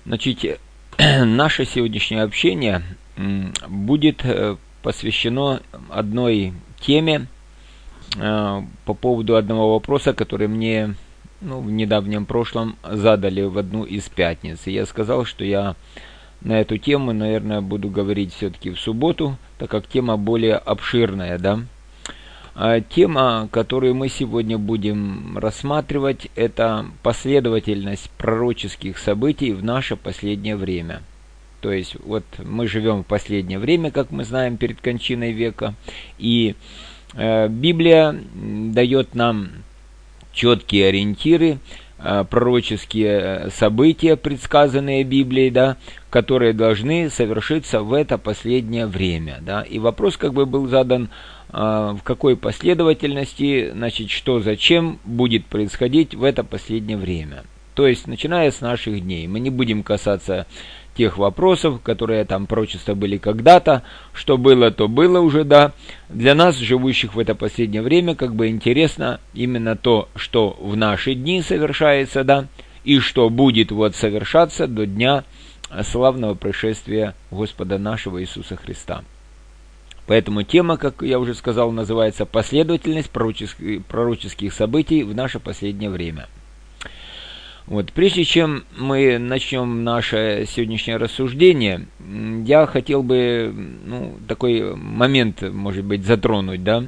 Значит, наше сегодняшнее общение будет посвящено одной теме по поводу одного вопроса, который мне в недавнем прошлом задали в одну из пятниц. И я сказал, что я на эту тему, наверное, буду говорить все-таки в субботу, так как тема более обширная, да. Тема, которую мы сегодня будем рассматривать, это последовательность пророческих событий в наше последнее время. То есть, вот мы живем в последнее время, как мы знаем, перед кончиной века, и Библия дает нам четкие ориентиры, пророческие события, предсказанные Библией, да, которые должны совершиться в это последнее время. Да. И вопрос был задан, в какой последовательности, значит, что, зачем будет происходить в это последнее время. То есть, начиная с наших дней. Мы не будем касаться тех вопросов, которые там пророчества были когда-то, что было, то было уже, да. Для нас, живущих в это последнее время, интересно именно то, что в наши дни совершается, да, и что будет совершаться до дня славного пришествия Господа нашего Иисуса Христа. Поэтому тема, как я уже сказал, называется «Последовательность пророческих событий в наше последнее время». Прежде чем мы начнем наше сегодняшнее рассуждение, я хотел бы такой момент, может быть, затронуть, да.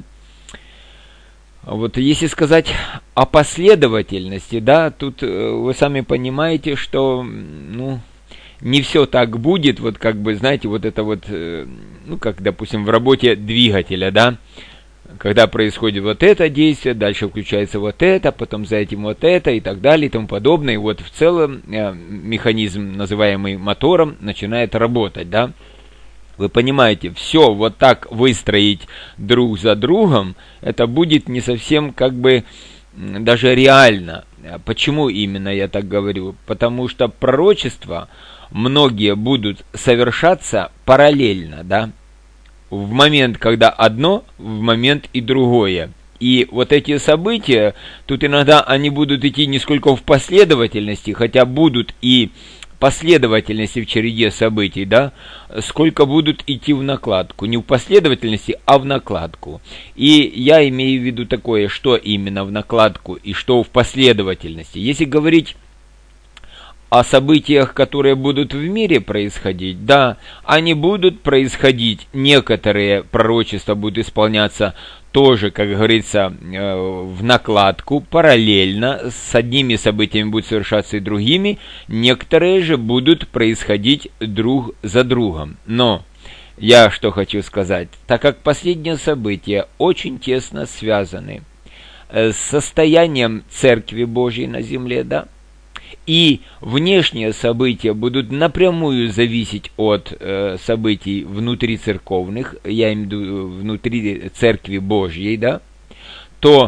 Если сказать о последовательности, да, тут вы сами понимаете, что, не все так будет, знаете, как, допустим, в работе двигателя, да, когда происходит это действие, дальше включается это, потом за этим это и так далее и тому подобное, и в целом механизм, называемый мотором, начинает работать, да. Вы понимаете, все так выстроить друг за другом, это будет не совсем даже реально. Почему именно я так говорю? Потому что пророчества многие будут совершаться параллельно, да, в момент, когда одно, в момент и другое. И эти события, тут иногда они будут идти не сколько в последовательности, хотя будут и последовательности в череде событий, да, сколько будут идти в накладку. Не в последовательности, а в накладку. И я имею в виду такое, что именно в накладку и что в последовательности. Если говорить о событиях, которые будут в мире происходить, да, они будут происходить, некоторые пророчества будут исполняться тоже, как говорится, в накладку, параллельно, с одними событиями будут совершаться и другими, некоторые же будут происходить друг за другом. Но я что хочу сказать, так как последние события очень тесно связаны с состоянием Церкви Божьей на земле, да, и внешние события будут напрямую зависеть от событий внутри церковных, я имею в виду внутри Церкви Божьей, да, то,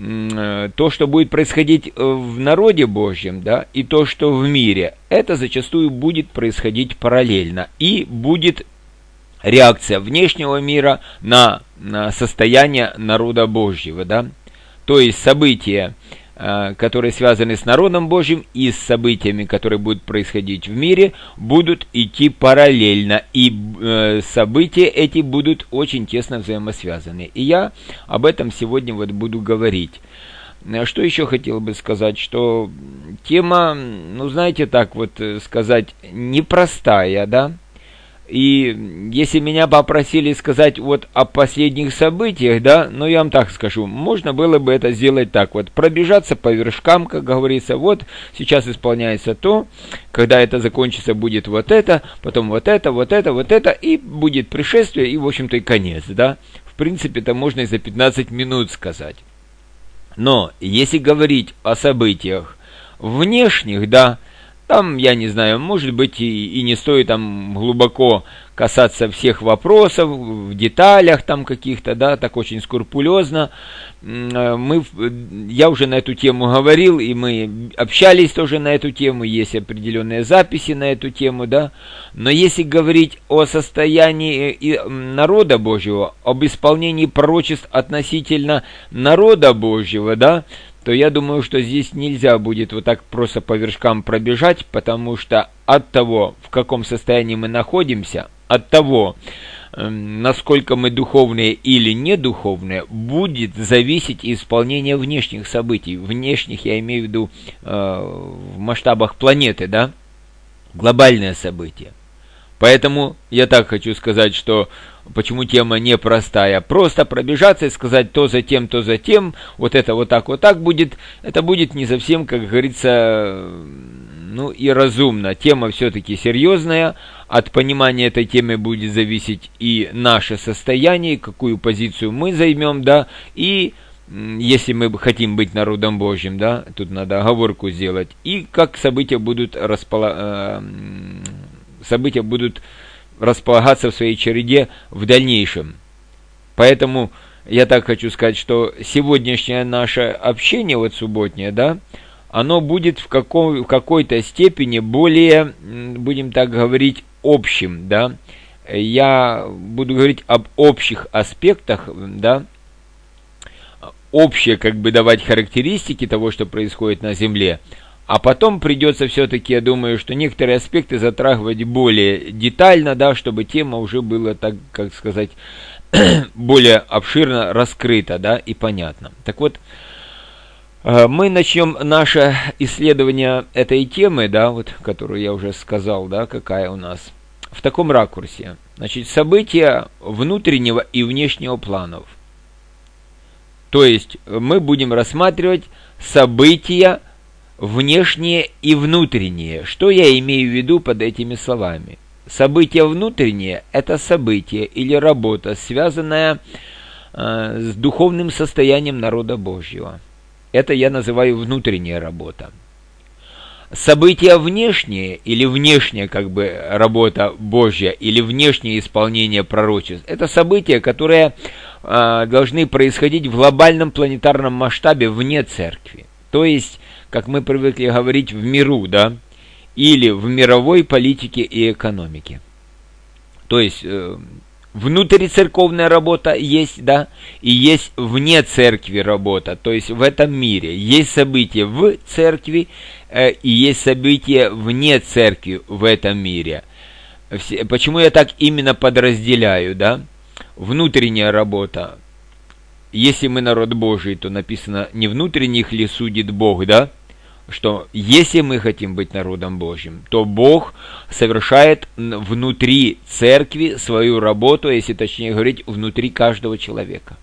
что будет происходить в народе Божьем, да, и то, что в мире, это зачастую будет происходить параллельно, и будет реакция внешнего мира на состояние народа Божьего, да, то есть события, которые связаны с народом Божьим, и с событиями, которые будут происходить в мире, будут идти параллельно, и события эти будут очень тесно взаимосвязаны. И я об этом сегодня буду говорить. Что еще хотел бы сказать, что тема, знаете, так сказать, непростая, да? И если меня попросили сказать о последних событиях, да, я вам так скажу, можно было бы это сделать так, пробежаться по вершкам, как говорится, сейчас исполняется то, когда это закончится, будет это, потом это, и будет пришествие, и, в общем-то, и конец, да. В принципе, это можно и за 15 минут сказать. Но, если говорить о событиях внешних, да, там, я не знаю, может быть, и не стоит там глубоко касаться всех вопросов, в деталях там каких-то, да, так очень скрупулезно. Я уже на эту тему говорил, и мы общались тоже на эту тему, есть определенные записи на эту тему, да. Но если говорить о состоянии народа Божьего, об исполнении пророчеств относительно народа Божьего, да, то я думаю, что здесь нельзя будет вот так просто по вершкам пробежать, потому что от того, в каком состоянии мы находимся, от того, насколько мы духовные или недуховные, будет зависеть исполнение внешних событий. Внешних я имею в виду в масштабах планеты, да, глобальные события. Поэтому я так хочу сказать, что почему тема непростая. Просто пробежаться и сказать то за тем, вот это вот так будет, это будет не совсем, как говорится, ну и разумно. Тема все-таки серьезная, от понимания этой темы будет зависеть и наше состояние, какую позицию мы займем, да, и если мы хотим быть народом Божьим, да, тут надо оговорку сделать, и как события будут располагаться в своей череде в дальнейшем. Поэтому я так хочу сказать, что сегодняшнее наше общение, вот субботнее, да, оно будет в какой-то степени более, будем так говорить, общим, да. Я буду говорить об общих аспектах, да, общие, как бы, давать характеристики того, что происходит на Земле, а потом придется все-таки, я думаю, что некоторые аспекты затрагивать более детально, да, чтобы тема уже была, так как сказать, более обширно раскрыта, да, и понятна. Так вот, мы начнем наше исследование этой темы, да, вот, которую я уже сказал, да, какая у нас, в таком ракурсе. Значит, события внутреннего и внешнего планов. То есть, мы будем рассматривать события внешние и внутренние. Что я имею в виду под этими словами? События внутренние – это событие или работа, связанная с духовным состоянием народа Божьего. Это я называю внутренняя работа. События внешние или внешняя, как бы, работа Божья или внешнее исполнение пророчеств – это события, которые должны происходить в глобальном планетарном масштабе вне церкви. То есть, как мы привыкли говорить, в миру, да, или в мировой политике и экономике. То есть, внутрицерковная работа есть, да, и есть вне церкви работа, то есть в этом мире. Есть события в церкви и есть события вне церкви в этом мире. Почему я так именно подразделяю, да? Внутренняя работа. Если мы народ Божий, то написано, не внутренних ли судит Бог, да? Что если мы хотим быть народом Божьим, то Бог совершает внутри церкви свою работу, если точнее говорить, внутри каждого человека.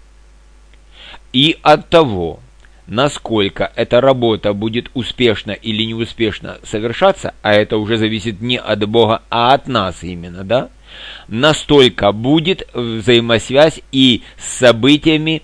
И от того, насколько эта работа будет успешно или неуспешно совершаться, а это уже зависит не от Бога, а от нас именно, да, настолько будет взаимосвязь и с событиями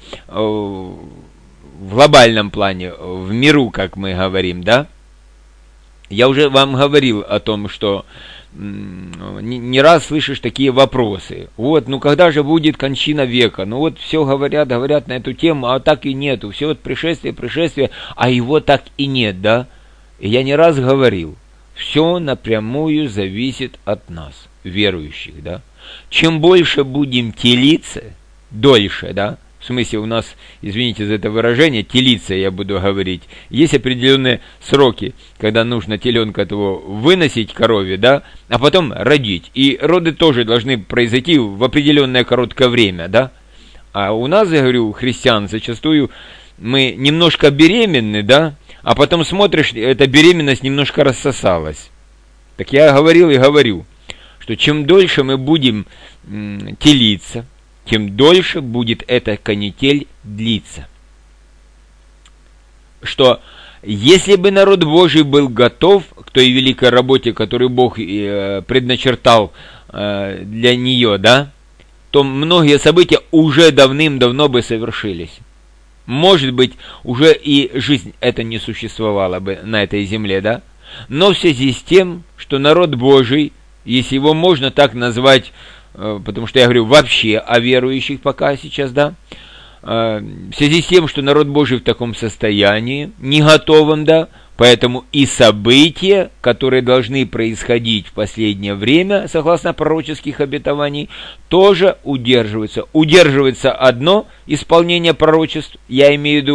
в глобальном плане, в миру, как мы говорим, да. Я уже вам говорил о том, что не раз слышишь такие вопросы. Вот, ну когда же будет кончина века? Ну вот все говорят на эту тему, а так и нету. Все вот пришествие, а его так и нет, да? И я не раз говорил, все напрямую зависит от нас, верующих, да? Чем больше будем телиться, дольше, да? В смысле, у нас, извините за это выражение, телиться, я буду говорить. Есть определенные сроки, когда нужно теленка этого выносить корове, да, а потом родить. И роды тоже должны произойти в определенное короткое время, да. А у нас, я говорю, христиан, зачастую мы немножко беременны, да, а потом смотришь, эта беременность немножко рассосалась. Так я говорил и говорю, что чем дольше мы будем телиться, тем дольше будет эта канитель длиться. Что если бы народ Божий был готов к той великой работе, которую Бог предначертал для нее, да, то многие события уже давным-давно бы совершились. Может быть, уже и жизнь эта не существовала бы на этой земле, да, но в связи с тем, что народ Божий, если его можно так назвать, потому что я говорю вообще о верующих пока сейчас, да, в связи с тем, что народ Божий в таком состоянии, не готовым, да, поэтому и события, которые должны происходить в последнее время, согласно пророческих обетований, тоже удерживаются. Удерживается одно исполнение пророчеств, я имею в виду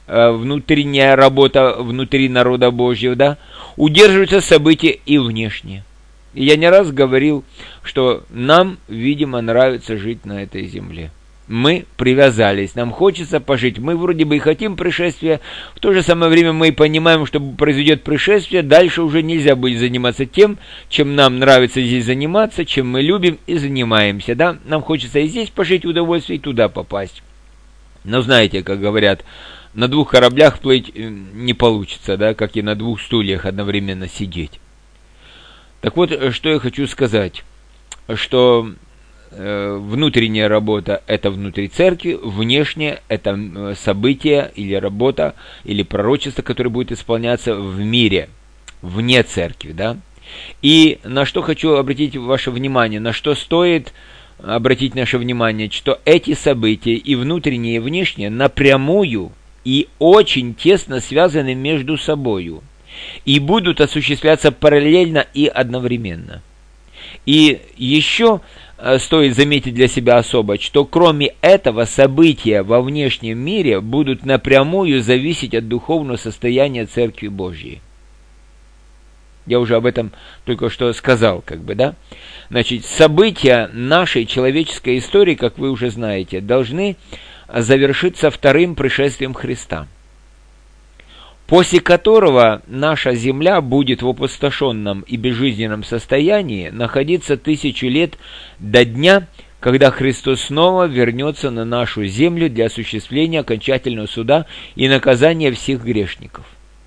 внутренняя работа внутри народа Божьего, да, удерживаются события и внешние. И я не раз говорил, что нам, видимо, нравится жить на этой земле. Мы привязались, нам хочется пожить. Мы вроде бы и хотим пришествия, в то же самое время мы понимаем, что произойдет пришествие, дальше уже нельзя будет заниматься тем, чем нам нравится здесь заниматься, чем мы любим и занимаемся. Да? Нам хочется и здесь пожить удовольствие, и туда попасть. Но знаете, как говорят, на двух кораблях плыть не получится, да, как и на двух стульях одновременно сидеть. Так вот, что я хочу сказать, что внутренняя работа – это внутри церкви, внешняя – это событие или работа, или пророчество, которое будет исполняться в мире, вне церкви, да. И на что хочу обратить ваше внимание, на что стоит обратить наше внимание, что эти события, и внутренние, и внешние, напрямую и очень тесно связаны между собою, и будут осуществляться параллельно и одновременно. И еще стоит заметить для себя особо, что кроме этого события во внешнем мире будут напрямую зависеть от духовного состояния Церкви Божьей. Я уже об этом только что сказал, да? Значит, события нашей человеческой истории, как вы уже знаете, должны завершиться вторым пришествием Христа, после которого наша земля будет в опустошенном и безжизненном состоянии находиться 1000 лет до дня, когда Христос снова вернется на нашу землю для осуществления окончательного суда и наказания всех грешников.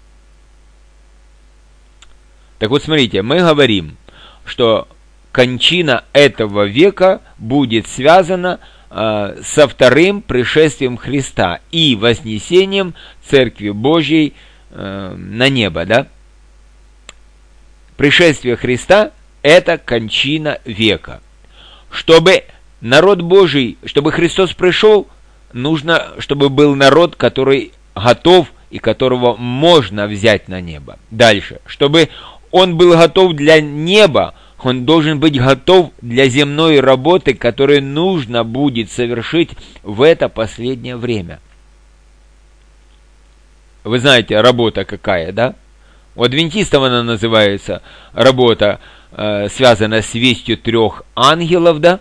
Так вот, смотрите, мы говорим, что кончина этого века будет связана со вторым пришествием Христа и вознесением Церкви Божьей на небо, да? Пришествие Христа – это кончина века. Чтобы народ Божий, чтобы Христос пришел, нужно, чтобы был народ, который готов и которого можно взять на небо. Дальше. Чтобы он был готов для неба, он должен быть готов для земной работы, которую нужно будет совершить в это последнее время. Вы знаете, работа какая, да? У адвентистов она называется работа, связанная с вестью 3 ангелов, да?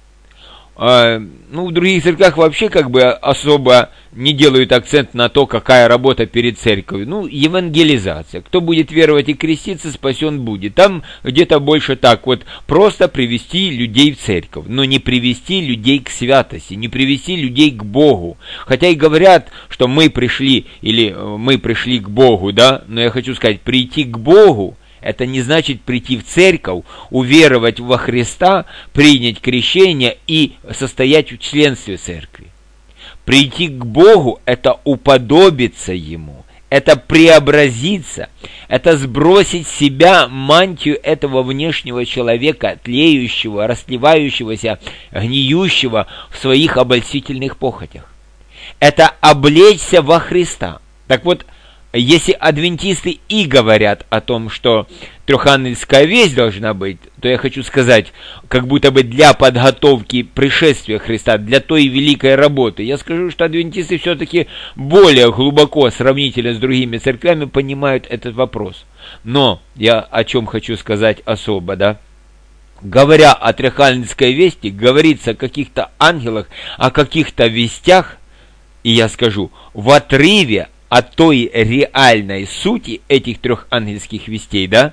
В других церквях вообще особо не делают акцент на то, какая работа перед церковью. Евангелизация. Кто будет веровать и креститься, спасен будет. Там где-то больше так вот, просто привести людей в церковь, но не привести людей к святости, не привести людей к Богу. Хотя и говорят, что мы пришли к Богу, да, но я хочу сказать, прийти к Богу, это не значит прийти в церковь, уверовать во Христа, принять крещение и состоять в членстве церкви. Прийти к Богу – это уподобиться Ему, это преобразиться, это сбросить с себя мантию этого внешнего человека, тлеющего, растлевающегося, гниющего в своих обольстительных похотях. Это облечься во Христа. Так вот, если адвентисты и говорят о том, что трехангельская весть должна быть, то я хочу сказать, как будто бы для подготовки пришествия Христа, для той великой работы, я скажу, что адвентисты все-таки более глубоко, сравнительно с другими церквями, понимают этот вопрос. Но я о чем хочу сказать особо, да? Говоря о трехангельской вести, говорится о каких-то ангелах, о каких-то вестях, и я скажу, в отрыве от той реальной сути этих 3 ангельских вестей, да,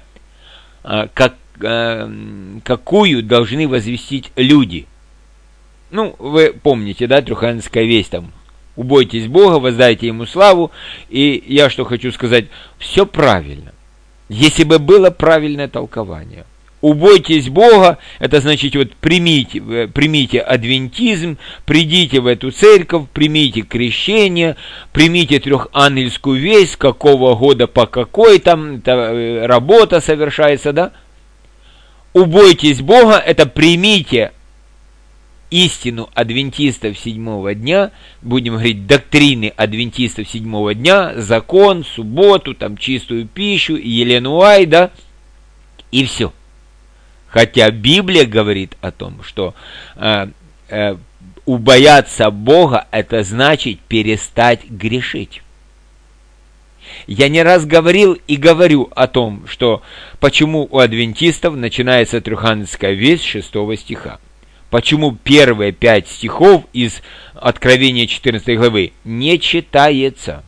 какую должны возвестить люди. Вы помните, да, трехангельская весть там: убойтесь Бога, воздайте Ему славу. И я что хочу сказать, все правильно, если бы было правильное толкование. Убойтесь Бога, это значит, вот примите адвентизм, придите в эту церковь, примите крещение, примите трехангельскую весть, с какого года по какой там работа совершается, да? Убойтесь Бога, это примите истину адвентистов 7-го дня, будем говорить, доктрины адвентистов 7-го дня, закон, субботу, там чистую пищу, Елену Ай, да, и все. Хотя Библия говорит о том, что убояться Бога – это значит перестать грешить. Я не раз говорил и говорю о том, что почему у адвентистов начинается трехангельская весть 6 стиха. Почему первые 5 стихов из Откровения 14 главы не читается.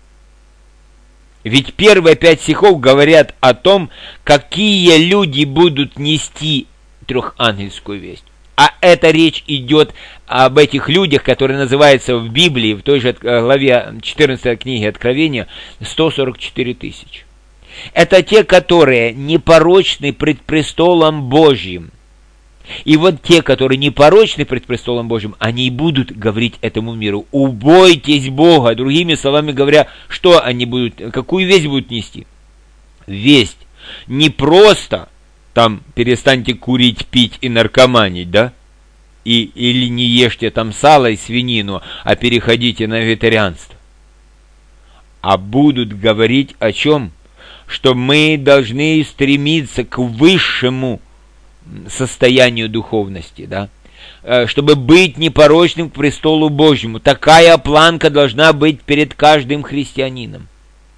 Ведь первые 5 стихов говорят о том, какие люди будут нести трехангельскую весть. А эта речь идет об этих людях, которые называются в Библии, в той же главе 14 книги Откровения, 144 тысячи. Это те, которые непорочны пред престолом Божьим. И вот те, которые непорочны пред престолом Божьим, они и будут говорить этому миру: убойтесь Бога. Другими словами говоря, что они будут, какую весть будут нести? Весть не просто там перестаньте курить, пить и наркоманить, да? Или не ешьте там сало и свинину, а переходите на вегетарианство. А будут говорить о чем? Что мы должны стремиться к высшему состоянию духовности, да? Чтобы быть непорочным к престолу Божьему. Такая планка должна быть перед каждым христианином.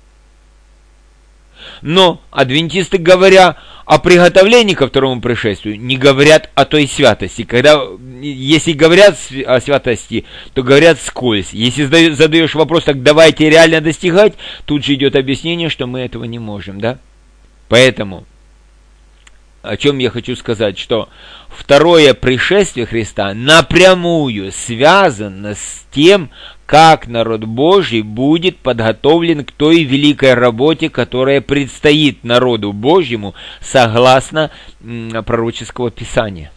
Но адвентисты, говоря о приготовлении ко второму пришествию, не говорят о той святости. Если говорят о святости, то говорят вскользь. Если задаешь вопрос, так давайте реально достигать, тут же идет объяснение, что мы этого не можем, да? Поэтому, о чем я хочу сказать, что второе пришествие Христа напрямую связано с тем, как народ Божий будет подготовлен к той великой работе, которая предстоит народу Божьему согласно пророческого Писания.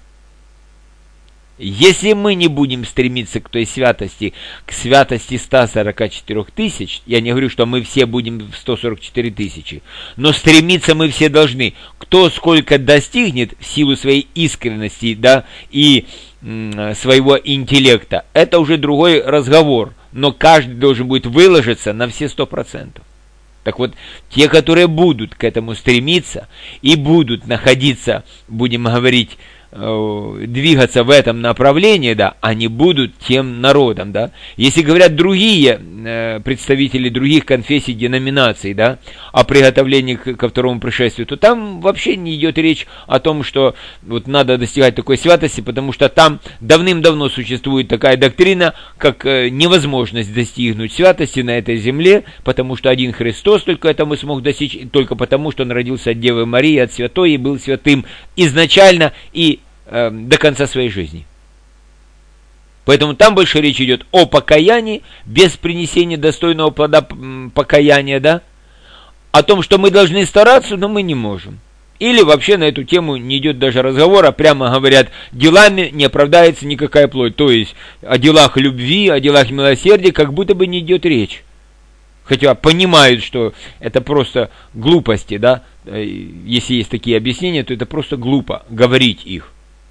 Если мы не будем стремиться к той святости, к святости 144 тысяч, я не говорю, что мы все будем в 144 тысячи, но стремиться мы все должны. Кто сколько достигнет в силу своей искренности, да, и своего интеллекта, это уже другой разговор, но каждый должен будет выложиться на все 100%. Так вот, те, которые будут к этому стремиться и будут находиться, будем говорить, двигаться в этом направлении, да, они будут тем народом, да. Если говорят другие представители других конфессий, деноминаций, да, о приготовлении ко второму пришествию, то там вообще не идет речь о том, что вот надо достигать такой святости, потому что там давным-давно существует такая доктрина, как невозможность достигнуть святости на этой земле, потому что один Христос только этому смог достичь, только потому, что он родился от Девы Марии, от Святой, и был святым изначально и до конца своей жизни. Поэтому там больше речь идет о покаянии, без принесения достойного плода покаяния, да? О том, что мы должны стараться, но мы не можем. Или вообще на эту тему не идет даже разговор, а прямо говорят, делами не оправдается никакая плоть. То есть о делах любви, о делах милосердия как будто бы не идет речь. Хотя понимают, что это просто глупости, да? Если есть такие объяснения, то это просто глупо говорить их.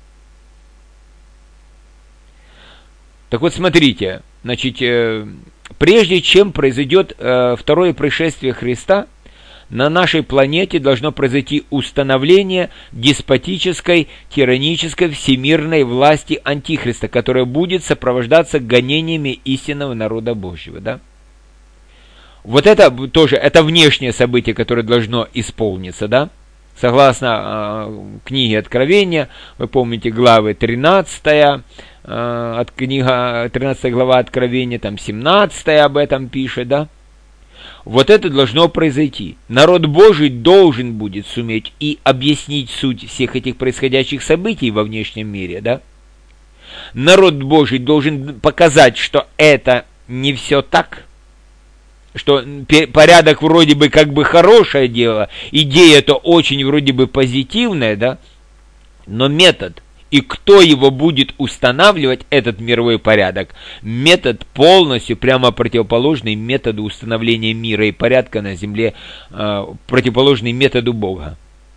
Так вот, смотрите, значит, прежде чем произойдет второе пришествие Христа, на нашей планете должно произойти установление деспотической, тиранической, всемирной власти Антихриста, которая будет сопровождаться гонениями истинного народа Божьего, да? Вот это тоже, это внешнее событие, которое должно исполниться, да? Согласно книге Откровения, вы помните главы 13, книга 13 глава Откровения, там 17 об этом пишет, да? Вот это должно произойти. Народ Божий должен будет суметь и объяснить суть всех этих происходящих событий во внешнем мире, да? Народ Божий должен показать, что это не все так, что порядок вроде бы как бы хорошее дело, идея-то очень вроде бы позитивная, да? Но метод и кто его будет устанавливать, этот мировой порядок, метод полностью прямо противоположный методу установления мира и порядка на земле, противоположный методу Бога.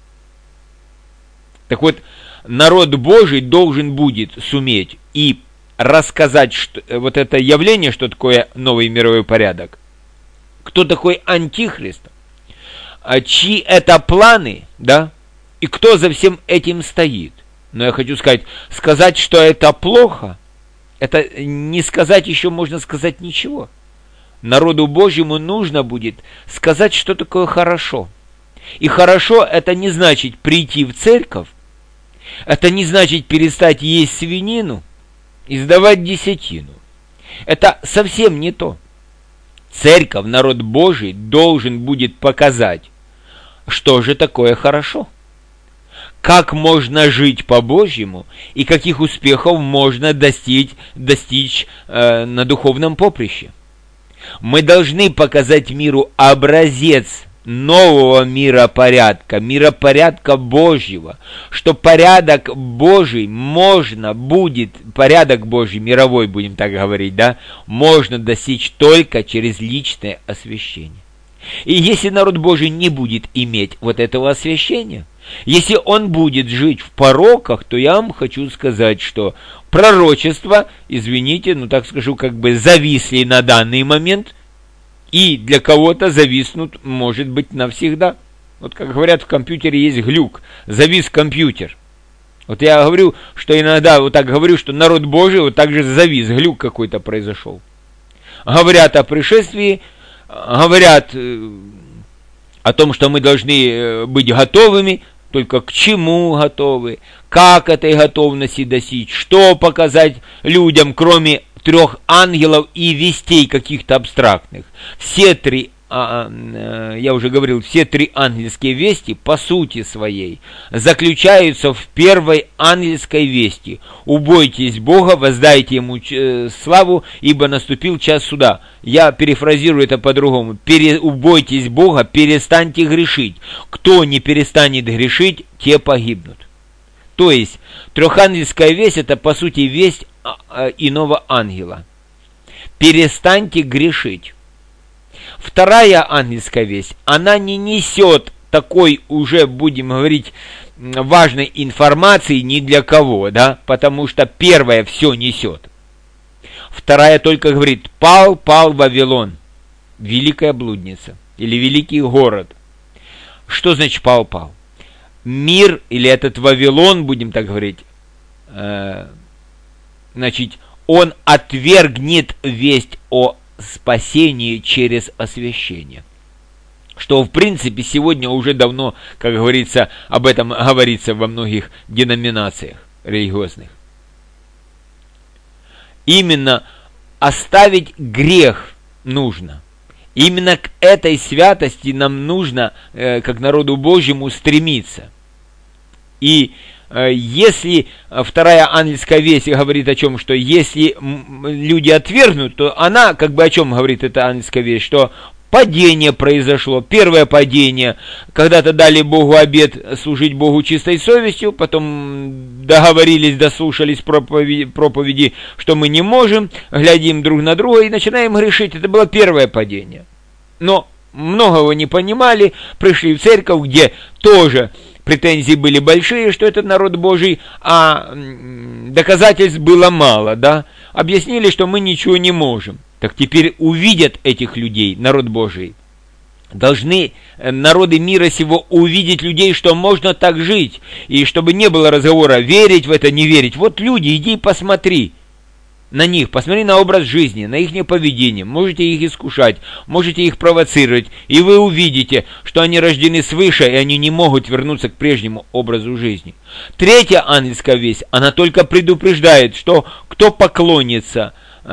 Так вот, народ Божий должен будет суметь и рассказать что, вот это явление, что такое новый мировой порядок, кто такой Антихрист, чьи это планы, да, и кто за всем этим стоит. Но я хочу сказать, что это плохо, это не сказать еще можно сказать ничего. народу Божьему нужно будет сказать, что такое хорошо. И хорошо это не значит прийти в церковь, это не значит перестать есть свинину и сдавать десятину. Это совсем не то. Церковь, народ Божий должен будет показать, что же такое хорошо. Как можно жить по-божьему и каких успехов можно достичь на духовном поприще. Мы должны показать миру образец нового миропорядка Божьего, что порядок Божий можно будет, порядок Божий, мировой, будем так говорить, да, можно достичь только через личное освящение. И если народ Божий не будет иметь вот этого освящения, если он будет жить в пороках, то я вам хочу сказать, что пророчества, извините, так скажу, зависли на данный момент, и для кого-то зависнут, может быть, навсегда. Вот как говорят, в компьютере есть глюк, завис компьютер. Вот я говорю, что иногда вот так говорю, что народ Божий вот так же завис, глюк какой-то произошел. Говорят о пришествии, говорят о том, что мы должны быть готовыми, только к чему готовы, как этой готовности достичь, что показать людям, кроме 3 ангелов и вестей каких-то абстрактных. Все 3, я уже говорил, все 3 ангельские вести по сути своей заключаются в первой ангельской вести. Убойтесь Бога, воздайте Ему славу, ибо наступил час суда. Я перефразирую это по-другому. Убойтесь Бога, перестаньте грешить. Кто не перестанет грешить, те погибнут. То есть, трехангельская весть – это, по сути, весть иного ангела. Перестаньте грешить. Вторая ангельская весть, она не несет такой уже, будем говорить, важной информации ни для кого, да, потому что первая все несет. Вторая только говорит: пал Вавилон, великая блудница, или великий город. Что значит пал? Мир, или этот Вавилон, будем так говорить, значит, он отвергнет весть о спасении через освящение. Что, в принципе, сегодня уже давно, как говорится, об этом говорится во многих деноминациях религиозных. Именно оставить грех нужно. Именно к этой святости нам нужно, как народу Божьему, стремиться. И если вторая ангельская весть говорит о чем, что если люди отвергнут, то она о чем говорит эта ангельская весть, что падение произошло. Первое падение, когда-то дали Богу обет служить Богу чистой совестью, потом договорились, дослушались проповеди, что мы не можем, глядим друг на друга и начинаем грешить. Это было первое падение. Но многого не понимали, пришли в церковь, где тоже претензии были большие, что это народ Божий, а доказательств было мало, да? Объяснили, что мы ничего не можем. Так теперь увидят этих людей, народ Божий. Должны народы мира сего увидеть людей, что можно так жить. И чтобы не было разговора, верить в это, не верить. Вот люди, иди посмотри на них, посмотри на образ жизни, на их поведение. Можете их искушать, можете их провоцировать. И вы увидите, что они рождены свыше, и они не могут вернуться к прежнему образу жизни. Третья ангельская весть, она только предупреждает, что кто поклонится,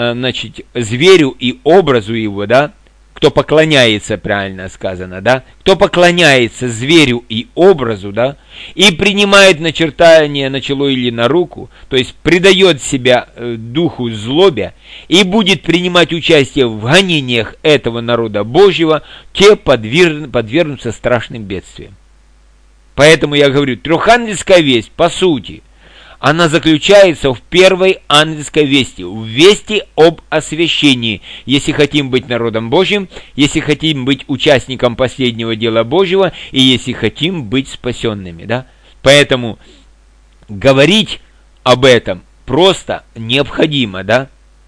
зверю и образу его, да, кто поклоняется, правильно сказано, да, кто поклоняется зверю и образу, да, и принимает начертание на чело или на руку, то есть предает себя духу злобя и будет принимать участие в гонениях этого народа Божьего, те подвергнутся страшным бедствиям. Поэтому я говорю, трехангельская весть, по сути, она заключается в первой ангельской вести, в вести об освящении. Если хотим быть народом Божьим, если хотим быть участником последнего дела Божьего, и если хотим быть спасенными, да? Поэтому говорить об этом просто необходимо, да?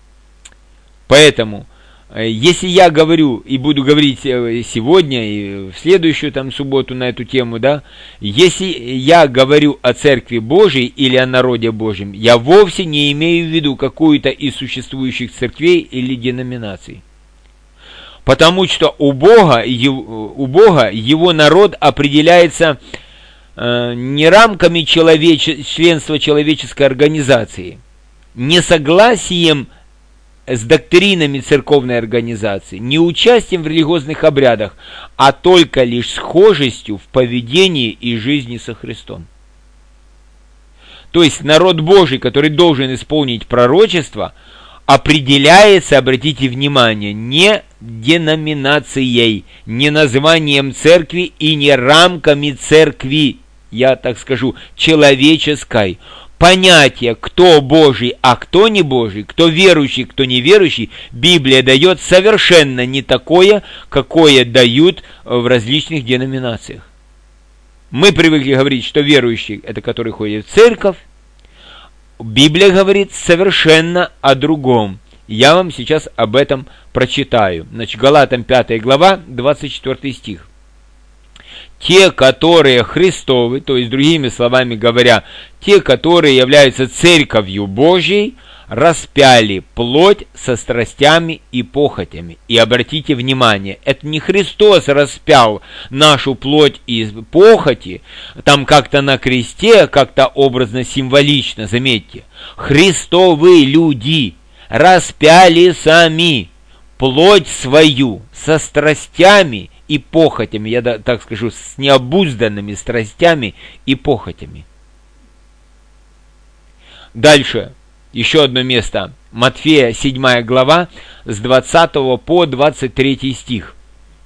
Поэтому, если я говорю и буду говорить сегодня и в следующую субботу на эту тему, да, если я говорю о Церкви Божией или о народе Божьем, я вовсе не имею в виду какую-то из существующих церквей или деноминаций. Потому что у Бога его народ определяется не рамками членства человеческой организации, не согласием с доктринами церковной организации, не участием в религиозных обрядах, а только лишь схожестью в поведении и жизни со Христом. То есть народ Божий, который должен исполнить пророчество, определяется, обратите внимание, не деноминацией, не названием церкви и не рамками церкви, я так скажу, человеческой. Понятие, кто Божий, а кто не Божий, кто верующий, кто неверующий, Библия дает совершенно не такое, какое дают в различных деноминациях. Мы привыкли говорить, что верующий – это который ходит в церковь. Библия говорит совершенно о другом. Я вам сейчас об этом прочитаю. Значит, Галатам 5 глава, 24 стих. Те, которые Христовы, то есть, другими словами говоря, те, которые являются церковью Божьей, распяли плоть со страстями и похотями. И обратите внимание, это не Христос распял нашу плоть и похоти, там как-то на кресте, как-то образно, символично, заметьте. Христовые люди распяли сами плоть свою со страстями и похотями, я так скажу, с необузданными страстями и похотями. Дальше, еще одно место. Матфея, 7 глава, с 20 по 23 стих.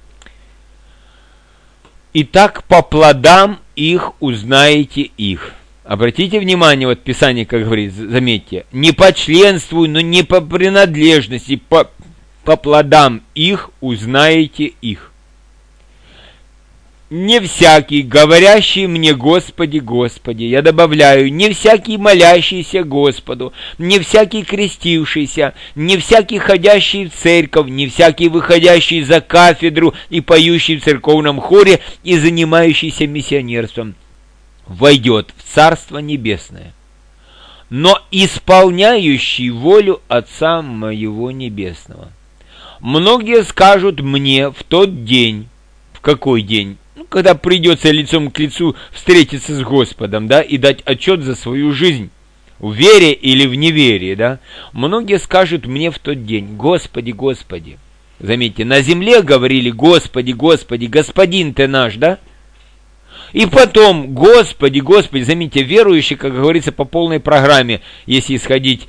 «Итак, по плодам их узнаете их». Обратите внимание, вот Писание, как говорит, заметьте, не по членству, но не по принадлежности, по плодам их узнаете их. Не всякий, говорящий мне Господи, Господи, я добавляю, не всякий молящийся Господу, не всякий крестившийся, не всякий ходящий в церковь, не всякий выходящий за кафедру и поющий в церковном хоре и занимающийся миссионерством, войдет в Царство Небесное, но исполняющий волю Отца моего Небесного. Многие скажут мне в тот день, в какой день? Когда придется лицом к лицу встретиться с Господом, да, и дать отчет за свою жизнь, в вере или в неверии, да. Многие скажут мне в тот день: Господи, Господи. Заметьте, на земле говорили: Господи, Господи, Господин ты наш, да. И потом: Господи, Господи. Заметьте, верующие, как говорится, по полной программе, если исходить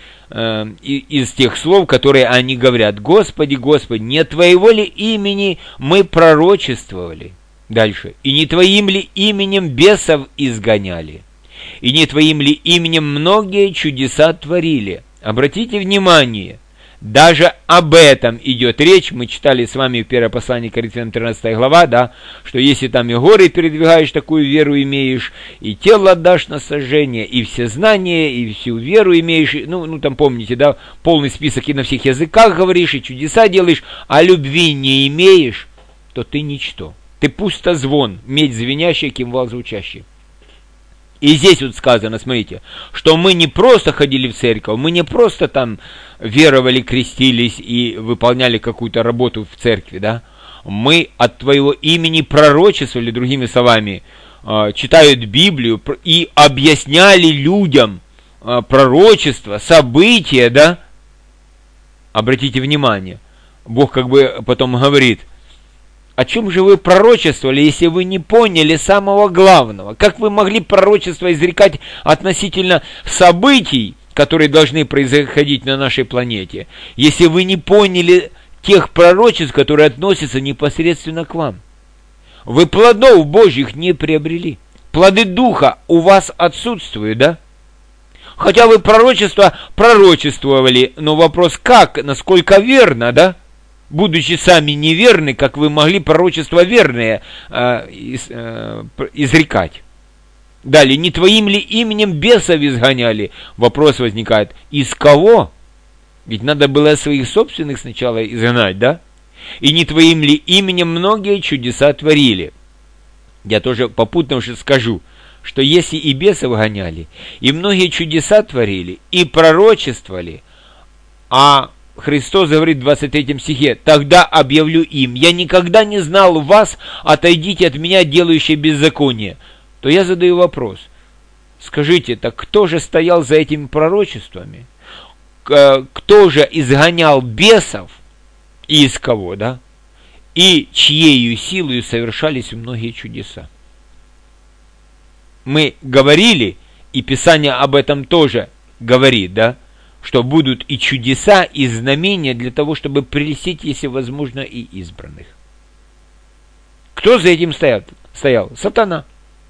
из тех слов, которые они говорят: Господи, Господи, не Твоего ли имени мы пророчествовали? Дальше. И не Твоим ли именем бесов изгоняли? И не Твоим ли именем многие чудеса творили? Обратите внимание, даже об этом идет речь. Мы читали с вами в первом послании к Коринфянам 13 глава, да, что если там и горы передвигаешь, такую веру имеешь, и тело отдашь на сожжение, и все знания, и всю веру имеешь, ну там помните, да, полный список, и на всех языках говоришь, и чудеса делаешь, а любви не имеешь, то ты ничто. Ты пустозвон, медь звенящая, кимвал звучащий. И здесь вот сказано, смотрите, что мы не просто ходили в церковь, мы не просто там веровали, крестились и выполняли какую-то работу в церкви, да. Мы от Твоего имени пророчествовали, другими словами, читают Библию и объясняли людям пророчества, события, да. Обратите внимание, Бог как бы потом говорит: о чем же вы пророчествовали, если вы не поняли самого главного? Как вы могли пророчество изрекать относительно событий, которые должны происходить на нашей планете, если вы не поняли тех пророчеств, которые относятся непосредственно к вам? Вы плодов Божьих не приобрели. Плоды Духа у вас отсутствуют, да? Хотя вы пророчество пророчествовали, но вопрос как, насколько верно, да? Будучи сами неверны, как вы могли пророчества верные изрекать. Далее, не Твоим ли именем бесов изгоняли? Вопрос возникает: из кого? Ведь надо было своих собственных сначала изгнать, да? И не Твоим ли именем многие чудеса творили? Я тоже попутно уже скажу, что если и бесов гоняли, и многие чудеса творили, и пророчествовали, а Христос говорит в 23 стихе: «Тогда объявлю им: я никогда не знал вас, отойдите от меня, делающие беззаконие», то я задаю вопрос. Скажите, так кто же стоял за этими пророчествами? Кто же изгонял бесов и из кого, да? И чьею силою совершались многие чудеса? Мы говорили, и Писание об этом тоже говорит, да, что будут и чудеса, и знамения для того, чтобы прельстить, если возможно, и избранных. Кто за этим стоял? Сатана.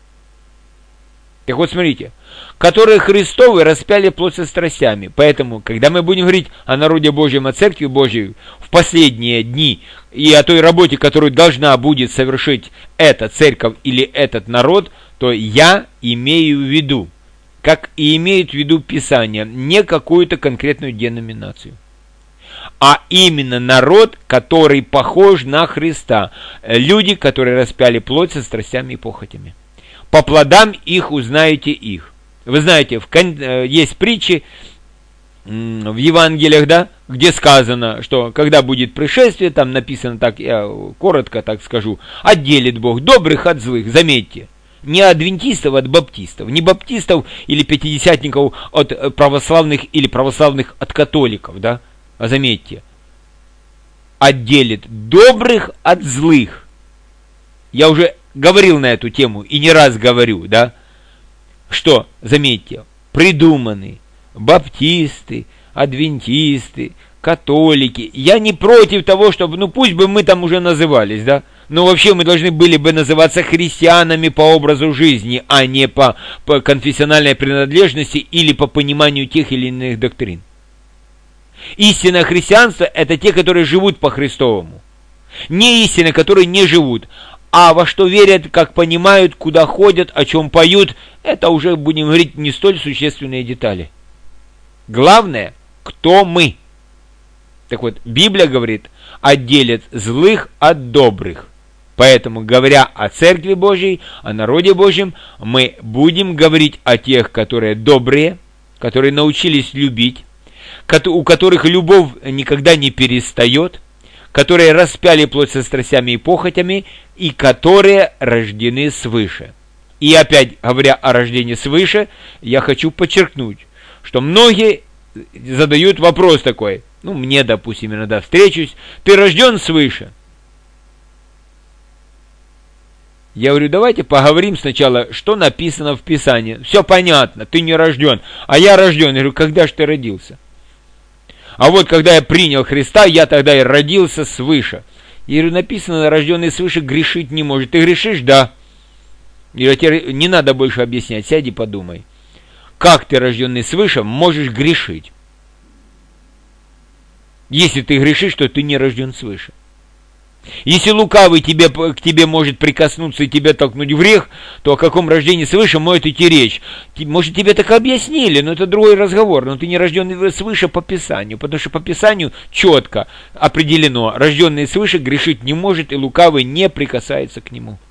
Так вот, смотрите, которые Христовы распяли плоть со страстями. Поэтому, когда мы будем говорить о народе Божьем, о Церкви Божьей в последние дни и о той работе, которую должна будет совершить эта церковь или этот народ, то я имею в виду, как и имеет в виду Писание, не какую-то конкретную деноминацию, а именно народ, который похож на Христа. Люди, которые распяли плоть со страстями и похотями. По плодам их узнаете их. Вы знаете, есть притчи в Евангелиях, да, где сказано, что когда будет пришествие, там написано так, я коротко так скажу, отделит Бог добрых от злых. Заметьте, не адвентистов от баптистов, не баптистов или пятидесятников от православных или православных от католиков, да, а заметьте, отделит добрых от злых. Я уже говорил на эту тему и не раз говорю, да, что, заметьте, придуманы баптисты, адвентисты, католики. Я не против того, чтобы, ну пусть бы мы там уже назывались, да, но вообще мы должны были бы называться христианами по образу жизни, а не по конфессиональной принадлежности или по пониманию тех или иных доктрин. Истинное христианство – это те, которые живут по-христовому. Не истинные, которые не живут. А во что верят, как понимают, куда ходят, о чем поют, это уже, будем говорить, не столь существенные детали. Главное, кто мы. Так вот, Библия говорит, отделит злых от добрых. Поэтому, говоря о Церкви Божьей, о народе Божьем, мы будем говорить о тех, которые добрые, которые научились любить, у которых любовь никогда не перестает, которые распяли плоть со страстями и похотями, и которые рождены свыше. И опять, говоря о рождении свыше, я хочу подчеркнуть, что многие задают вопрос такой, ну, мне, допустим, иногда встречусь, ты рожден свыше? Я говорю, давайте поговорим сначала, что написано в Писании. Все понятно, ты не рожден, а я рожден. Я говорю, когда же ты родился? А вот когда я принял Христа, я тогда и родился свыше. И написано, рожденный свыше грешить не может. Ты грешишь? Да. И теперь не надо больше объяснять, сядь и подумай. Как ты, рожденный свыше, можешь грешить? Если ты грешишь, то ты не рожден свыше. Если лукавый к тебе может прикоснуться и тебя толкнуть в грех, то о каком рождении свыше может идти речь? Может, тебе так объяснили, но это другой разговор. Но ты не рожденный свыше по Писанию, потому что по Писанию четко определено, рожденный свыше грешить не может, и лукавый не прикасается к нему.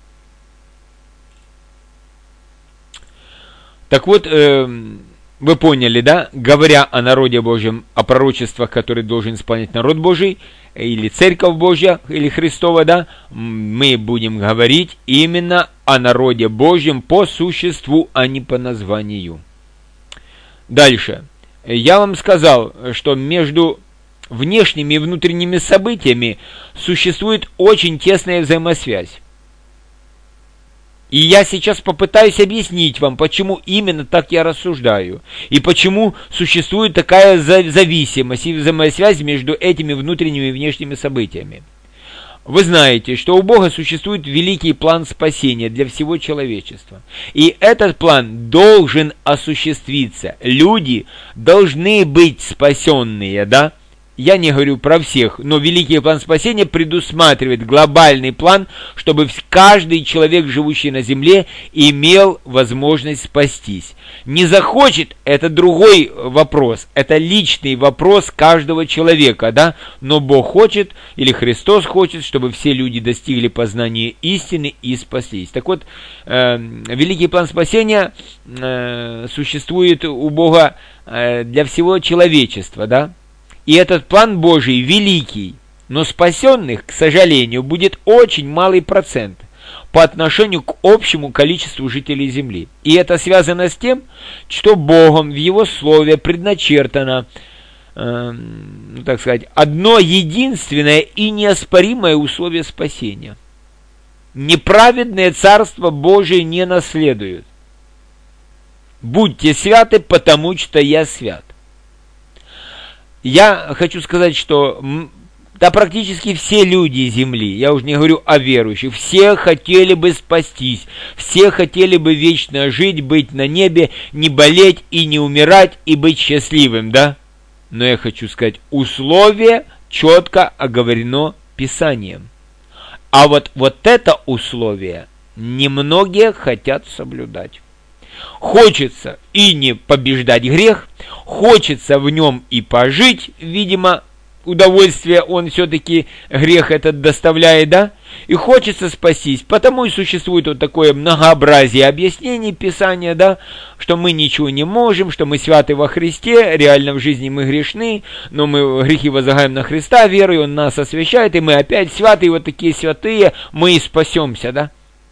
Так вот, вы поняли, да? Говоря о народе Божьем, о пророчествах, которые должен исполнять народ Божий, или Церковь Божья, или Христова, да, мы будем говорить именно о народе Божьем по существу, а не по названию. Дальше. Я вам сказал, что между внешними и внутренними событиями существует очень тесная взаимосвязь. И я сейчас попытаюсь объяснить вам, почему именно так я рассуждаю, и почему существует такая зависимость и взаимосвязь между этими внутренними и внешними событиями. Вы знаете, что у Бога существует великий план спасения для всего человечества. И этот план должен осуществиться. Люди должны быть спасенные, да? Я не говорю про всех, но великий план спасения предусматривает глобальный план, чтобы каждый человек, живущий на земле, имел возможность спастись. Не захочет, это другой вопрос, это личный вопрос каждого человека, да? Но Бог хочет, или Христос хочет, чтобы все люди достигли познания истины и спаслись. Так вот, великий план спасения существует у Бога для всего человечества, да? И этот план Божий великий, но спасенных, к сожалению, будет очень малый процент по отношению к общему количеству жителей Земли. И это связано с тем, что Богом в Его Слове предначертано, так сказать, одно единственное и неоспоримое условие спасения. Неправедное Царство Божие не наследуют. Будьте святы, потому что я свят. Я хочу сказать, что да практически все люди земли, я уже не говорю о верующих, все хотели бы спастись, все хотели бы вечно жить, быть на небе, не болеть и не умирать, и быть счастливым, да? Но я хочу сказать, условие четко оговорено Писанием. А вот это условие немногие хотят соблюдать. Хочется и не побеждать грех, хочется в нем и пожить, видимо, удовольствие он все-таки, грех этот доставляет, да? И хочется спастись. Потому и существует вот такое многообразие объяснений Писания, да? Что мы ничего не можем, что мы святы во Христе, реально в жизни мы грешны, но мы грехи возлагаем на Христа верой, Он нас освящает, и мы опять святые, вот такие святые, мы и спасемся, да?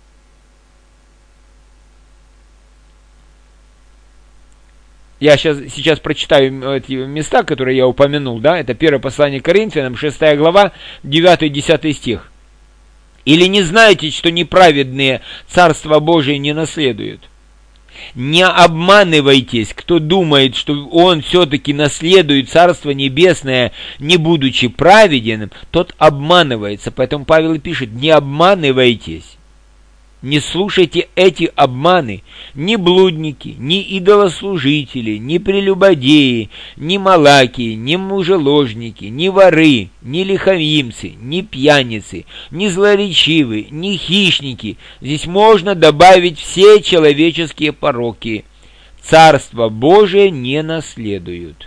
Я сейчас прочитаю эти места, которые я упомянул, да, это первое послание к Коринфянам, 6 глава, 9-10 стих. «Или не знаете, что неправедные Царство Божие не наследуют? Не обманывайтесь, кто думает, что он все-таки наследует Царство Небесное, не будучи праведным, тот обманывается». Поэтому Павел и пишет: не обманывайтесь. Не слушайте эти обманы, ни блудники, ни идолослужители, ни прелюбодеи, ни малакии, ни мужеложники, ни воры, ни лихаимцы, ни пьяницы, ни злоречивые, ни хищники. Здесь можно добавить все человеческие пороки. Царство Божие не наследуют.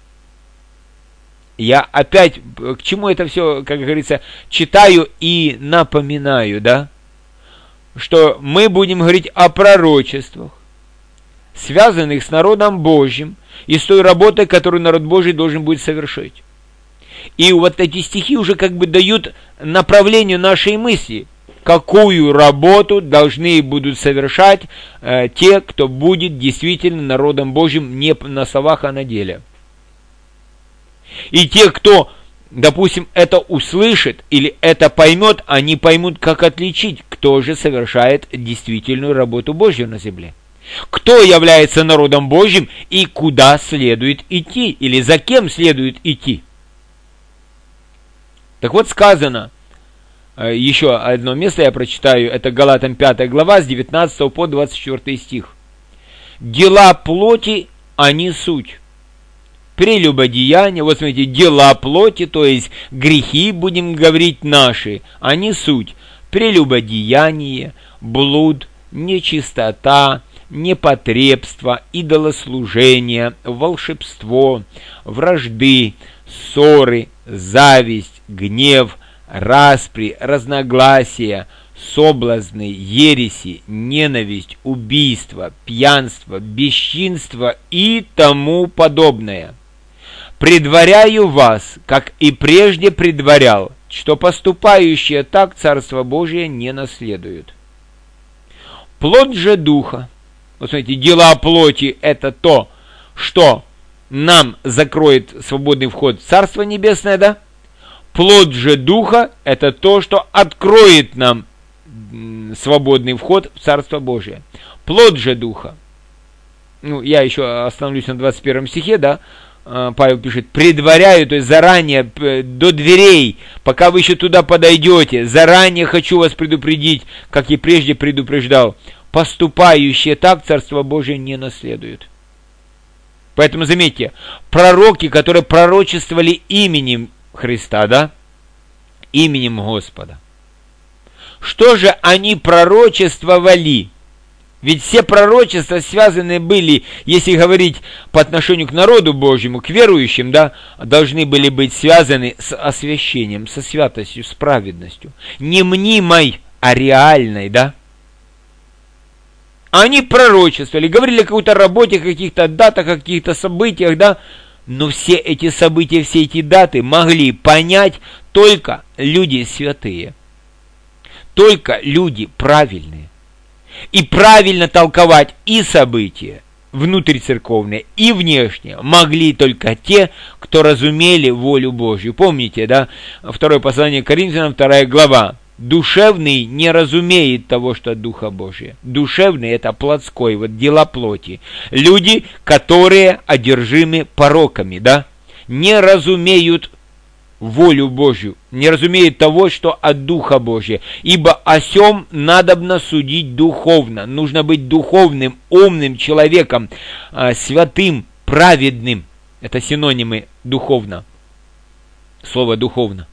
Я опять, к чему это все, как говорится, читаю и напоминаю, да? Что мы будем говорить о пророчествах, связанных с народом Божьим и с той работой, которую народ Божий должен будет совершить. И вот эти стихи уже как бы дают направлению нашей мысли, какую работу должны будут совершать те, кто будет действительно народом Божьим не на словах, а на деле. И те, кто, допустим, это услышит или это поймет, они поймут, как отличить, кто же совершает действительную работу Божью на земле. Кто является народом Божьим и куда следует идти, или за кем следует идти. Так вот сказано, еще одно место я прочитаю, это Галатам 5 глава с 19 по 24 стих. «Дела плоти, они суть. Прелюбодеяние», вот смотрите, дела плоти, то есть грехи, будем говорить, наши, они суть. Прелюбодеяние, блуд, нечистота, непотребство, идолослужение, волшебство, вражды, ссоры, зависть, гнев, распри, разногласия, соблазны, ереси, ненависть, убийство, пьянство, бесчинство и тому подобное. Предваряю вас, как и прежде предварял, что поступающие так Царство Божие не наследуют. Плод же Духа, вот смотрите, дела плоти — это то, что нам закроет свободный вход в Царство Небесное, да? Плод же Духа — это то, что откроет нам свободный вход в Царство Божие. Плод же Духа. Ну, я еще остановлюсь на 21 стихе, да? Павел пишет: предваряю, то есть заранее, до дверей, пока вы еще туда подойдете, заранее хочу вас предупредить, как и прежде предупреждал, поступающие так Царство Божие не наследуют. Поэтому заметьте, пророки, которые пророчествовали именем Христа, да, именем Господа, что же они пророчествовали? Ведь все пророчества связаны были, если говорить по отношению к народу Божьему, к верующим, да, должны были быть связаны с освящением, со святостью, с праведностью. Не мнимой, а реальной, да. Они пророчествовали, говорили о какой-то работе, о каких-то датах, о каких-то событиях, да, Но все эти события, все эти даты могли понять только люди святые, только люди правильные. И правильно толковать и события внутрицерковные, и внешние могли только те, кто разумели волю Божью. Помните, да? Второе послание к Коринфянам, 2 глава. Душевный не разумеет того, что от Духа Божия. Душевный — это плотской, вот дела плоти. Люди, которые одержимы пороками, да, не разумеют волю Божью, не разумеют того, что от Духа Божия. Ибо о сем надобно судить духовно. Нужно быть духовным, умным человеком, святым, праведным. Это синонимы духовно. Слово духовно.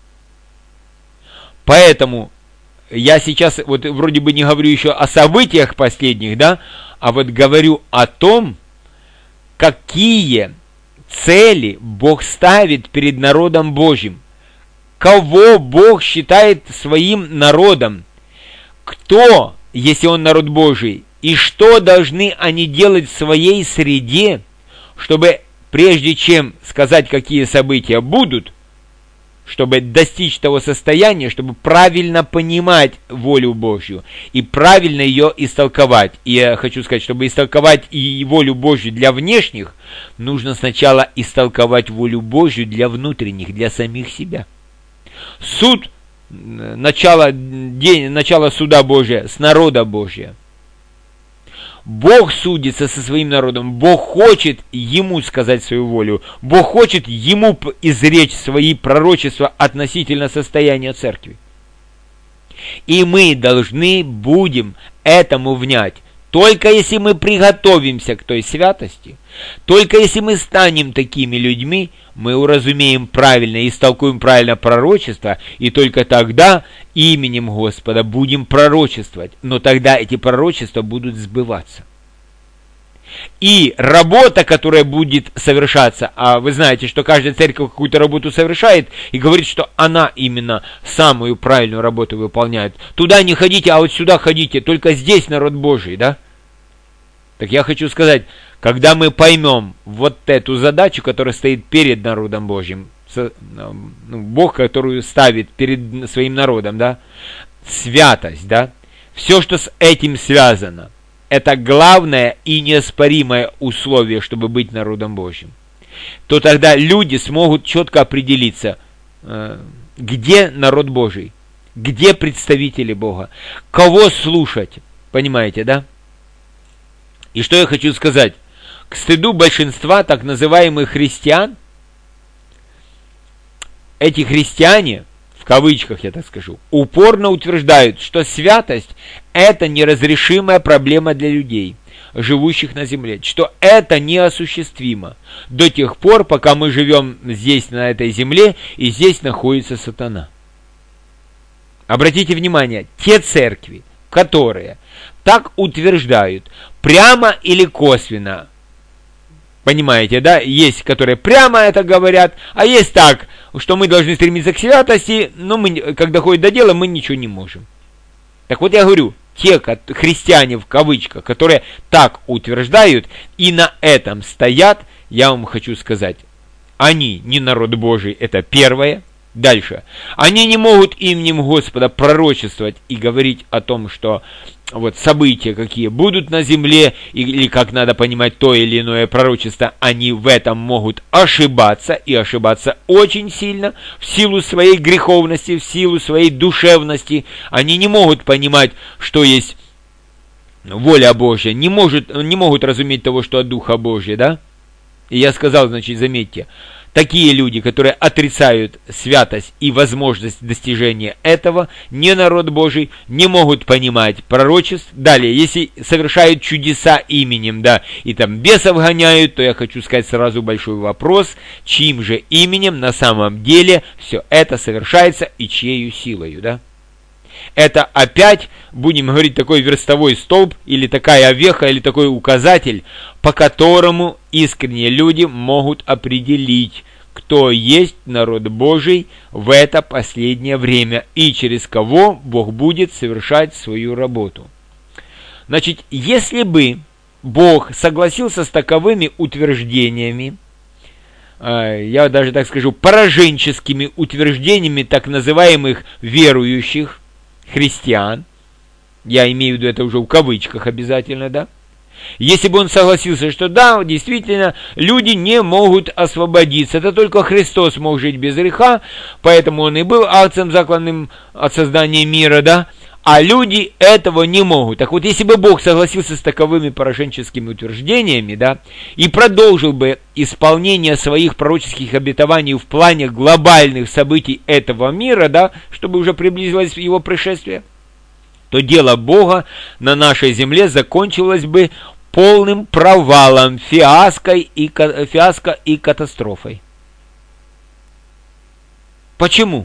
Поэтому я сейчас вот вроде бы не говорю еще о событиях последних, да, а вот говорю о том, какие цели Бог ставит перед народом Божьим, кого Бог считает своим народом, кто, если он народ Божий, и что должны они делать в своей среде, чтобы прежде чем сказать, какие события будут, чтобы достичь того состояния, чтобы правильно понимать волю Божью и правильно ее истолковать. И я хочу сказать, чтобы истолковать и волю Божью для внешних, нужно сначала истолковать волю Божью для внутренних, для самих себя. Суд, начало суда Божия с народа Божия. Бог судится со своим народом, Бог хочет ему сказать свою волю, Бог хочет ему изречь свои пророчества относительно состояния церкви. И мы должны будем этому внять, только если мы приготовимся к той святости, только если мы станем такими людьми, мы уразумеем правильно, истолкуем правильно пророчество, и только тогда именем Господа будем пророчествовать. Но тогда эти пророчества будут сбываться. И работа, которая будет совершаться, а вы знаете, что каждая церковь какую-то работу совершает и говорит, что она именно самую правильную работу выполняет. Туда не ходите, а вот сюда ходите, только здесь народ Божий, да? Так я хочу сказать, когда мы поймем вот эту задачу, которая стоит перед народом Божьим, Бог, которую ставит перед своим народом, да, святость, да, все, что с этим связано, это главное и неоспоримое условие, чтобы быть народом Божьим, то тогда люди смогут четко определиться, где народ Божий, где представители Бога, кого слушать, понимаете, да? И что я хочу сказать? К стыду большинства так называемых христиан, эти христиане, в кавычках я так скажу, упорно утверждают, что святость – это неразрешимая проблема для людей, живущих на земле, что это неосуществимо до тех пор, пока мы живем здесь, на этой земле, и здесь находится сатана. Обратите внимание, те церкви, которые так утверждают, прямо или косвенно, понимаете, да, есть, которые прямо это говорят, а есть так, что мы должны стремиться к святости, но мы, когда доходит до дела, мы ничего не можем. Так вот я говорю, те христиане в кавычках, которые так утверждают и на этом стоят, я вам хочу сказать, они не народ Божий, это первое. Дальше. Они не могут именем Господа пророчествовать и говорить о том, что вот события какие будут на земле, или как надо понимать то или иное пророчество, они в этом могут ошибаться, и ошибаться очень сильно, в силу своей греховности, в силу своей душевности. Они не могут понимать, что есть воля Божья, не могут разуметь того, что от Духа Божия, да? И я сказал, значит, заметьте, такие люди, которые отрицают святость и возможность достижения этого, не народ Божий, не могут понимать пророчеств. Далее, если совершают чудеса именем, да, и там бесов гоняют, то я хочу сказать сразу большой вопрос, чьим же именем на самом деле все это совершается и чьей силою, да? Это опять, будем говорить, такой верстовой столб, или такая веха, или такой указатель, по которому искренние люди могут определить, кто есть народ Божий в это последнее время, и через кого Бог будет совершать свою работу. Значит, если бы Бог согласился с таковыми утверждениями, я даже так скажу, пораженческими утверждениями так называемых верующих христиан, я имею в виду это уже в кавычках обязательно, да, если бы он согласился, что да, действительно, люди не могут освободиться, это только Христос мог жить без греха, поэтому он и был акцем закланным от создания мира, да, а люди этого не могут. Так вот, если бы Бог согласился с таковыми пораженческими утверждениями, да, и продолжил бы исполнение своих пророческих обетований в плане глобальных событий этого мира, да, чтобы уже приблизилось его пришествие, то дело Бога на нашей земле закончилось бы полным провалом, фиаско и катастрофой. Почему?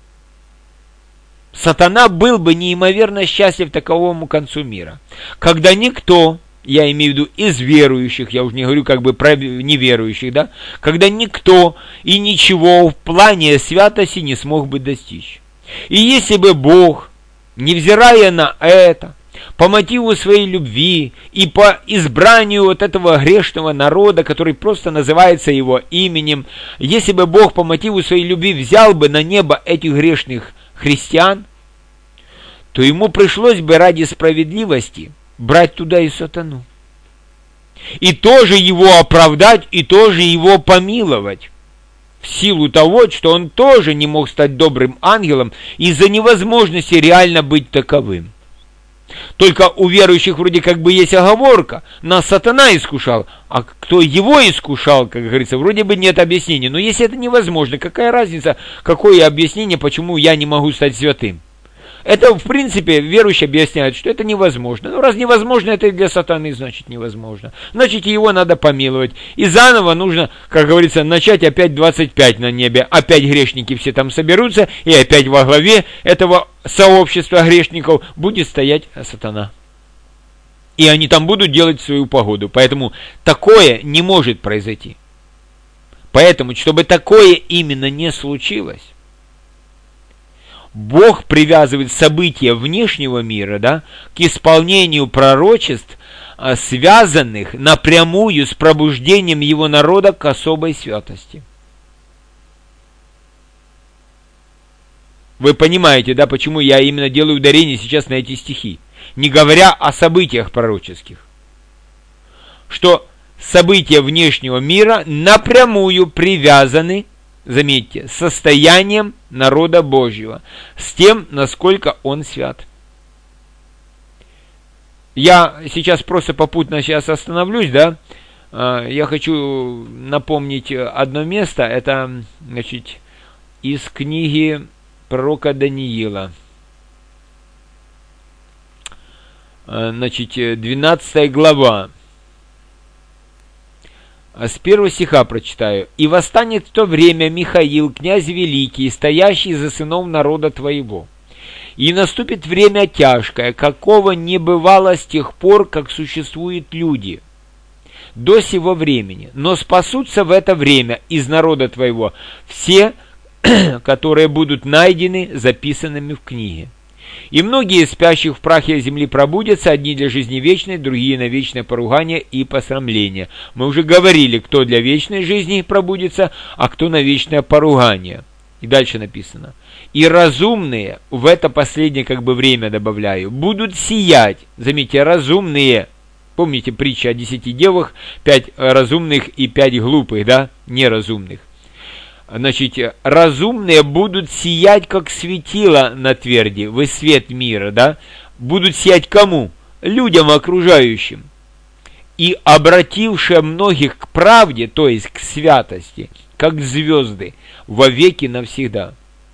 Сатана был бы неимоверно счастлив таковому концу мира, когда никто, я имею в виду из верующих, я уже не говорю как бы про неверующих, да, когда никто и ничего в плане святости не смог бы достичь. И если бы Бог, невзирая на это, по мотиву своей любви и по избранию вот этого грешного народа, который просто называется его именем, если бы Бог по мотиву своей любви взял бы на небо этих грешных христиан, то ему пришлось бы ради справедливости брать туда и сатану. И тоже его оправдать, и тоже его помиловать. В силу того, что он тоже не мог стать добрым ангелом из-за невозможности реально быть таковым. Только у верующих вроде как бы есть оговорка. Нас сатана искушал, а кто его искушал, как говорится, вроде бы нет объяснения. Но если это невозможно, какая разница, какое объяснение, почему я не могу стать святым? Это, в принципе, верующие объясняют, что это невозможно. Ну, раз невозможно, это и для сатаны, значит, невозможно. Значит, его надо помиловать. И заново нужно, как говорится, начать опять 25 на небе. Опять грешники все там соберутся, и опять во главе этого сообщества грешников будет стоять сатана. И они там будут делать свою погоду. Поэтому такое не может произойти. Поэтому, чтобы такое именно не случилось, Бог привязывает события внешнего мира, да, к исполнению пророчеств, связанных напрямую с пробуждением его народа к особой святости. Вы понимаете, да, почему я именно делаю ударение сейчас на эти стихи, не говоря о событиях пророческих, что события внешнего мира напрямую привязаны, заметьте, состоянием народа Божьего, с тем, насколько он свят. Я сейчас просто попутно сейчас остановлюсь, да, я хочу напомнить одно место, это, значит, из книги пророка Даниила, значит, 12 глава. С 1 стиха прочитаю. «И восстанет в то время Михаил, князь великий, стоящий за сынов народа твоего. И наступит время тяжкое, какого не бывало с тех пор, как существуют люди, до сего времени. Но спасутся в это время из народа твоего все, которые будут найдены записанными в книге. И многие из спящих в прахе земли пробудятся, одни для жизни вечной, другие на вечное поругание и посрамление». Мы уже говорили, кто для вечной жизни пробудется, а кто на вечное поругание. И дальше написано. «И разумные», в это последнее как бы время добавляю, «будут сиять». Заметьте, разумные. Помните притча о 10 девах, 5 разумных и 5 глупых, да, неразумных. Значит, разумные будут сиять, как светило на тверди, вы свет мира, да? Будут сиять кому? Людям окружающим. И обратившие многих к правде, то есть к святости, как звезды, вовеки навсегда.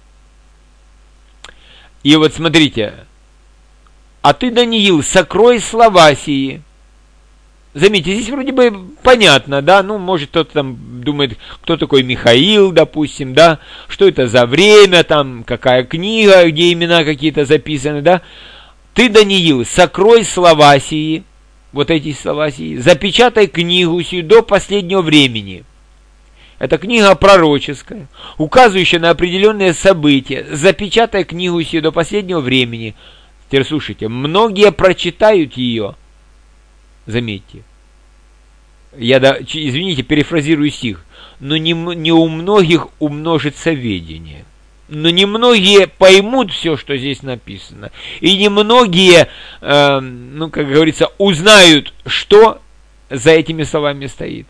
И вот смотрите, «А ты, Даниил, сокрой слова сии». Заметьте, здесь вроде бы понятно, да, ну, может, кто-то там думает, кто такой Михаил, допустим, да, что это за время, там, какая книга, где имена какие-то записаны, да. «Ты, Даниил, сокрой слова сии», вот эти слова сии, «запечатай книгу сию до последнего времени». Это книга пророческая, указывающая на определенные события. «Запечатай книгу сию до последнего времени». Теперь слушайте, многие прочитают ее, заметьте, извините, перефразирую стих, но не у многих умножится ведение. Но немногие поймут все, что здесь написано. И немногие, как говорится, узнают, что за этими словами стоит.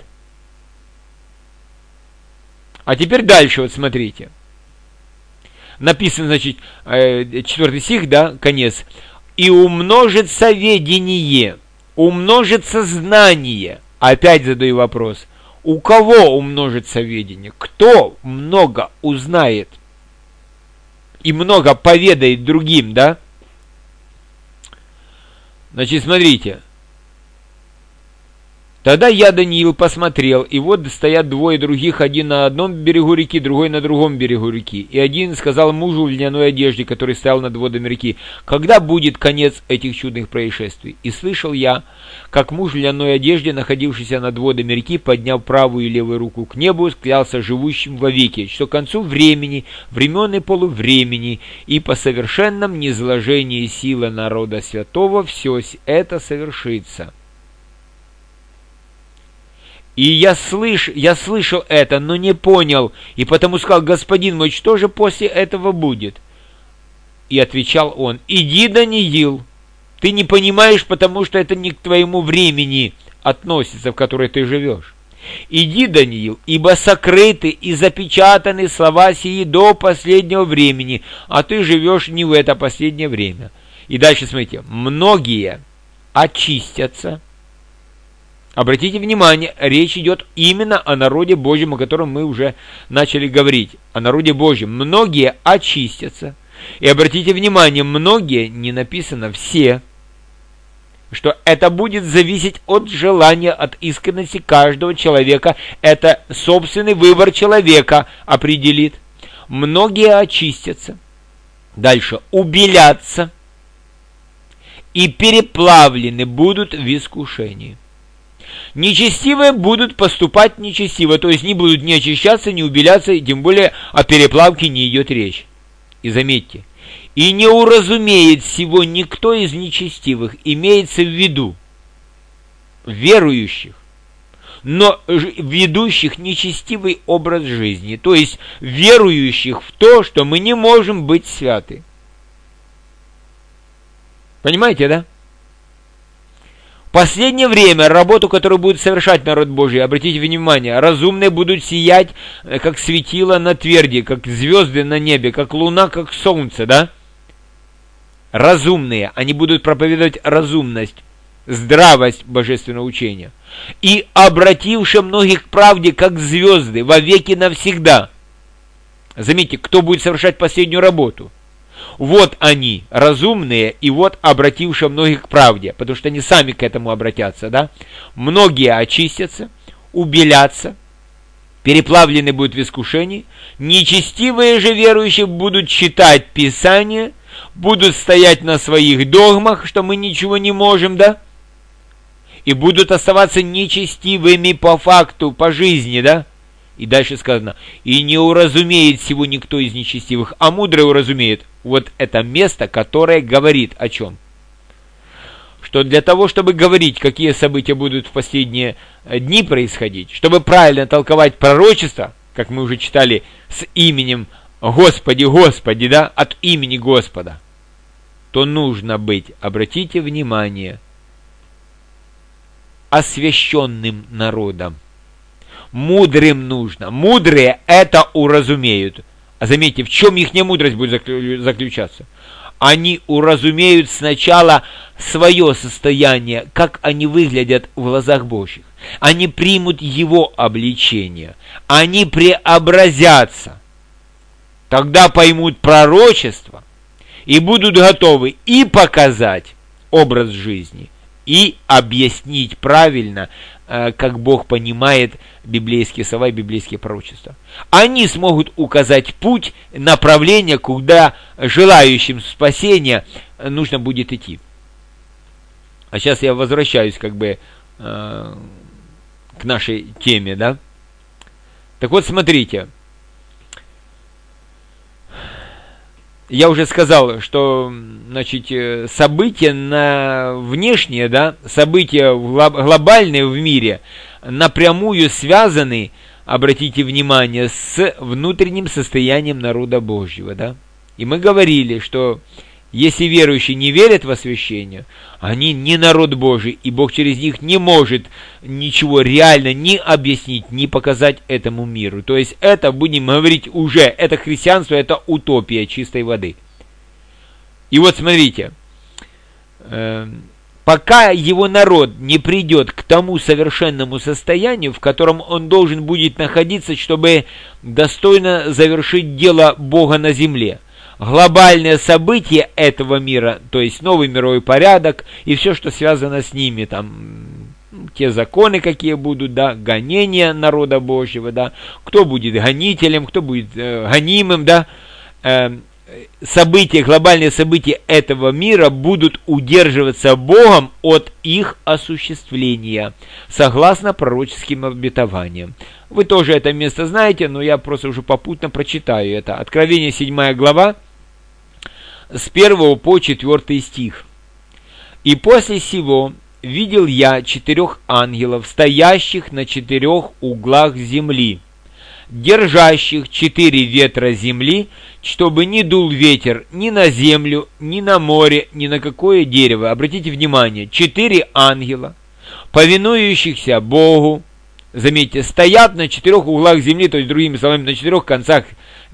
А теперь дальше, вот смотрите. Написано, значит, 4 стих, да, конец. «И умножится ведение, умножится знание». Опять задаю вопрос. У кого умножится ведение? Кто много узнает и много поведает другим, да? Значит, смотрите. Тогда я, Даниил, посмотрел, и вот стоят двое других, один на одном берегу реки, другой на другом берегу реки. И один сказал мужу в льняной одежде, который стоял над водами реки: когда будет конец этих чудных происшествий? И слышал я, как муж в льняной одежде, находившийся над водами реки, подняв правую и левую руку к небу, клялся живущим вовеки, что к концу времени, времен и полувремени, и по совершенном низложении силы народа святого все это совершится. И я слышал это, но не понял, и потому сказал: господин мой, что же после этого будет? И отвечал он: иди, Даниил, ты не понимаешь, потому что это не к твоему времени относится, в которой ты живешь. Иди, Даниил, ибо сокрыты и запечатаны слова сии до последнего времени, а ты живешь не в это последнее время. И дальше смотрите: многие очистятся. Обратите внимание, речь идет именно о народе Божьем, о котором мы уже начали говорить. О народе Божьем. Многие очистятся. И обратите внимание, многие, не написано все, что это будет зависеть от желания, от искренности каждого человека. Это собственный выбор человека определит. Многие очистятся. Дальше. Убелятся. И переплавлены будут в искушении. Нечестивые будут поступать нечестиво, то есть не будут ни очищаться, ни убеляться, и тем более о переплавке не идет речь. И заметьте, и не уразумеет всего никто из нечестивых, имеется в виду верующих, но ведущих нечестивый образ жизни, то есть верующих в то, что мы не можем быть святы. Понимаете, да? В последнее время работу, которую будет совершать народ Божий, обратите внимание, разумные будут сиять, как светило на тверди, как звезды на небе, как луна, как солнце, да? Разумные, они будут проповедовать разумность, здравость божественного учения. И обратившие многих к правде, как звезды, вовеки навсегда. Заметьте, кто будет совершать последнюю работу? Вот они, разумные, и вот обратившие многих к правде, потому что они сами к этому обратятся, да? Многие очистятся, убелятся, переплавлены будут в искушении, нечестивые же верующие будут читать Писание, будут стоять на своих догмах, что мы ничего не можем, да? И будут оставаться нечестивыми по факту, по жизни, да? И дальше сказано: и не уразумеет всего никто из нечестивых, а мудрый уразумеет. Вот это место, которое говорит о чем? Что для того, чтобы говорить, какие события будут в последние дни происходить, чтобы правильно толковать пророчество, как мы уже читали, с именем Господи, Господи, да, от имени Господа, то нужно быть, обратите внимание, освященным народом. Мудрым нужно. Мудрые это уразумеют. А заметьте, в чем их мудрость будет заключаться? Они уразумеют сначала свое состояние, как они выглядят в глазах Божьих. Они примут его обличение. Они преобразятся. Тогда поймут пророчество и будут готовы и показать образ жизни, и объяснить правильно, как Бог понимает библейские слова и библейские пророчества. Они смогут указать путь, направление, куда желающим спасения нужно будет идти. А сейчас я возвращаюсь к нашей теме, да? Так вот, смотрите. Я уже сказал, что, значит, события внешние, да, события глобальные в мире, напрямую связаны, обратите внимание, с внутренним состоянием народа Божьего, да? И мы говорили, что если верующие не верят в освящение, они не народ Божий, и Бог через них не может ничего реально ни объяснить, ни показать этому миру. То есть это, будем говорить уже, это христианство, это утопия чистой воды. И вот смотрите, пока его народ не придет к тому совершенному состоянию, в котором он должен будет находиться, чтобы достойно завершить дело Бога на земле, глобальные события этого мира, то есть новый мировой порядок и все, что связано с ними, там, те законы, какие будут, да, гонения народа Божьего, да, кто будет гонителем, кто будет гонимым, да, события, глобальные события этого мира будут удерживаться Богом от их осуществления, согласно пророческим обетованиям. Вы тоже это место знаете, но я просто уже попутно прочитаю это. Откровение 7 глава, с 1 по 4 стих. «И после сего видел я 4 ангелов, стоящих на 4 углах земли, держащих 4 ветра земли, чтобы не дул ветер ни на землю, ни на море, ни на какое дерево». Обратите внимание, 4 ангела, повинующихся Богу, заметьте, стоят на 4 углах земли, то есть, другими словами, на 4 концах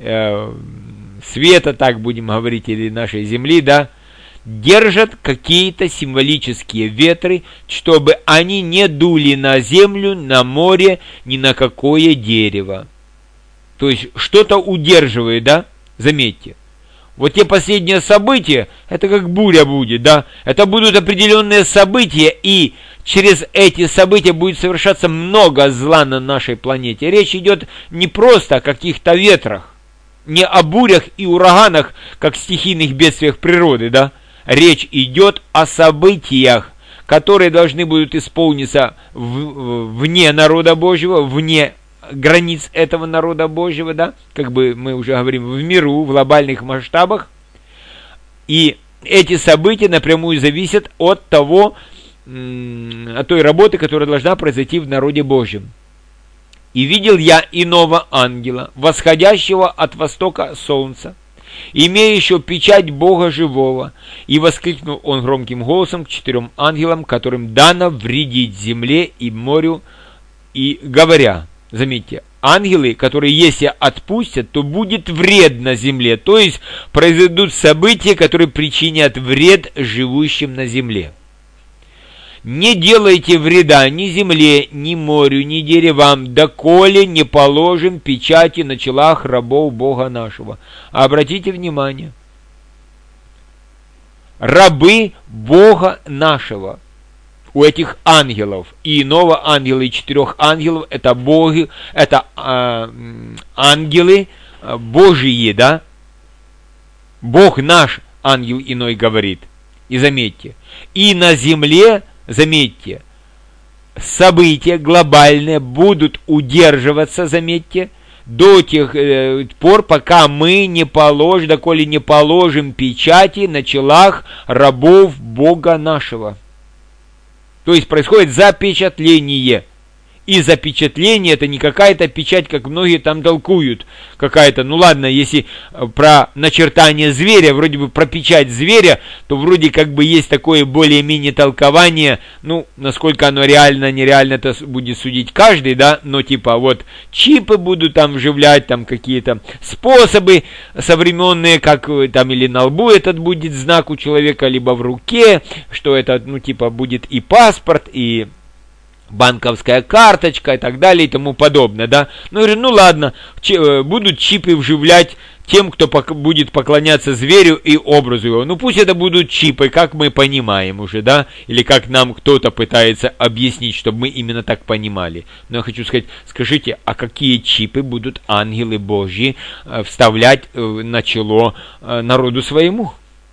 света, так будем говорить, или нашей земли, да, держат какие-то символические ветры, чтобы они не дули на землю, на море, ни на какое дерево. То есть, что-то удерживает, да, заметьте. Вот те последние события, это как буря будет, да, это будут определенные события, и через эти события будет совершаться много зла на нашей планете. Речь идет не просто о каких-то ветрах, не о бурях и ураганах, как стихийных бедствиях природы, да. Речь идет о событиях, которые должны будут исполниться вне народа Божьего, вне границ этого народа Божьего, да, как бы мы уже говорим, в миру, в глобальных масштабах. И эти события напрямую зависят от той работы, которая должна произойти в народе Божьем. «И видел я иного ангела, восходящего от востока солнца, имеющего печать Бога живого, и воскликнул он громким голосом к 4 ангелам, которым дано вредить земле и морю, и говоря». Заметьте, ангелы, которые если отпустят, то будет вред на земле, то есть произойдут события, которые причинят вред живущим на земле. «Не делайте вреда ни земле, ни морю, ни деревам, доколе не положим печати на челах рабов Бога нашего». Обратите внимание. Рабы Бога нашего. У этих ангелов, и иного ангела, и 4 ангелов, это боги, это ангелы Божьи, да? Бог наш, ангел иной говорит. И заметьте, и на земле, заметьте, события глобальные будут удерживаться, заметьте, до тех пор, пока мы не положим, доколе не положим печати на челах рабов Бога нашего. То есть происходит запечатление. И запечатление это не какая-то печать, как многие там толкуют. Какая-то, ну ладно, если про начертание зверя, вроде бы про печать зверя, то вроде как бы есть такое более-менее толкование, ну, насколько оно реально, нереально, это будет судить каждый, да, но типа вот чипы будут там вживлять, там какие-то способы современные, как там или на лбу этот будет знак у человека, либо в руке, что это, ну, типа будет и паспорт, и банковская карточка и так далее и тому подобное, да. Ну, говорю, ну ладно, будут чипы вживлять тем, кто будет поклоняться зверю и образу его. Ну, пусть это будут чипы, как мы понимаем уже, да, или как нам кто-то пытается объяснить, чтобы мы именно так понимали. Но я хочу сказать, скажите, а какие чипы будут ангелы Божьи вставлять на чело народу своему?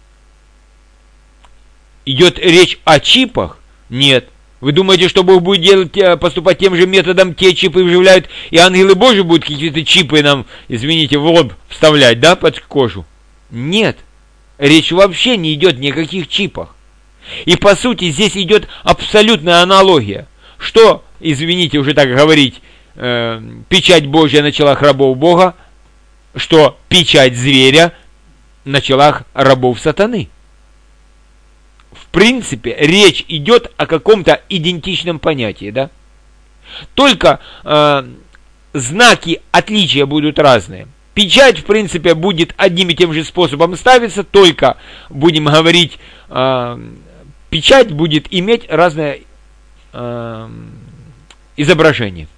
Идет речь о чипах? Нет. Вы думаете, что Бог будет поступать тем же методом, те чипы вживляют, и ангелы Божьи будут какие-то чипы нам, извините, в лоб вставлять, да, под кожу? Нет. Речь вообще не идет ни о каких чипах. И по сути здесь идет абсолютная аналогия. Что извините уже так говорить, печать Божья на челах рабов Бога, что печать зверя на челах рабов сатаны. В принципе, речь идет о каком-то идентичном понятии, да? Только знаки отличия будут разные. Печать, в принципе, будет одним и тем же способом ставиться, только, будем говорить, печать будет иметь разное изображение.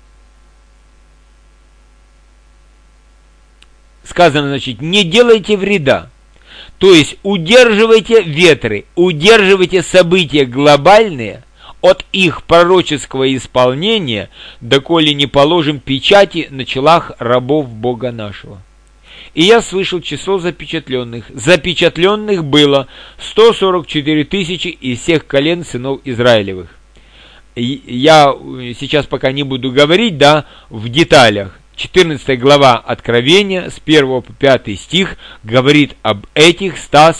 Сказано, значит, не делайте вреда. То есть удерживайте ветры, удерживайте события глобальные от их пророческого исполнения, доколе не положим печати на челах рабов Бога нашего. И я слышал число запечатленных. Запечатленных было 144 тысячи из всех колен сынов Израилевых. Я сейчас пока не буду говорить, да, в деталях. 14 глава Откровения, с 1 по 5 стих, говорит об этих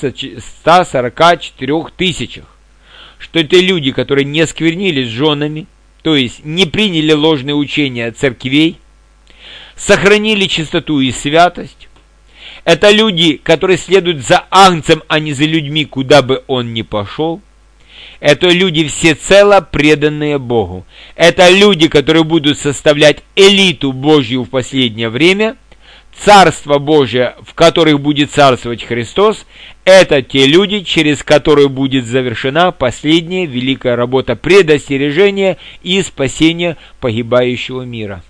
144 тысячах. Что это люди, которые не осквернились женами, то есть не приняли ложные учения церквей, сохранили чистоту и святость. Это люди, которые следуют за Агнцем, а не за людьми, куда бы он ни пошел. Это люди всецело преданные Богу. Это люди, которые будут составлять элиту Божью в последнее время. Царство Божие, в которых будет царствовать Христос, это те люди, через которые будет завершена последняя великая работа предостережения и спасения погибающего мира.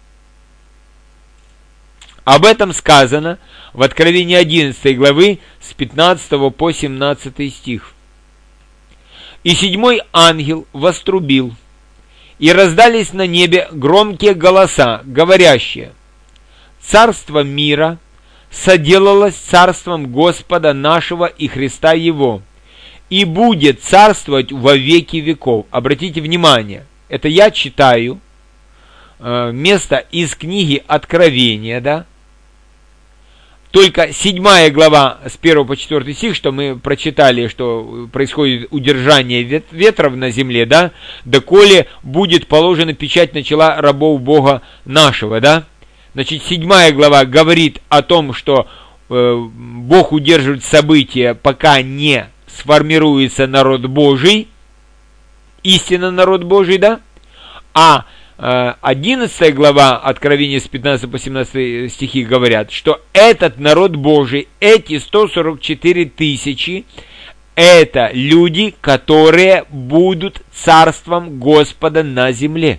Об этом сказано в Откровении 11 главы с 15 по 17 стих. «И седьмой ангел вострубил, и раздались на небе громкие голоса, говорящие: Царство мира соделалось царством Господа нашего и Христа Его, и будет царствовать во веки веков». Обратите внимание, это я читаю место из книги Откровения, да? Только 7 глава с 1 по 4 стих, что мы прочитали, что происходит удержание ветров на земле, да, доколе будет положена печать на чела рабов Бога нашего, да. Значит, 7 глава говорит о том, что Бог удерживает события, пока не сформируется народ Божий, истинно народ Божий, да, а 11 глава Откровения с 15 по 17 стихи говорят, что этот народ Божий, эти 144 тысячи, это люди, которые будут царством Господа на земле.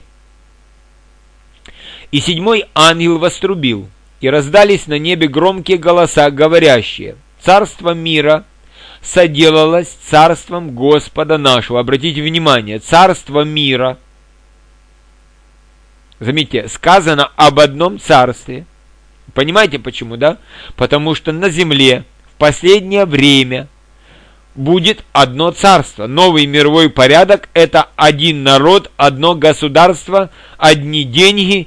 И седьмой ангел вострубил, и раздались на небе громкие голоса, говорящие: Царство мира соделалось царством Господа нашего. Обратите внимание, царство мира. Заметьте, сказано об одном царстве. Понимаете почему, да? Потому что на земле в последнее время будет одно царство. Новый мировой порядок – это один народ, одно государство, одни деньги,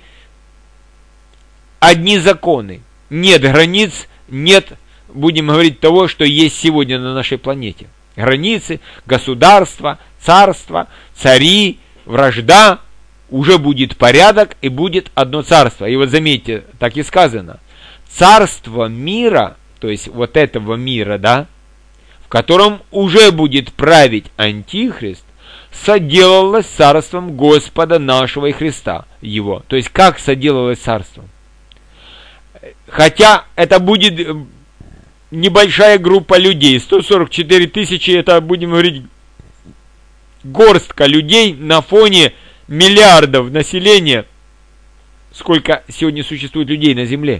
одни законы. Нет границ, нет, будем говорить, того, что есть сегодня на нашей планете. Границы, государства, царства, цари, вражда. Уже будет порядок и будет одно царство. И вот заметьте, так и сказано. Царство мира, то есть вот этого мира, да, в котором уже будет править Антихрист, соделалось царством Господа нашего и Христа Его. То есть как соделалось царством? Хотя это будет небольшая группа людей, 144 тысячи, это, будем говорить, горстка людей на фоне миллиардов населения, сколько сегодня существует людей на земле.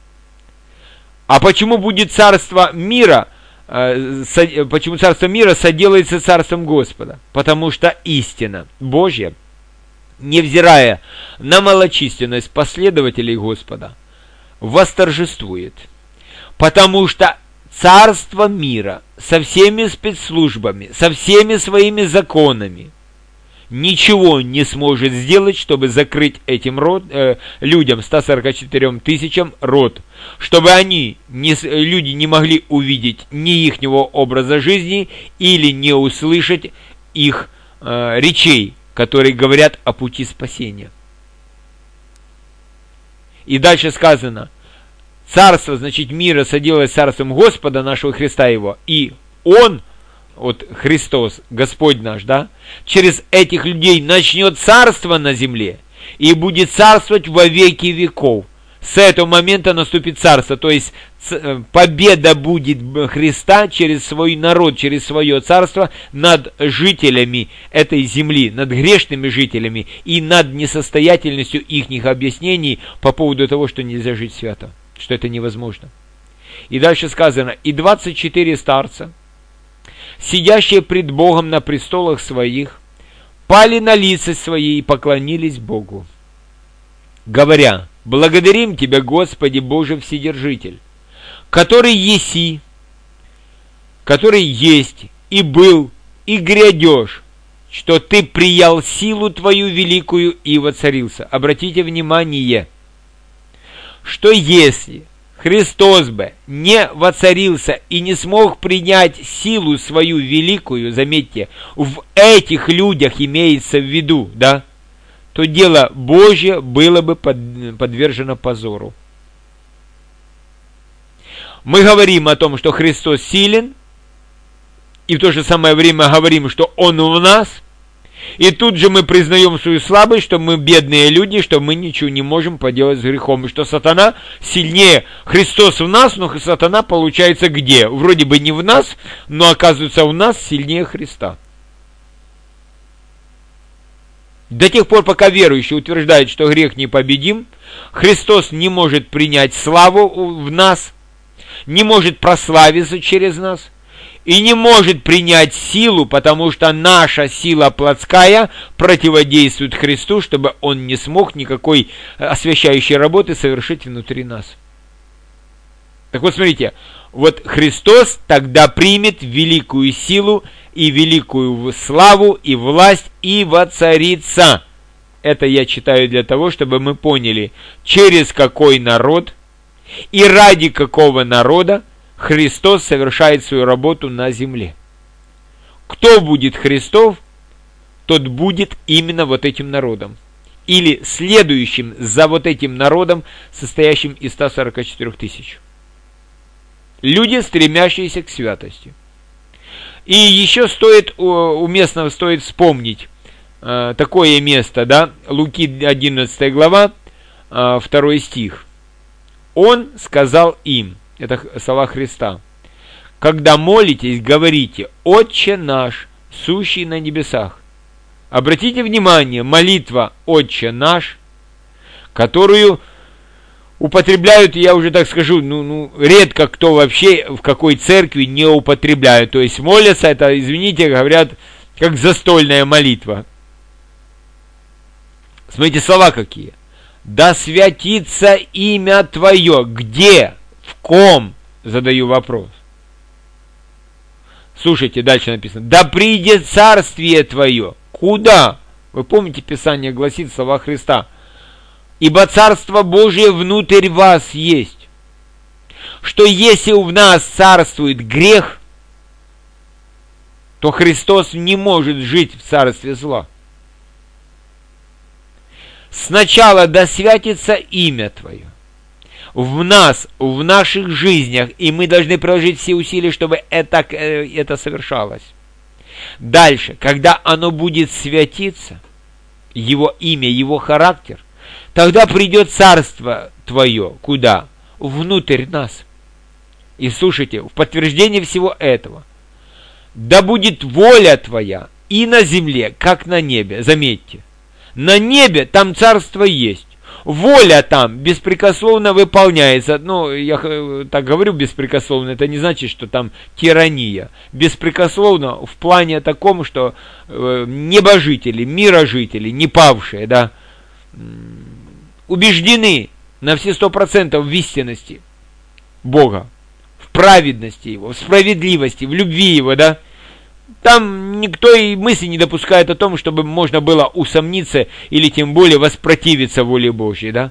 А почему будет царство мира, почему царство мира соделается царством Господа? Потому что истина Божья, невзирая на малочисленность последователей Господа, восторжествует. Потому что царство мира со всеми спецслужбами, со всеми своими законами ничего не сможет сделать, чтобы закрыть этим людям, 144 тысячам, рот, чтобы люди не могли увидеть ни ихнего образа жизни или не услышать их речей, которые говорят о пути спасения. И дальше сказано, царство, значит, мира соделалось царством Господа нашего Христа Его, и Он, вот Христос, Господь наш, да, через этих людей начнет царство на земле и будет царствовать во веки веков. С этого момента наступит царство, то есть победа будет Христа через свой народ, через свое царство над жителями этой земли, над грешными жителями и над несостоятельностью их объяснений по поводу того, что нельзя жить свято, что это невозможно. И дальше сказано, и 24 старца, сидящие пред Богом на престолах своих, пали на лица свои и поклонились Богу, говоря: благодарим Тебя, Господи Боже Вседержитель, который еси, который есть, и был, и грядешь, что Ты приял силу Твою великую и воцарился. Обратите внимание, что если Христос бы не воцарился и не смог принять силу свою великую, заметьте, в этих людях имеется в виду, да, то дело Божье было бы подвержено позору. Мы говорим о том, что Христос силен, и в то же самое время говорим, что Он в нас, и тут же мы признаем свою слабость, что мы бедные люди, что мы ничего не можем поделать с грехом, и что сатана сильнее. Христос в нас, но сатана получается где? Вроде бы не в нас, но оказывается в нас сильнее Христа. До тех пор, пока верующий утверждает, что грех непобедим, Христос не может принять славу в нас, не может прославиться через нас, и не может принять силу, потому что наша сила плотская противодействует Христу, чтобы Он не смог никакой освящающей работы совершить внутри нас. Так вот, смотрите, вот Христос тогда примет великую силу и великую славу и власть и воцарится. Это я читаю для того, чтобы мы поняли, через какой народ и ради какого народа Христос совершает свою работу на земле. Кто будет Христов, тот будет именно вот этим народом. Или следующим за вот этим народом, состоящим из 144 тысяч. Люди, стремящиеся к святости. И еще уместно стоит вспомнить такое место, да, Луки 11 глава, 2 стих. Он сказал им, это слова Христа: когда молитесь, говорите: Отче наш, сущий на небесах. Обратите внимание, молитва Отче наш, которую употребляют, я уже так скажу, редко кто вообще в какой церкви не употребляют. То есть молятся, это, извините, говорят, как застольная молитва. Смотрите, слова какие. Да святится имя Твое. Где? В ком? Задаю вопрос. Слушайте, дальше написано. Да придет царствие Твое. Куда? Вы помните, Писание гласит слова Христа. Ибо Царство Божие внутрь вас есть. Что если в нас царствует грех, то Христос не может жить в царстве зла. Сначала да святится имя Твое в нас, в наших жизнях, и мы должны приложить все усилия, чтобы это совершалось. Дальше, когда оно будет святиться, Его имя, Его характер, тогда придет Царство Твое. Куда? Внутрь нас. И слушайте, в подтверждение всего этого. Да будет воля Твоя и на земле, как на небе. Заметьте. На небе там царство есть. Воля там беспрекословно выполняется. Я так говорю беспрекословно, это не значит, что там тирания. Беспрекословно в плане таком, что небожители, мирожители, не павшие, да, убеждены на все 100% в истинности Бога, в праведности Его, в справедливости, в любви Его, да. Там никто и мысли не допускает о том, чтобы можно было усомниться или тем более воспротивиться воле Божьей, да.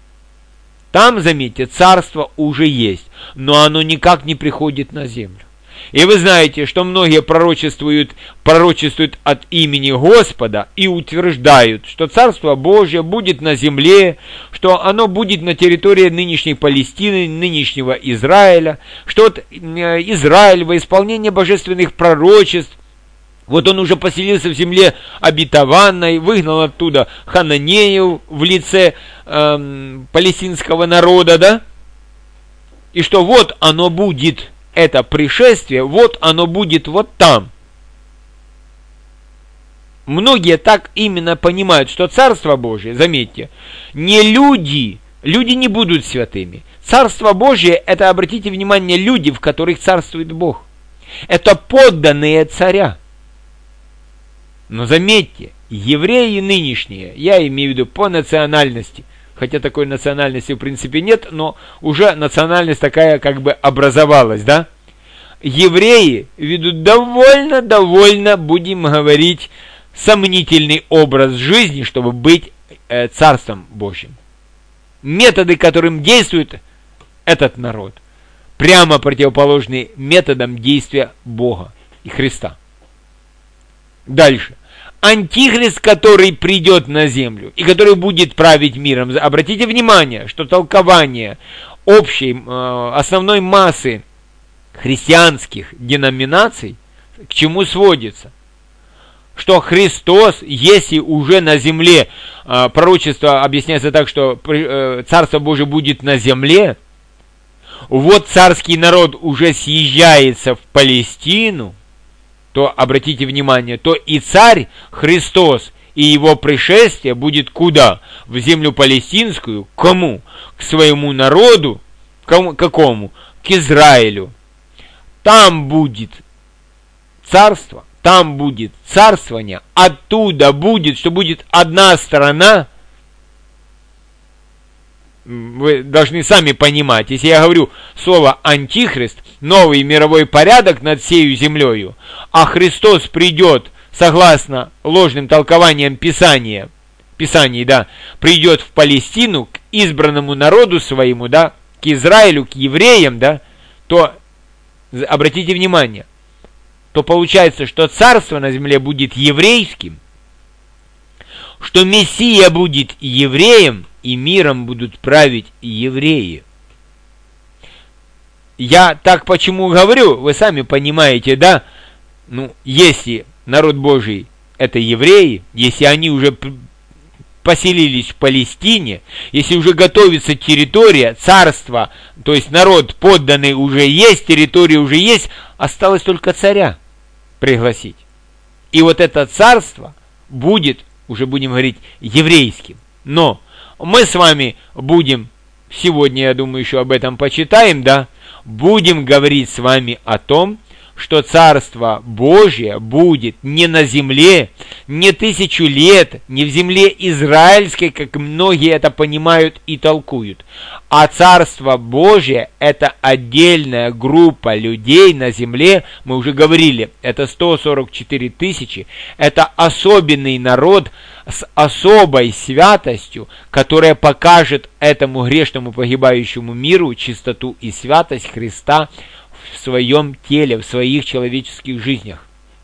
Там, заметьте, царство уже есть, но оно никак не приходит на землю. И вы знаете, что многие пророчествуют от имени Господа и утверждают, что Царство Божие будет на земле, что оно будет на территории нынешней Палестины, нынешнего Израиля, что вот Израиль во исполнение божественных пророчеств, вот он уже поселился в земле обетованной, выгнал оттуда хананеев в лице палестинского народа, да? И что вот оно будет, это пришествие, вот оно будет вот там. Многие так именно понимают, что Царство Божие, заметьте, не люди не будут святыми. Царство Божие, это, обратите внимание, люди, в которых царствует Бог. Это подданные царя. Но заметьте, евреи нынешние, я имею в виду по национальности, хотя такой национальности в принципе нет, но уже национальность такая как бы образовалась, да? Евреи ведут довольно, будем говорить, сомнительный образ жизни, чтобы быть Царством Божьим. Методы, которым действует этот народ, прямо противоположны методам действия Бога и Христа. Дальше. Антихрист, который придет на землю и который будет править миром. Обратите внимание, что толкование общей, основной массы христианских деноминаций к чему сводится? Что Христос, если уже на земле, пророчество объясняется так, что Царство Божие будет на земле, вот царский народ уже съезжается в Палестину, то, обратите внимание, то и царь Христос и его пришествие будет куда? В землю палестинскую. Кому? К своему народу. Какому? К Израилю. Там будет царство, там будет царствование, оттуда будет, что будет одна сторона. Вы должны сами понимать, если я говорю слово «антихрист», новый мировой порядок над всею землею, а Христос придет, согласно ложным толкованиям Писаний, да, придет в Палестину к избранному народу своему, да, к Израилю, к евреям, да, то, обратите внимание, то получается, что царство на земле будет еврейским, что Мессия будет евреем, и миром будут править евреи. Я так почему говорю, вы сами понимаете, да? Ну, если народ Божий это евреи, если они уже поселились в Палестине, если уже готовится территория, царство, то есть народ подданный уже есть, территория уже есть, осталось только царя пригласить. И вот это царство будет, уже будем говорить, еврейским. Но мы с вами будем, сегодня, я думаю, еще об этом почитаем, да, будем говорить с вами о том, что Царство Божие будет не на земле, не 1000 лет, не в земле израильской, как многие это понимают и толкуют, а Царство Божие – это отдельная группа людей на земле, мы уже говорили, это 144 тысячи, это особенный народ с особой святостью, которая покажет этому грешному погибающему миру чистоту и святость Христа в своем теле, в своих человеческих жизнях.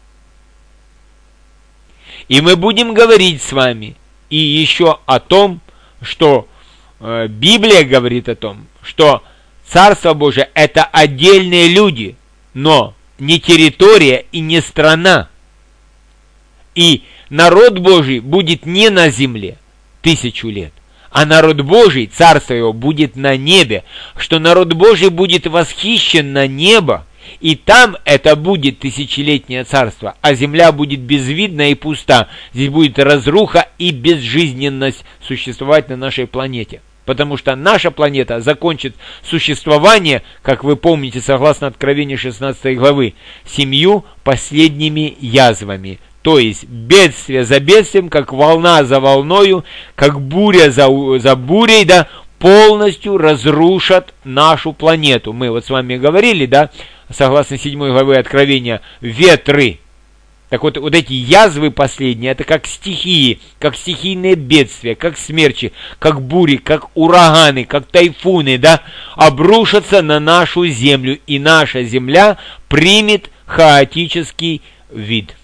И мы будем говорить с вами и еще о том, что Библия говорит о том, что Царство Божие – это отдельные люди, но не территория и не страна. И народ Божий будет не на земле 1000 лет, а народ Божий, царство его, будет на небе, что народ Божий будет восхищен на небо, и там это будет 1000-летнее царство, а земля будет безвидна и пуста. Здесь будет разруха и безжизненность существовать на нашей планете. Потому что наша планета закончит существование, как вы помните, согласно Откровению 16 главы, 7 последними язвами. То есть бедствие за бедствием, как волна за волною, как буря за бурей, да, полностью разрушат нашу планету. Мы вот с вами говорили, да, согласно 7 главы Откровения, ветры Так вот, вот эти язвы последние, это как стихии, как стихийные бедствия, как смерчи, как бури, как ураганы, как тайфуны, да, обрушатся на нашу землю, и наша земля примет хаотический вид.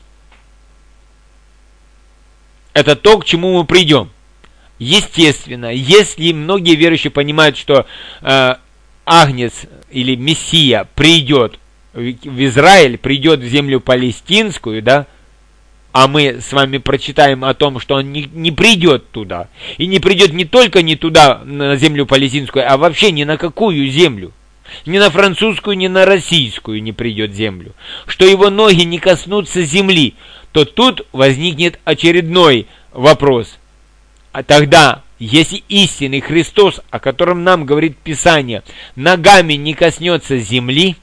Это то, к чему мы придем. Естественно, если многие верующие понимают, что Агнец или Мессия придет в Израиль, придет в землю палестинскую, да, а мы с вами прочитаем о том, что он не придет туда. И не придет не только не туда, на землю палестинскую, а вообще ни на какую землю. Ни на французскую, ни на российскую не придет землю. Что его ноги не коснутся земли, то тут возникнет очередной вопрос. А тогда, если истинный Христос, о котором нам говорит Писание, ногами не коснется земли,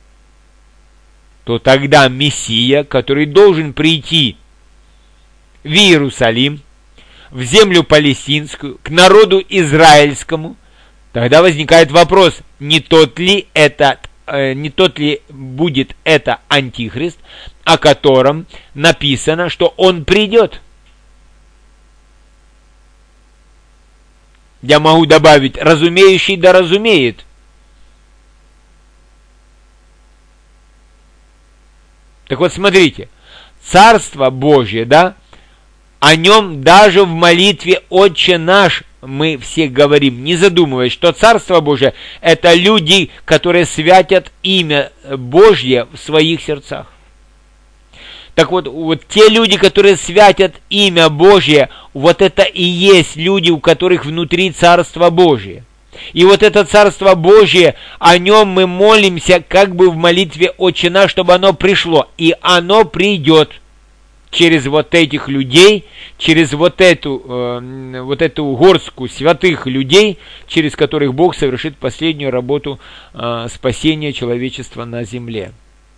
то тогда Мессия, который должен прийти в Иерусалим, в землю палестинскую, к народу израильскому, тогда возникает вопрос, не тот ли будет это Антихрист, о котором написано, что он придет. Я могу добавить, разумеющий да разумеет. Так вот, смотрите, Царство Божье, да, о нем даже в молитве «Отче наш» мы все говорим, не задумываясь, что Царство Божье – это люди, которые святят имя Божье в своих сердцах. Так вот те люди, которые святят имя Божье, вот это и есть люди, у которых внутри Царство Божье. И вот это Царство Божье, о нем мы молимся как бы в молитве «Отче наш», чтобы оно пришло. И оно придет через вот этих людей, через вот эту горстку святых людей, через которых Бог совершит последнюю работу спасения человечества на земле.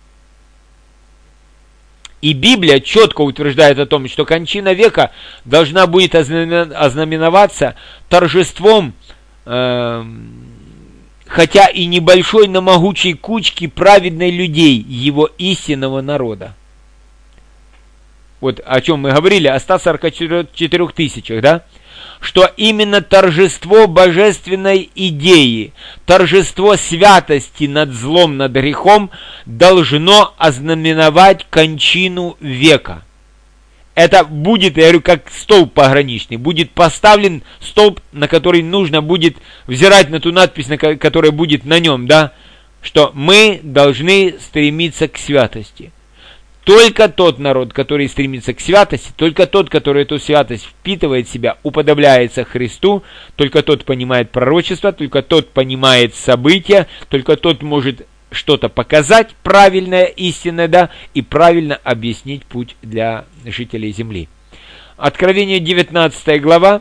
И Библия четко утверждает о том, что кончина века должна будет ознаменоваться торжеством, хотя и небольшой, но могучей кучки праведной людей, его истинного народа. Вот о чем мы говорили, о 144 тысячах, да? Что именно торжество божественной идеи, торжество святости над злом, над грехом должно ознаменовать кончину века. Это будет, я говорю, как столб пограничный. Будет поставлен столб, на который нужно будет взирать на ту надпись, которая будет на нем, да? Что мы должны стремиться к святости. Только тот народ, который стремится к святости, только тот, который эту святость впитывает в себя, уподобляется Христу, только тот понимает пророчество, только тот понимает события, только тот может что-то показать правильное, истинное, да, и правильно объяснить путь для жителей земли. Откровение 19 глава,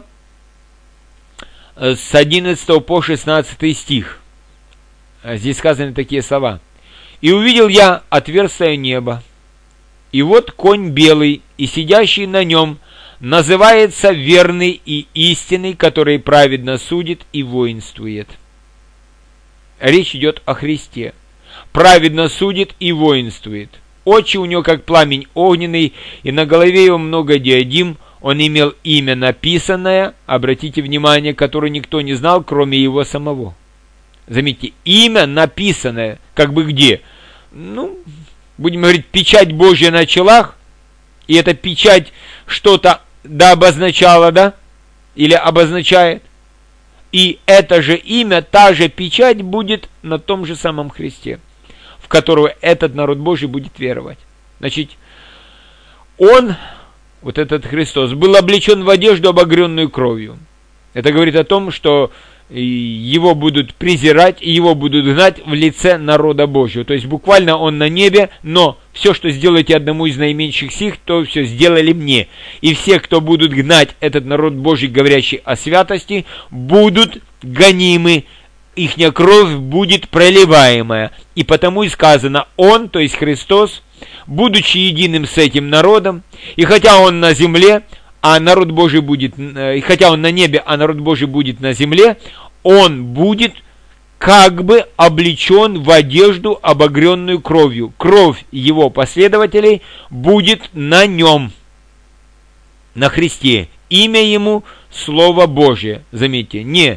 с 11 по 16 стих. Здесь сказаны такие слова. «И увидел я отверстие неба, и вот конь белый, и сидящий на нем называется верный и истинный, который праведно судит и воинствует». Речь идет о Христе. Праведно судит и воинствует. Очи у него как пламень огненный, и на голове его много диадим. Он имел имя написанное, обратите внимание, которое никто не знал, кроме его самого. Заметьте, имя написанное, как бы где? Будем говорить, печать Божья на челах, и эта печать что-то обозначала, да? Или обозначает. И это же имя, та же печать будет на том же самом Христе, в которого этот народ Божий будет веровать. Значит, он, вот этот Христос, был облечен в одежду, обогренную кровью. Это говорит о том, что его будут презирать, и его будут гнать в лице народа Божьего. То есть буквально он на небе, но все, что сделаете одному из наименьших сих, то все сделали мне. И все, кто будут гнать этот народ Божий, говорящий о святости, будут гонимы, ихняя кровь будет проливаемая. И потому и сказано, он, то есть Христос, будучи единым с этим народом, и хотя он на земле, а народ Божий будет, хотя он на небе, а народ Божий будет на земле, он будет как бы облечен в одежду, обогренную кровью. Кровь его последователей будет на нем, на Христе. Имя ему Слово Божие. Заметьте, не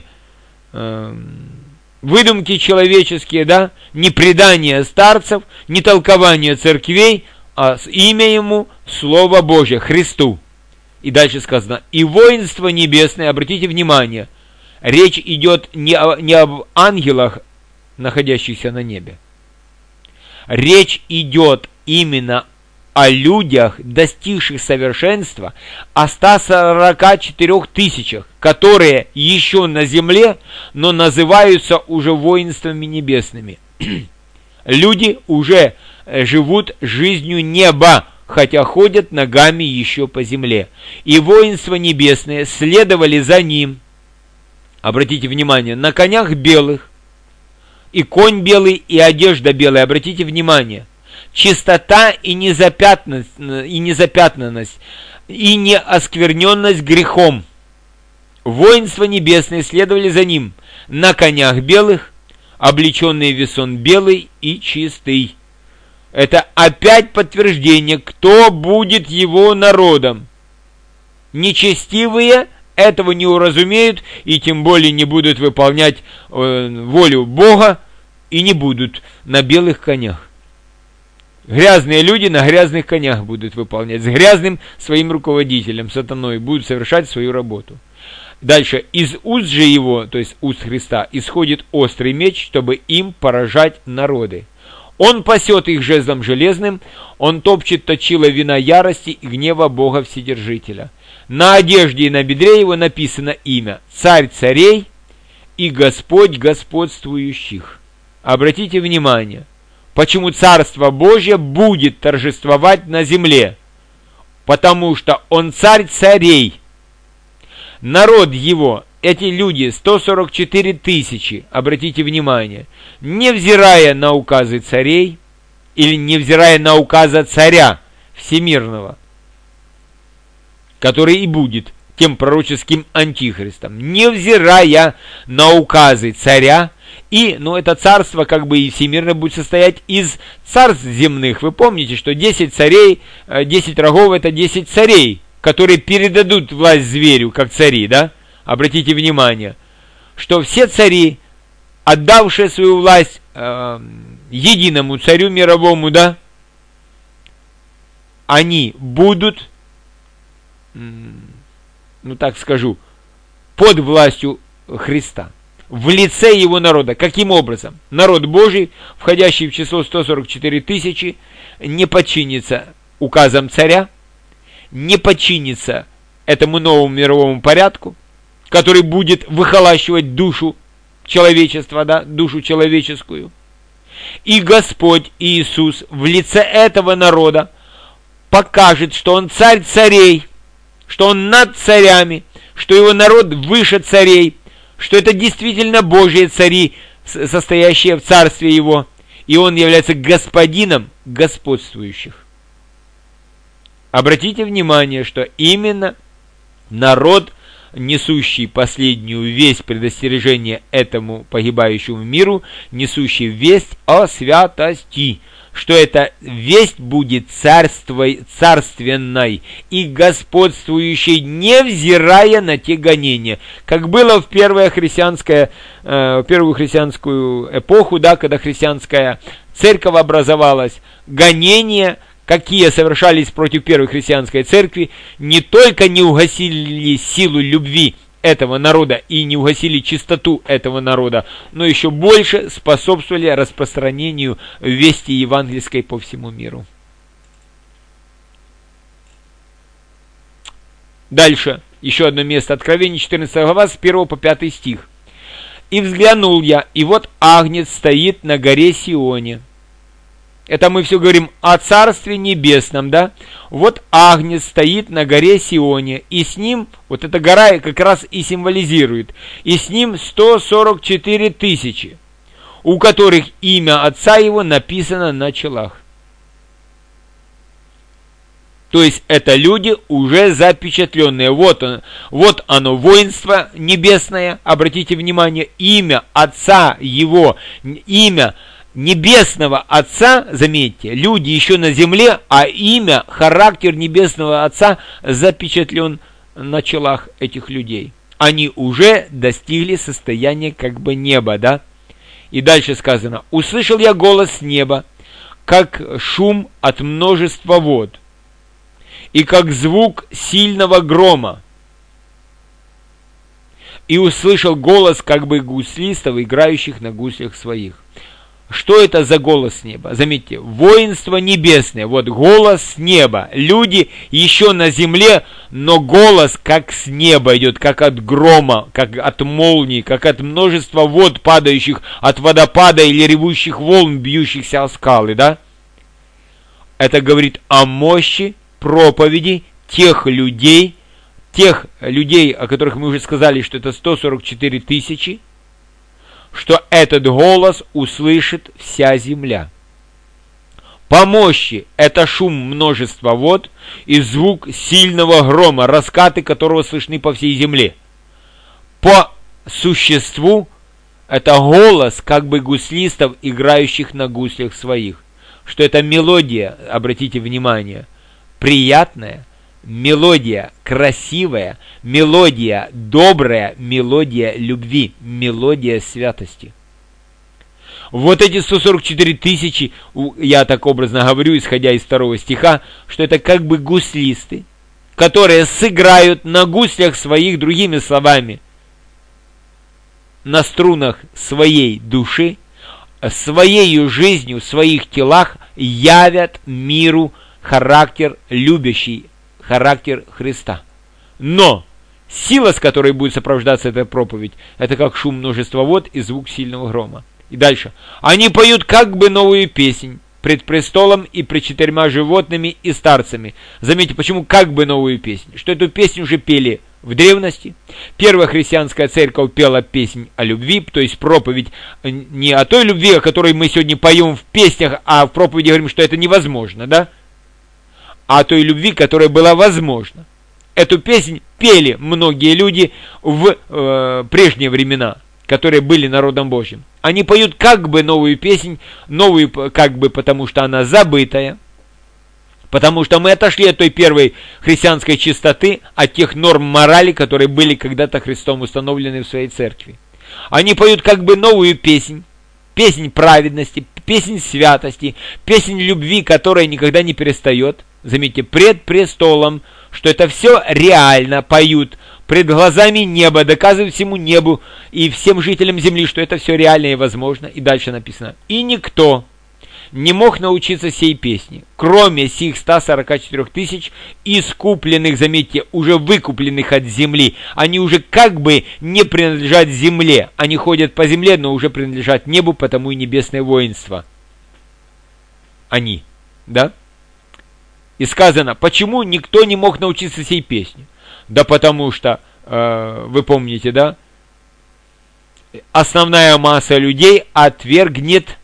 выдумки человеческие, да, не предания старцев, не толкование церквей, а имя ему Слово Божие, Христу. И дальше сказано, и воинство небесное, обратите внимание, речь идет не об ангелах, находящихся на небе. Речь идет именно о людях, достигших совершенства, о 144 тысячах, которые еще на земле, но называются уже воинствами небесными. Люди уже живут жизнью неба, хотя ходят ногами еще по земле. И воинства небесные следовали за ним. Обратите внимание, на конях белых, и конь белый, и одежда белая. Обратите внимание, чистота и незапятнанность, и неоскверненность грехом. Воинства небесные следовали за ним на конях белых, облеченные в весон белый и чистый. Это опять подтверждение, кто будет его народом. Нечестивые этого не уразумеют и тем более не будут выполнять волю Бога и не будут на белых конях. Грязные люди на грязных конях будут выполнять, с грязным своим руководителем, сатаной, будут совершать свою работу. Дальше, из уст же его, то есть уст Христа, исходит острый меч, чтобы им поражать народы. Он пасет их жезлом железным, он топчет точило вина ярости и гнева Бога Вседержителя. На одежде и на бедре его написано имя Царь царей и Господь господствующих. Обратите внимание, почему Царство Божье будет торжествовать на земле? Потому что он Царь царей. Народ его, эти люди, 144 тысячи, обратите внимание, невзирая на указы царей, или невзирая на указы царя всемирного, который и будет тем пророческим антихристом, невзирая на указы царя, и, это царство как бы и всемирно будет состоять из царств земных. Вы помните, что 10 царей, 10 рогов это 10 царей, которые передадут власть зверю, как цари, да? Обратите внимание, что все цари, отдавшие свою власть единому царю мировому, да, они будут, так скажу, под властью Христа, в лице его народа. Каким образом? Народ Божий, входящий в число 144 тысячи, не подчинится указам царя, не подчинится этому новому мировому порядку, который будет выхолащивать душу человечества, да, душу человеческую. И Господь Иисус в лице этого народа покажет, что Он царь царей, что Он над царями, что Его народ выше царей, что это действительно Божьи цари, состоящие в царстве Его, и Он является господином господствующих. Обратите внимание, что именно народ, несущий последнюю весть предостережения этому погибающему миру, несущий весть о святости, что эта весть будет царственной и господствующей, невзирая на те гонения, как было в первую христианскую эпоху, да, когда христианская церковь образовалась, гонения, какие совершались против первой христианской церкви, не только не угасили силу любви этого народа и не угасили чистоту этого народа, но еще больше способствовали распространению вести евангельской по всему миру. Дальше, еще одно место, Откровение 14 глава, с 1 по 5 стих. «И взглянул я, и вот Агнец стоит на горе Сионе». Это мы все говорим о Царстве Небесном, да? Вот Агнец стоит на горе Сионе, и с ним, вот эта гора как раз и символизирует, и с ним 144 тысячи, у которых имя Отца Его написано на челах. То есть это люди уже запечатленные. Вот оно, воинство небесное, обратите внимание, имя Отца Его, имя Небесного Отца, заметьте, люди еще на земле, а имя, характер Небесного Отца запечатлен на челах этих людей. Они уже достигли состояния как бы неба, да? И дальше сказано: «Услышал я голос с неба, как шум от множества вод, и как звук сильного грома. И услышал голос как бы гуслистов, играющих на гуслях своих». Что это за голос с неба? Заметьте, воинство небесное, вот голос с неба. Люди еще на земле, но голос как с неба идет, как от грома, как от молнии, как от множества вод, падающих от водопада или ревущих волн, бьющихся о скалы, да? Это говорит о мощи проповеди тех людей, о которых мы уже сказали, что это 144 тысячи, что этот голос услышит вся земля. По мощи это шум множества вод и звук сильного грома, раскаты которого слышны по всей земле. По существу это голос как бы гуслистов, играющих на гуслях своих. Что это мелодия, обратите внимание, приятная, мелодия красивая, мелодия добрая, мелодия любви, мелодия святости. Вот эти 144 тысячи, я так образно говорю, исходя из 2 стиха, что это как бы гуслисты, которые сыграют на гуслях своих, другими словами, на струнах своей души, своей жизнью, в своих телах явят миру характер любящий, характер Христа. Но сила, с которой будет сопровождаться эта проповедь, это как шум множества вод и звук сильного грома. И дальше. Они поют как бы новую песнь пред престолом и пред 4 животными и старцами. Заметьте, почему как бы новую песнь? Что эту песню уже пели в древности. Первая христианская церковь пела песнь о любви, то есть проповедь не о той любви, о которой мы сегодня поем в песнях, а в проповеди говорим, что это невозможно, да? А той любви, которая была возможна. Эту песнь пели многие люди в прежние времена, которые были народом Божьим. Они поют как бы новую песнь, новую как бы потому, что она забытая, потому что мы отошли от той первой христианской чистоты, от тех норм морали, которые были когда-то Христом установлены в своей церкви. Они поют как бы новую песнь, песнь праведности, песнь святости, песнь любви, которая никогда не перестает. Заметьте, пред престолом, что это все реально поют, пред глазами неба, доказывают всему небу и всем жителям земли, что это все реально и возможно. И дальше написано: «И никто не мог научиться сей песни, кроме сих 144 тысяч искупленных», заметьте, уже выкупленных от земли. Они уже как бы не принадлежат земле, они ходят по земле, но уже принадлежат небу, потому и небесное воинство. Они, да? И сказано, почему никто не мог научиться сей песни? Да потому что, вы помните, да, основная масса людей отвергнет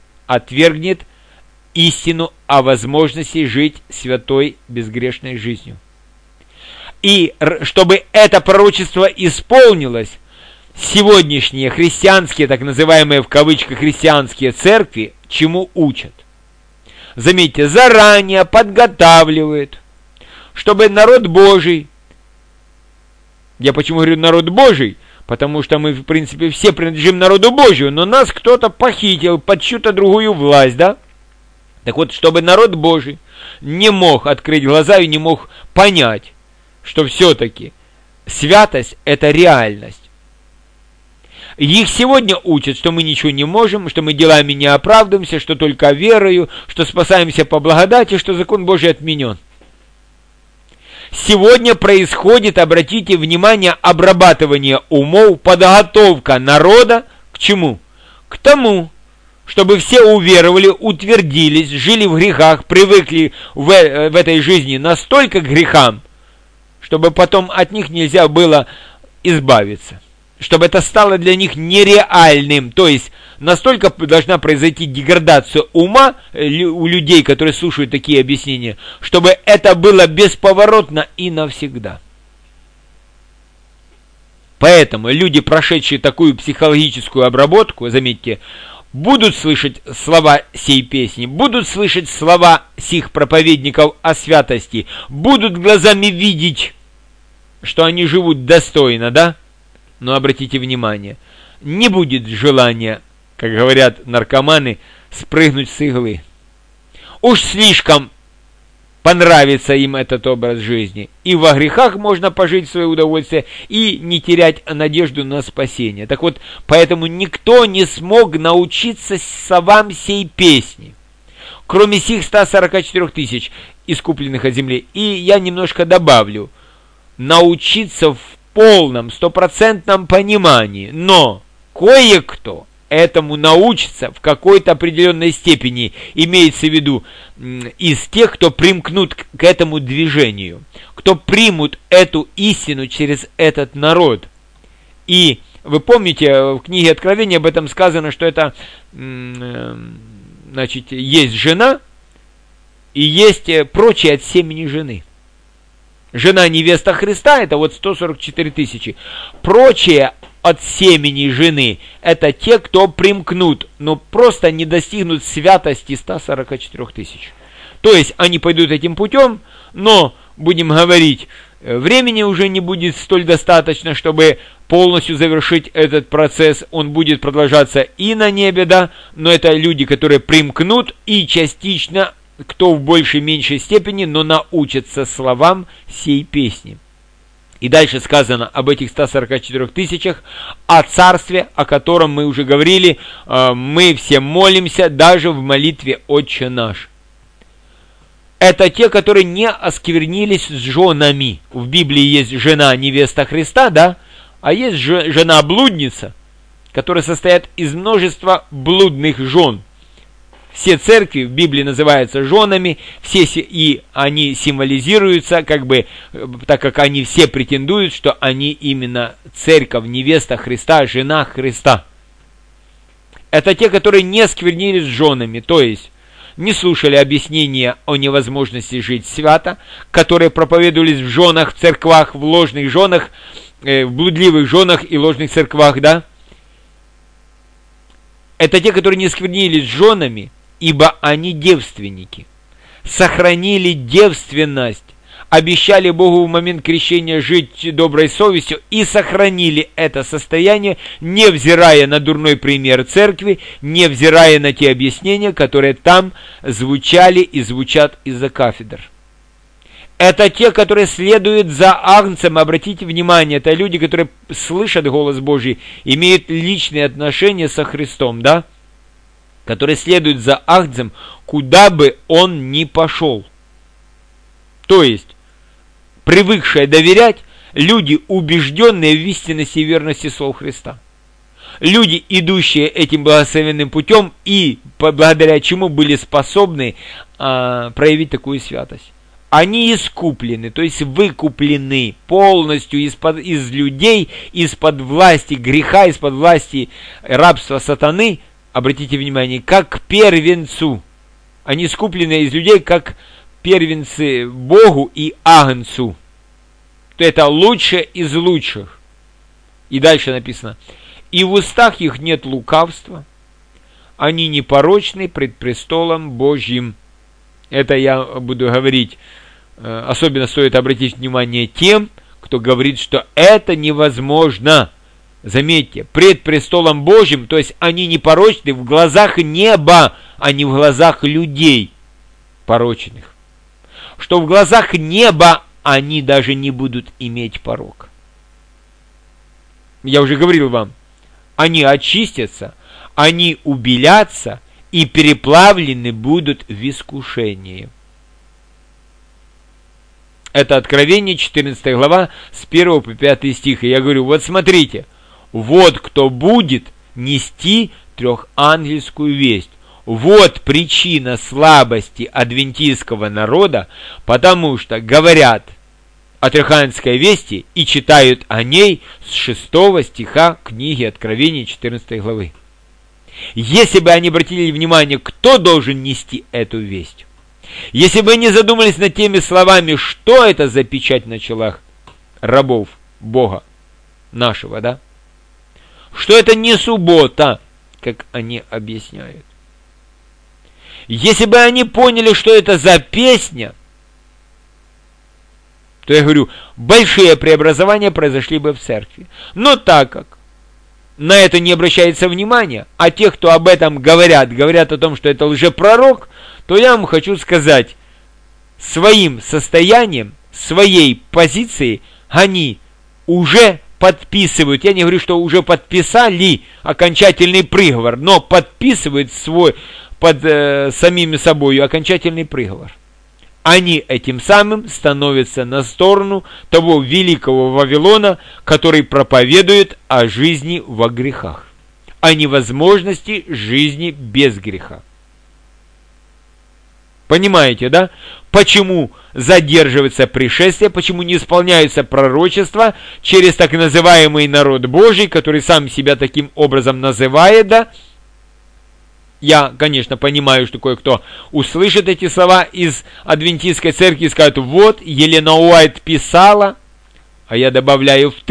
истину о возможности жить святой, безгрешной жизнью. И чтобы это пророчество исполнилось, сегодняшние христианские, так называемые в кавычках христианские церкви, чему учат? Заметьте, заранее подготавливает, чтобы народ Божий, я почему говорю народ Божий? Потому что мы, в принципе, все принадлежим народу Божию, но нас кто-то похитил под чью-то другую власть, да? Так вот, чтобы народ Божий не мог открыть глаза и не мог понять, что все-таки святость – это реальность. Их сегодня учат, что мы ничего не можем, что мы делами не оправдываемся, что только верою, что спасаемся по благодати, что закон Божий отменен. Сегодня происходит, обратите внимание, обрабатывание умов, подготовка народа к чему? К тому, чтобы все уверовали, утвердились, жили в грехах, привыкли в этой жизни настолько к грехам, чтобы потом от них нельзя было избавиться. чтобы это стало для них нереальным. То есть настолько должна произойти деградация ума у людей, которые слушают такие объяснения, чтобы это было бесповоротно и навсегда. Поэтому люди, прошедшие такую психологическую обработку, заметьте, будут слышать слова сей песни, будут слышать слова сих проповедников о святости, будут глазами видеть, что они живут достойно, да? Но обратите внимание, не будет желания, как говорят наркоманы, спрыгнуть с иглы. Уж слишком понравится им этот образ жизни. И во грехах можно пожить в свое удовольствие, и не терять надежду на спасение. Так вот, поэтому никто не смог научиться словам сей песни, кроме сих 144 тысяч, искупленных от земли. И я немножко добавлю, научиться в полном, стопроцентном понимании. Но кое-кто этому научится в какой-то определенной степени, имеется в виду из тех, кто примкнут к этому движению, кто примут эту истину через этот народ. И вы помните, в книге Откровения об этом сказано, что это, значит, есть жена и есть прочие от семени жены. Жена невеста Христа, это вот 144 тысячи. Прочие от семени жены, это те, кто примкнут, но просто не достигнут святости 144 тысяч. То есть они пойдут этим путем, но, будем говорить, времени уже не будет столь достаточно, чтобы полностью завершить этот процесс. Он будет продолжаться и на небе, да, но это люди, которые примкнут и частично, кто в большей-меньшей степени, но научатся словам сей песни. И дальше сказано об этих 144 тысячах, о царстве, о котором мы уже говорили, мы все молимся даже в молитве «Отче наш». Это те, которые не осквернились с женами. В Библии есть жена невеста Христа, да, а есть жена-блудница, которая состоит из множества блудных жен. Все церкви в Библии называются женами, все и они символизируются, как бы, так как они все претендуют, что они именно церковь, невеста Христа, жена Христа. Это те, которые не сквернились с женами, то есть не слушали объяснения о невозможности жить свято, которые проповедовались в женах, в церквах, в ложных женах, в блудливых женах и ложных церквах, да? Это те, которые не сквернились с женами, ибо они девственники, сохранили девственность, обещали Богу в момент крещения жить доброй совестью и сохранили это состояние, невзирая на дурной пример церкви, невзирая на те объяснения, которые там звучали и звучат из-за кафедр. Это те, которые следуют за Агнцем, обратите внимание, это люди, которые слышат голос Божий, имеют личные отношения со Христом, да? Которые следуют за Агнцем, куда бы он ни пошел. То есть, привыкшие доверять, люди, убежденные в истинности и верности слов Христа. Люди, идущие этим благословенным путем и благодаря чему были способны проявить такую святость. Они искуплены, то есть выкуплены полностью из людей, из-под власти греха, из-под власти рабства сатаны. Обратите внимание, как к первенцу. Они скуплены из людей, как первенцы Богу и Агнцу. То это лучшее из лучших. И дальше написано: и в устах их нет лукавства, они непорочны пред престолом Божьим. Это я буду говорить, особенно стоит обратить внимание тем, кто говорит, что это невозможно. Заметьте, пред престолом Божьим, то есть они непорочны в глазах неба, а не в глазах людей порочных. Что в глазах неба они даже не будут иметь порок. Я уже говорил вам, они очистятся, они убелятся и переплавлены будут в искушении. Это Откровение, 14 глава, с 1 по 5 стих. И я говорю, вот смотрите, вот кто будет нести трехангельскую весть. Вот причина слабости адвентистского народа, потому что говорят, о Треханской вести и читают о ней с 6 стиха книги Откровения 14 главы. Если бы они обратили внимание, кто должен нести эту весть, если бы они задумались над теми словами, что это за печать на челах рабов Бога нашего, да? Что это не суббота, как они объясняют. Если бы они поняли, что это за песня, то я говорю, большие преобразования произошли бы в церкви. Но так как на это не обращается внимания, а те, кто об этом говорят о том, что это лжепророк, то я вам хочу сказать, своим состоянием, своей позицией они уже подписывают, я не говорю, что уже подписали окончательный приговор, но подписывают свой под самими собой окончательный приговор. Они этим самым становятся на сторону того великого Вавилона, который проповедует о жизни во грехах, о невозможности жизни без греха. Понимаете, да? Почему задерживается пришествие, почему не исполняются пророчества через так называемый народ Божий, который сам себя таким образом называет, да? Я, конечно, понимаю, что кое-кто услышит эти слова из адвентистской церкви и скажет, вот, Елена Уайт писала, а я добавляю в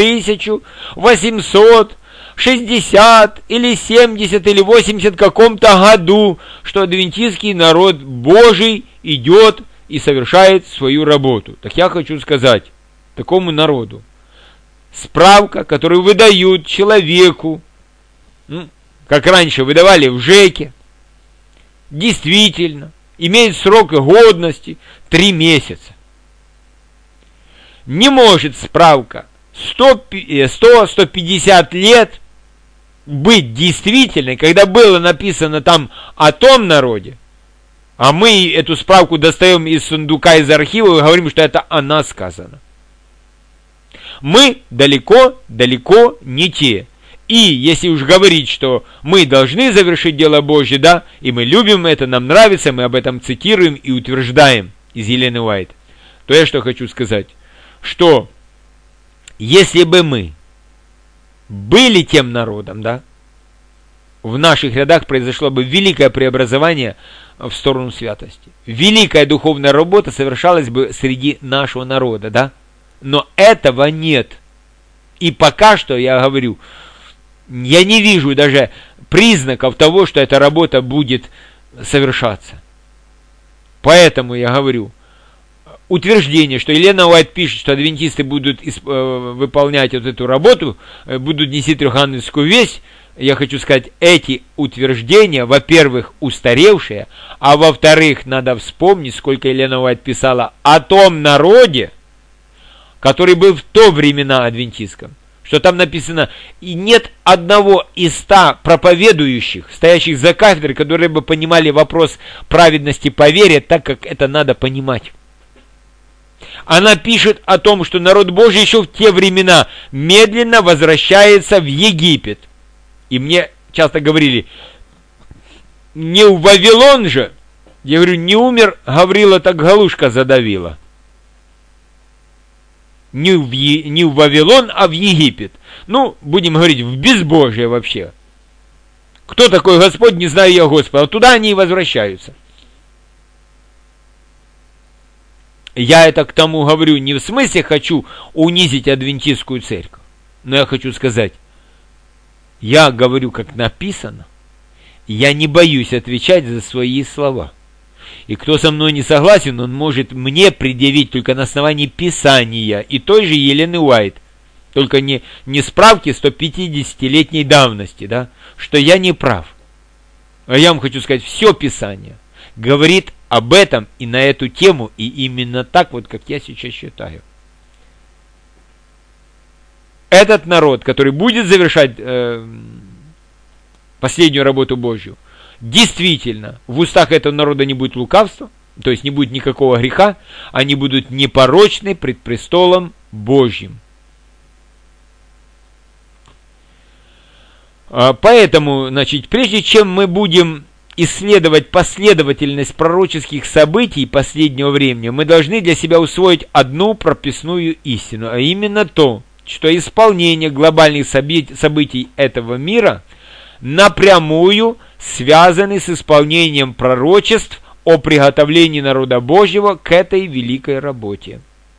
1860 или 70 или 80 каком-то году, что адвентистский народ Божий идет и совершает свою работу. Так я хочу сказать такому народу, справка, которую выдают человеку, как раньше выдавали в ЖЭКе, действительно имеет срок годности 3 месяца. Не может справка 100-150 лет быть действительной, когда было написано там о том народе, а мы эту справку достаем из сундука, из архива и говорим, что это о нас сказано. Мы далеко не те. И если уж говорить, что мы должны завершить дело Божье, да, и мы любим это, нам нравится, мы об этом цитируем и утверждаем из Елены Уайт, то я что хочу сказать, что если бы мы были тем народом, да, в наших рядах произошло бы великое преобразование в сторону святости. Великая духовная работа совершалась бы среди нашего народа, да, но этого нет. И пока что, я говорю, я не вижу даже признаков того, что эта работа будет совершаться. Поэтому я говорю, утверждение, что Елена Уайт пишет, что адвентисты будут выполнять вот эту работу, будут нести трехангельскую весть, я хочу сказать, эти утверждения, во-первых, устаревшие, а во-вторых, надо вспомнить, сколько Елена Уайт писала о том народе, который был в то времена адвентистском. Что там написано, и нет одного из 100 проповедующих, стоящих за кафедрой, которые бы понимали вопрос праведности по вере, так как это надо понимать. Она пишет о том, что народ Божий еще в те времена медленно возвращается в Египет. И мне часто говорили, не в Вавилон же. Я говорю, не умер Гаврила, так галушка задавила. Не в Вавилон, а в Египет. Ну, будем говорить, в безбожие вообще. Кто такой Господь, не знаю я Господа. Туда они и возвращаются. Я это к тому говорю, не в смысле хочу унизить адвентистскую церковь. Но я хочу сказать, я говорю, как написано. Я не боюсь отвечать за свои слова. И кто со мной не согласен, он может мне предъявить только на основании Писания и той же Елены Уайт. Только не справки 150-летней давности, да, что я не прав. А я вам хочу сказать, все Писание говорит об этом и на эту тему, и именно так вот, как я сейчас считаю. Этот народ, который будет завершать последнюю работу Божью, действительно, в устах этого народа не будет лукавства, то есть не будет никакого греха, они будут непорочны пред престолом Божьим. Поэтому, значит, прежде чем мы будем исследовать последовательность пророческих событий последнего времени, мы должны для себя усвоить одну прописную истину, а именно то, что исполнение глобальных событий этого мира напрямую связаны с исполнением пророчеств о приготовлении народа Божьего к этой великой работе.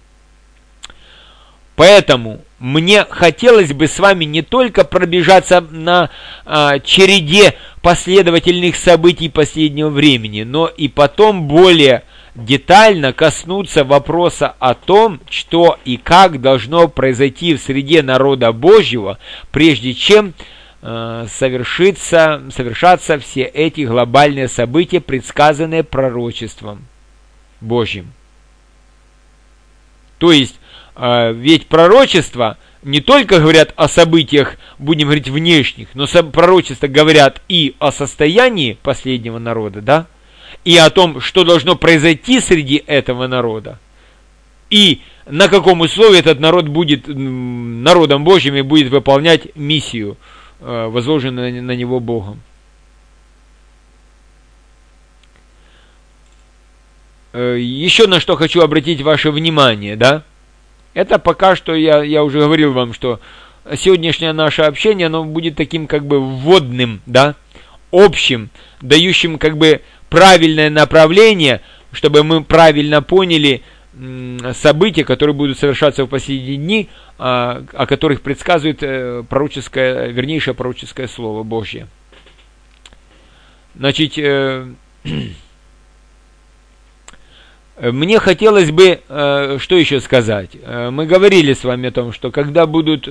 Поэтому мне хотелось бы с вами не только пробежаться на череде последовательных событий последнего времени, но и потом более детально коснуться вопроса о том, что и как должно произойти в среде народа Божьего, прежде чем совершатся все эти глобальные события, предсказанные пророчеством Божьим. То есть, ведь пророчества не только говорят о событиях, будем говорить, внешних, но пророчества говорят и о состоянии последнего народа, да, и о том, что должно произойти среди этого народа, и на каком условии этот народ будет народом Божьим и будет выполнять миссию, возложенную на него Богом. Еще на что хочу обратить ваше внимание, да, это пока что, я уже говорил вам, что сегодняшнее наше общение, оно будет таким как бы вводным, да, общим, дающим как бы правильное направление, чтобы мы правильно поняли события, которые будут совершаться в последние дни, о которых предсказывает вернейшее пророческое Слово Божье. Значит, мне хотелось бы, что еще сказать. Мы говорили с вами о том, что когда будет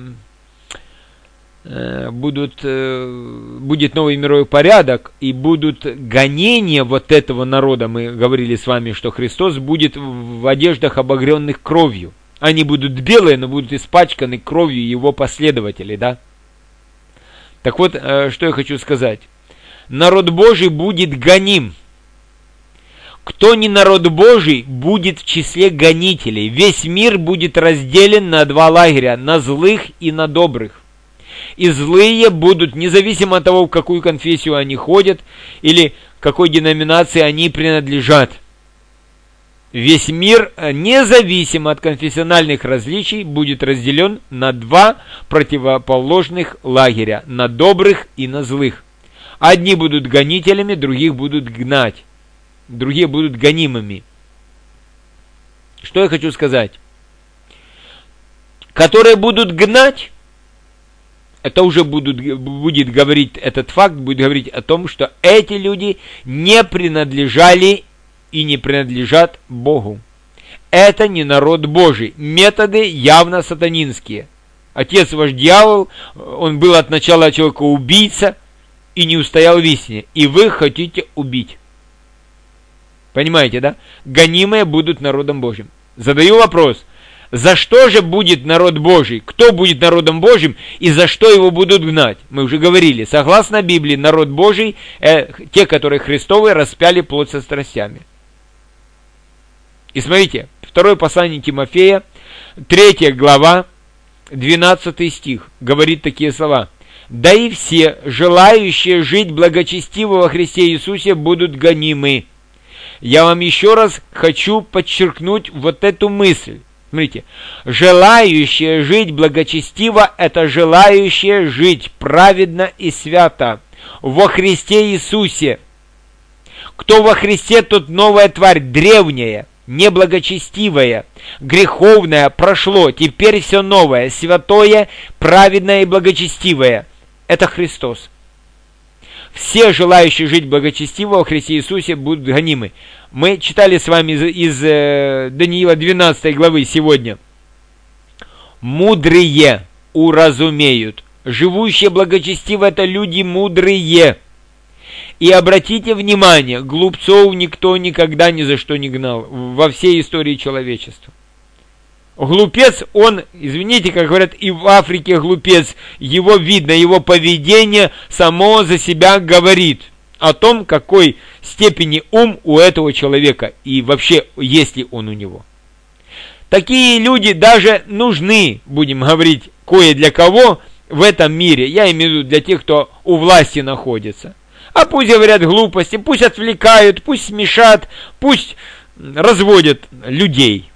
новый мировой порядок и будут гонения вот этого народа, мы говорили с вами, что Христос будет в одеждах, обогренных кровью. Они будут белые, но будут испачканы кровью его последователей, да? Так вот, что я хочу сказать. Народ Божий будет гоним. Кто не народ Божий, будет в числе гонителей. Весь мир будет разделен на два лагеря, на злых и на добрых. И злые будут, независимо от того, в какую конфессию они ходят, или какой деноминации они принадлежат. Весь мир, независимо от конфессиональных различий, будет разделен на два противоположных лагеря, на добрых и на злых. Одни будут гонителями, других будут гнать. Другие будут гонимыми. Что я хочу сказать? Которые будут гнать, это уже будет говорить, этот факт будет говорить о том, что эти люди не принадлежали и не принадлежат Богу. Это не народ Божий. Методы явно сатанинские. Отец ваш дьявол, он был от начала человека убийца и не устоял в истине. И вы хотите убить. Понимаете, да? Гонимые будут народом Божьим. Задаю вопрос. За что же будет народ Божий? Кто будет народом Божьим и за что его будут гнать? Мы уже говорили. Согласно Библии, народ Божий, те, которые Христовы, распяли плоть со страстями. И смотрите, 2 послание Тимофея, 3 глава, 12 стих, говорит такие слова. «Да и все, желающие жить благочестиво во Христе Иисусе, будут гонимы». Я вам еще раз хочу подчеркнуть вот эту мысль. Смотрите, желающие жить благочестиво, это желающие жить праведно и свято во Христе Иисусе. Кто во Христе, тот новая тварь, древняя, неблагочестивая, греховная прошло, теперь все новое, святое, праведное и благочестивое. Это Христос. Все желающие жить благочестиво во Христе Иисусе будут гонимы. Мы читали с вами из Даниила 12 главы сегодня. Мудрые уразумеют. Живущие благочестиво — это люди мудрые. И обратите внимание, глупцов никто никогда ни за что не гнал во всей истории человечества. Глупец, он, извините, как говорят, и в Африке глупец, его видно, его поведение само за себя говорит о том, какой степени ум у этого человека и вообще, есть ли он у него. Такие люди даже нужны, будем говорить, кое для кого в этом мире, я имею в виду для тех, кто у власти находится. А пусть говорят глупости, пусть отвлекают, пусть смешат, пусть разводят людей.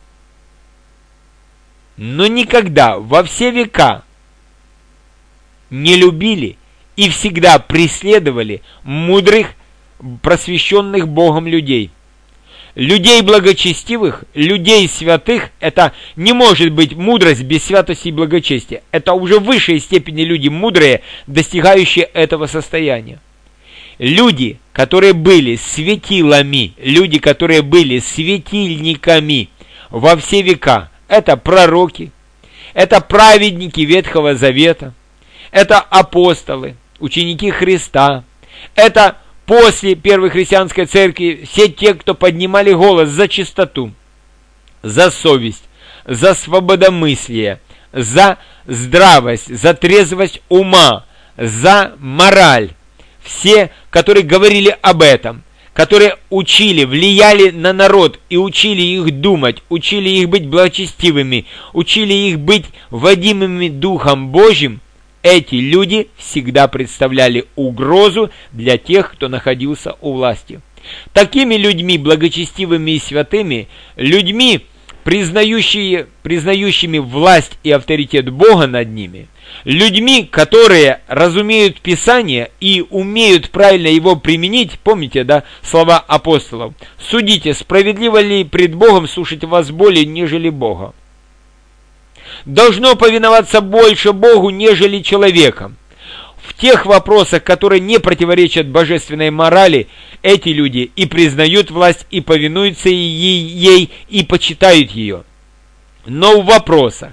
Но никогда во все века не любили и всегда преследовали мудрых, просвещенных Богом людей. Людей благочестивых, людей святых, это не может быть мудрость без святости и благочестия. Это уже в высшей степени люди мудрые, достигающие этого состояния. Люди, которые были светилами, люди, которые были светильниками во все века, это пророки, это праведники Ветхого Завета, это апостолы, ученики Христа, это после Первой христианской церкви все те, кто поднимали голос за чистоту, за совесть, за свободомыслие, за здравость, за трезвость ума, за мораль. Все, которые говорили об этом, которые учили, влияли на народ и учили их думать, учили их быть благочестивыми, учили их быть водимыми Духом Божьим, эти люди всегда представляли угрозу для тех, кто находился у власти. Такими людьми, благочестивыми и святыми, людьми, признающими власть и авторитет Бога над ними, людьми, которые разумеют Писание и умеют правильно его применить, помните, да, слова апостолов: «Судите, справедливо ли пред Богом слушать вас более, нежели Бога». Должно повиноваться больше Богу, нежели человекам. В тех вопросах, которые не противоречат божественной морали, эти люди и признают власть, и повинуются ей, и почитают ее. Но в вопросах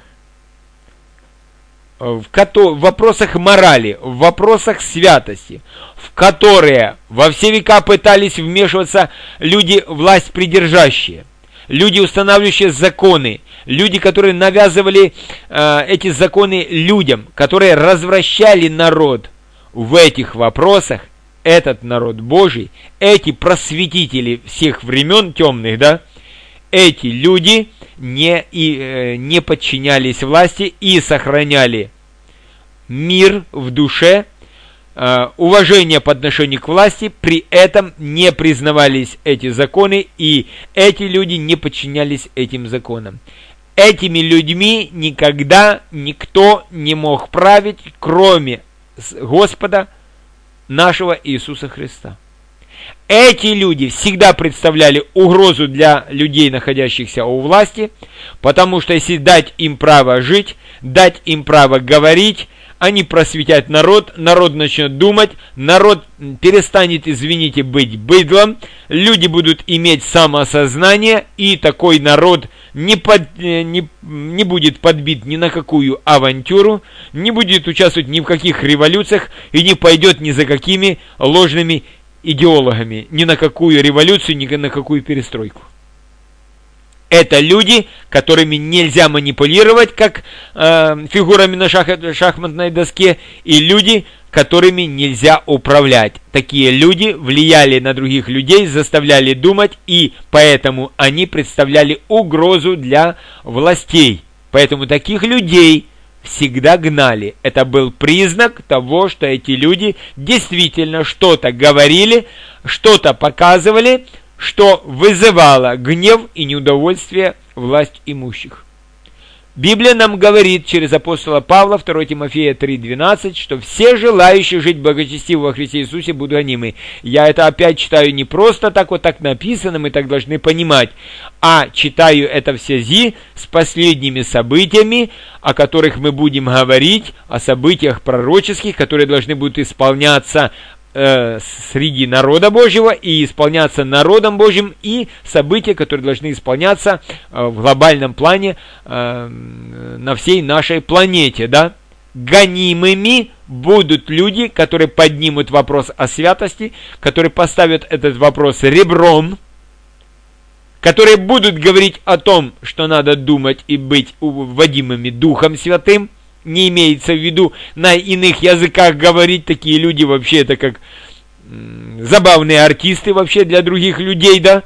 морали, в вопросах святости, в которые во все века пытались вмешиваться люди власть придержащие, люди, устанавливающие законы, люди, которые навязывали эти законы людям, которые развращали народ. В этих вопросах этот народ Божий, эти просветители всех времен темных, да, эти люди не подчинялись власти и сохраняли мир в душе, уважение по отношению к власти, при этом не признавались эти законы, и эти люди не подчинялись этим законам. Этими людьми никогда никто не мог править, кроме Господа нашего Иисуса Христа. Эти люди всегда представляли угрозу для людей, находящихся у власти, потому что если дать им право жить, дать им право говорить, они просветят народ, народ начнет думать, народ перестанет, извините, быть быдлом, люди будут иметь самоосознание, и такой народ не будет подбит ни на какую авантюру, не будет участвовать ни в каких революциях и не пойдет ни за какими ложными идеологами, ни на какую революцию, ни на какую перестройку. Это люди, которыми нельзя манипулировать, как фигурами на шахматной доске, и люди, которыми нельзя управлять. Такие люди влияли на других людей, заставляли думать, и поэтому они представляли угрозу для властей. Поэтому таких людей всегда гнали. Это был признак того, что эти люди действительно что-то говорили, что-то показывали, что вызывало гнев и неудовольствие власть имущих. Библия нам говорит через апостола Павла, 2 Тимофея 3:12, что все желающие жить благочестиво во Христе Иисусе будут гонимы. Я это опять читаю не просто так, вот так написано, мы так должны понимать, а читаю это в связи с последними событиями, о которых мы будем говорить, о событиях пророческих, которые должны будут исполняться среди народа Божьего и исполняться народом Божьим, и события, которые должны исполняться в глобальном плане на всей нашей планете, да? Гонимыми будут люди, которые поднимут вопрос о святости, которые поставят этот вопрос ребром, которые будут говорить о том, что надо думать и быть водимыми Духом Святым. Не имеется в виду на иных языках говорить. Такие люди вообще это как забавные артисты вообще для других людей, да?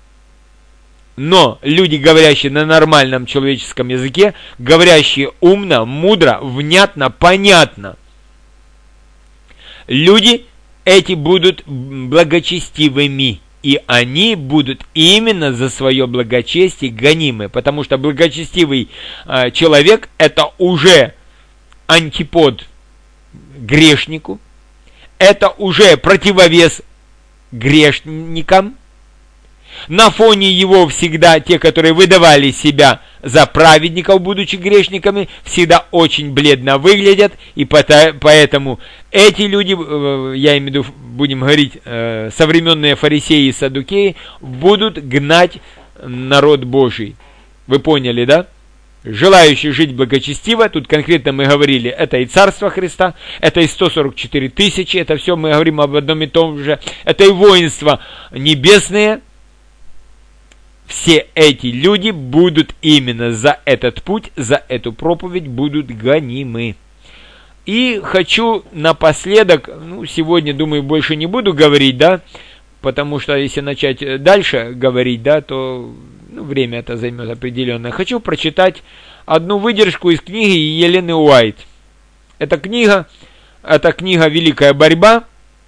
Но люди, говорящие на нормальном человеческом языке, говорящие умно, мудро, внятно, понятно. Люди эти будут благочестивыми, и они будут именно за свое благочестие гонимы, потому что благочестивый человек – это уже антипод грешнику, это уже противовес грешникам. На фоне его всегда те, которые выдавали себя за праведников, будучи грешниками, всегда очень бледно выглядят, и поэтому эти люди, я имею в виду, будем говорить, современные фарисеи и саддукеи, будут гнать народ Божий. Вы поняли, да? Желающие жить благочестиво, тут конкретно мы говорили, это и Царство Христа, это и 144 тысячи, это все мы говорим об одном и том же, это и воинство небесное. Все эти люди будут именно за этот путь, за эту проповедь будут гонимы. И хочу напоследок, сегодня, думаю, больше не буду говорить, да, потому что если начать дальше говорить, да, то время это займет определенное. Хочу прочитать одну выдержку из книги Елены Уайт. Эта книга «Великая борьба».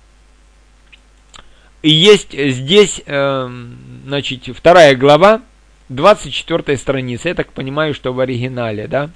И есть здесь, 2 глава, 24 страница. Я так понимаю, что в оригинале, да?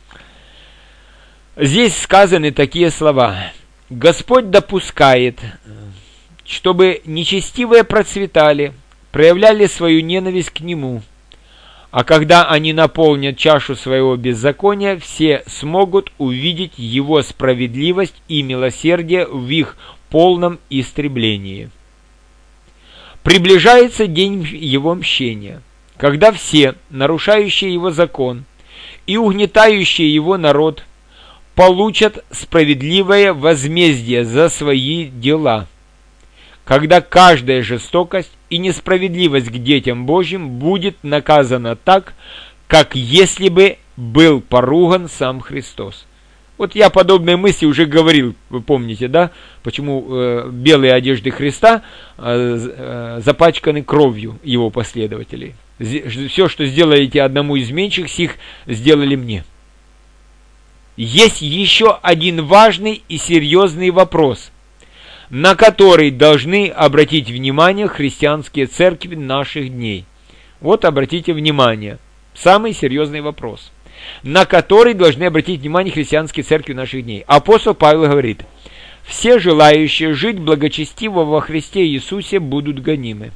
Здесь сказаны такие слова. «Господь допускает, чтобы нечестивые процветали, проявляли свою ненависть к Нему. А когда они наполнят чашу своего беззакония, все смогут увидеть Его справедливость и милосердие в их полном истреблении. Приближается день Его мщения, когда все, нарушающие Его закон и угнетающие Его народ, получат справедливое возмездие за свои дела, когда каждая жестокость и несправедливость к детям Божьим будет наказана так, как если бы был поруган сам Христос». Вот я подобные мысли уже говорил, вы помните, да, почему белые одежды Христа запачканы кровью Его последователей. Все, что сделаете одному из меньших сих, сделали мне. Есть еще один важный и серьезный вопрос, на который должны обратить внимание христианские церкви наших дней. Вот обратите внимание, самый серьезный вопрос, на который должны обратить внимание христианские церкви наших дней. Апостол Павел говорит: «Все желающие жить благочестиво во Христе Иисусе будут гонимы».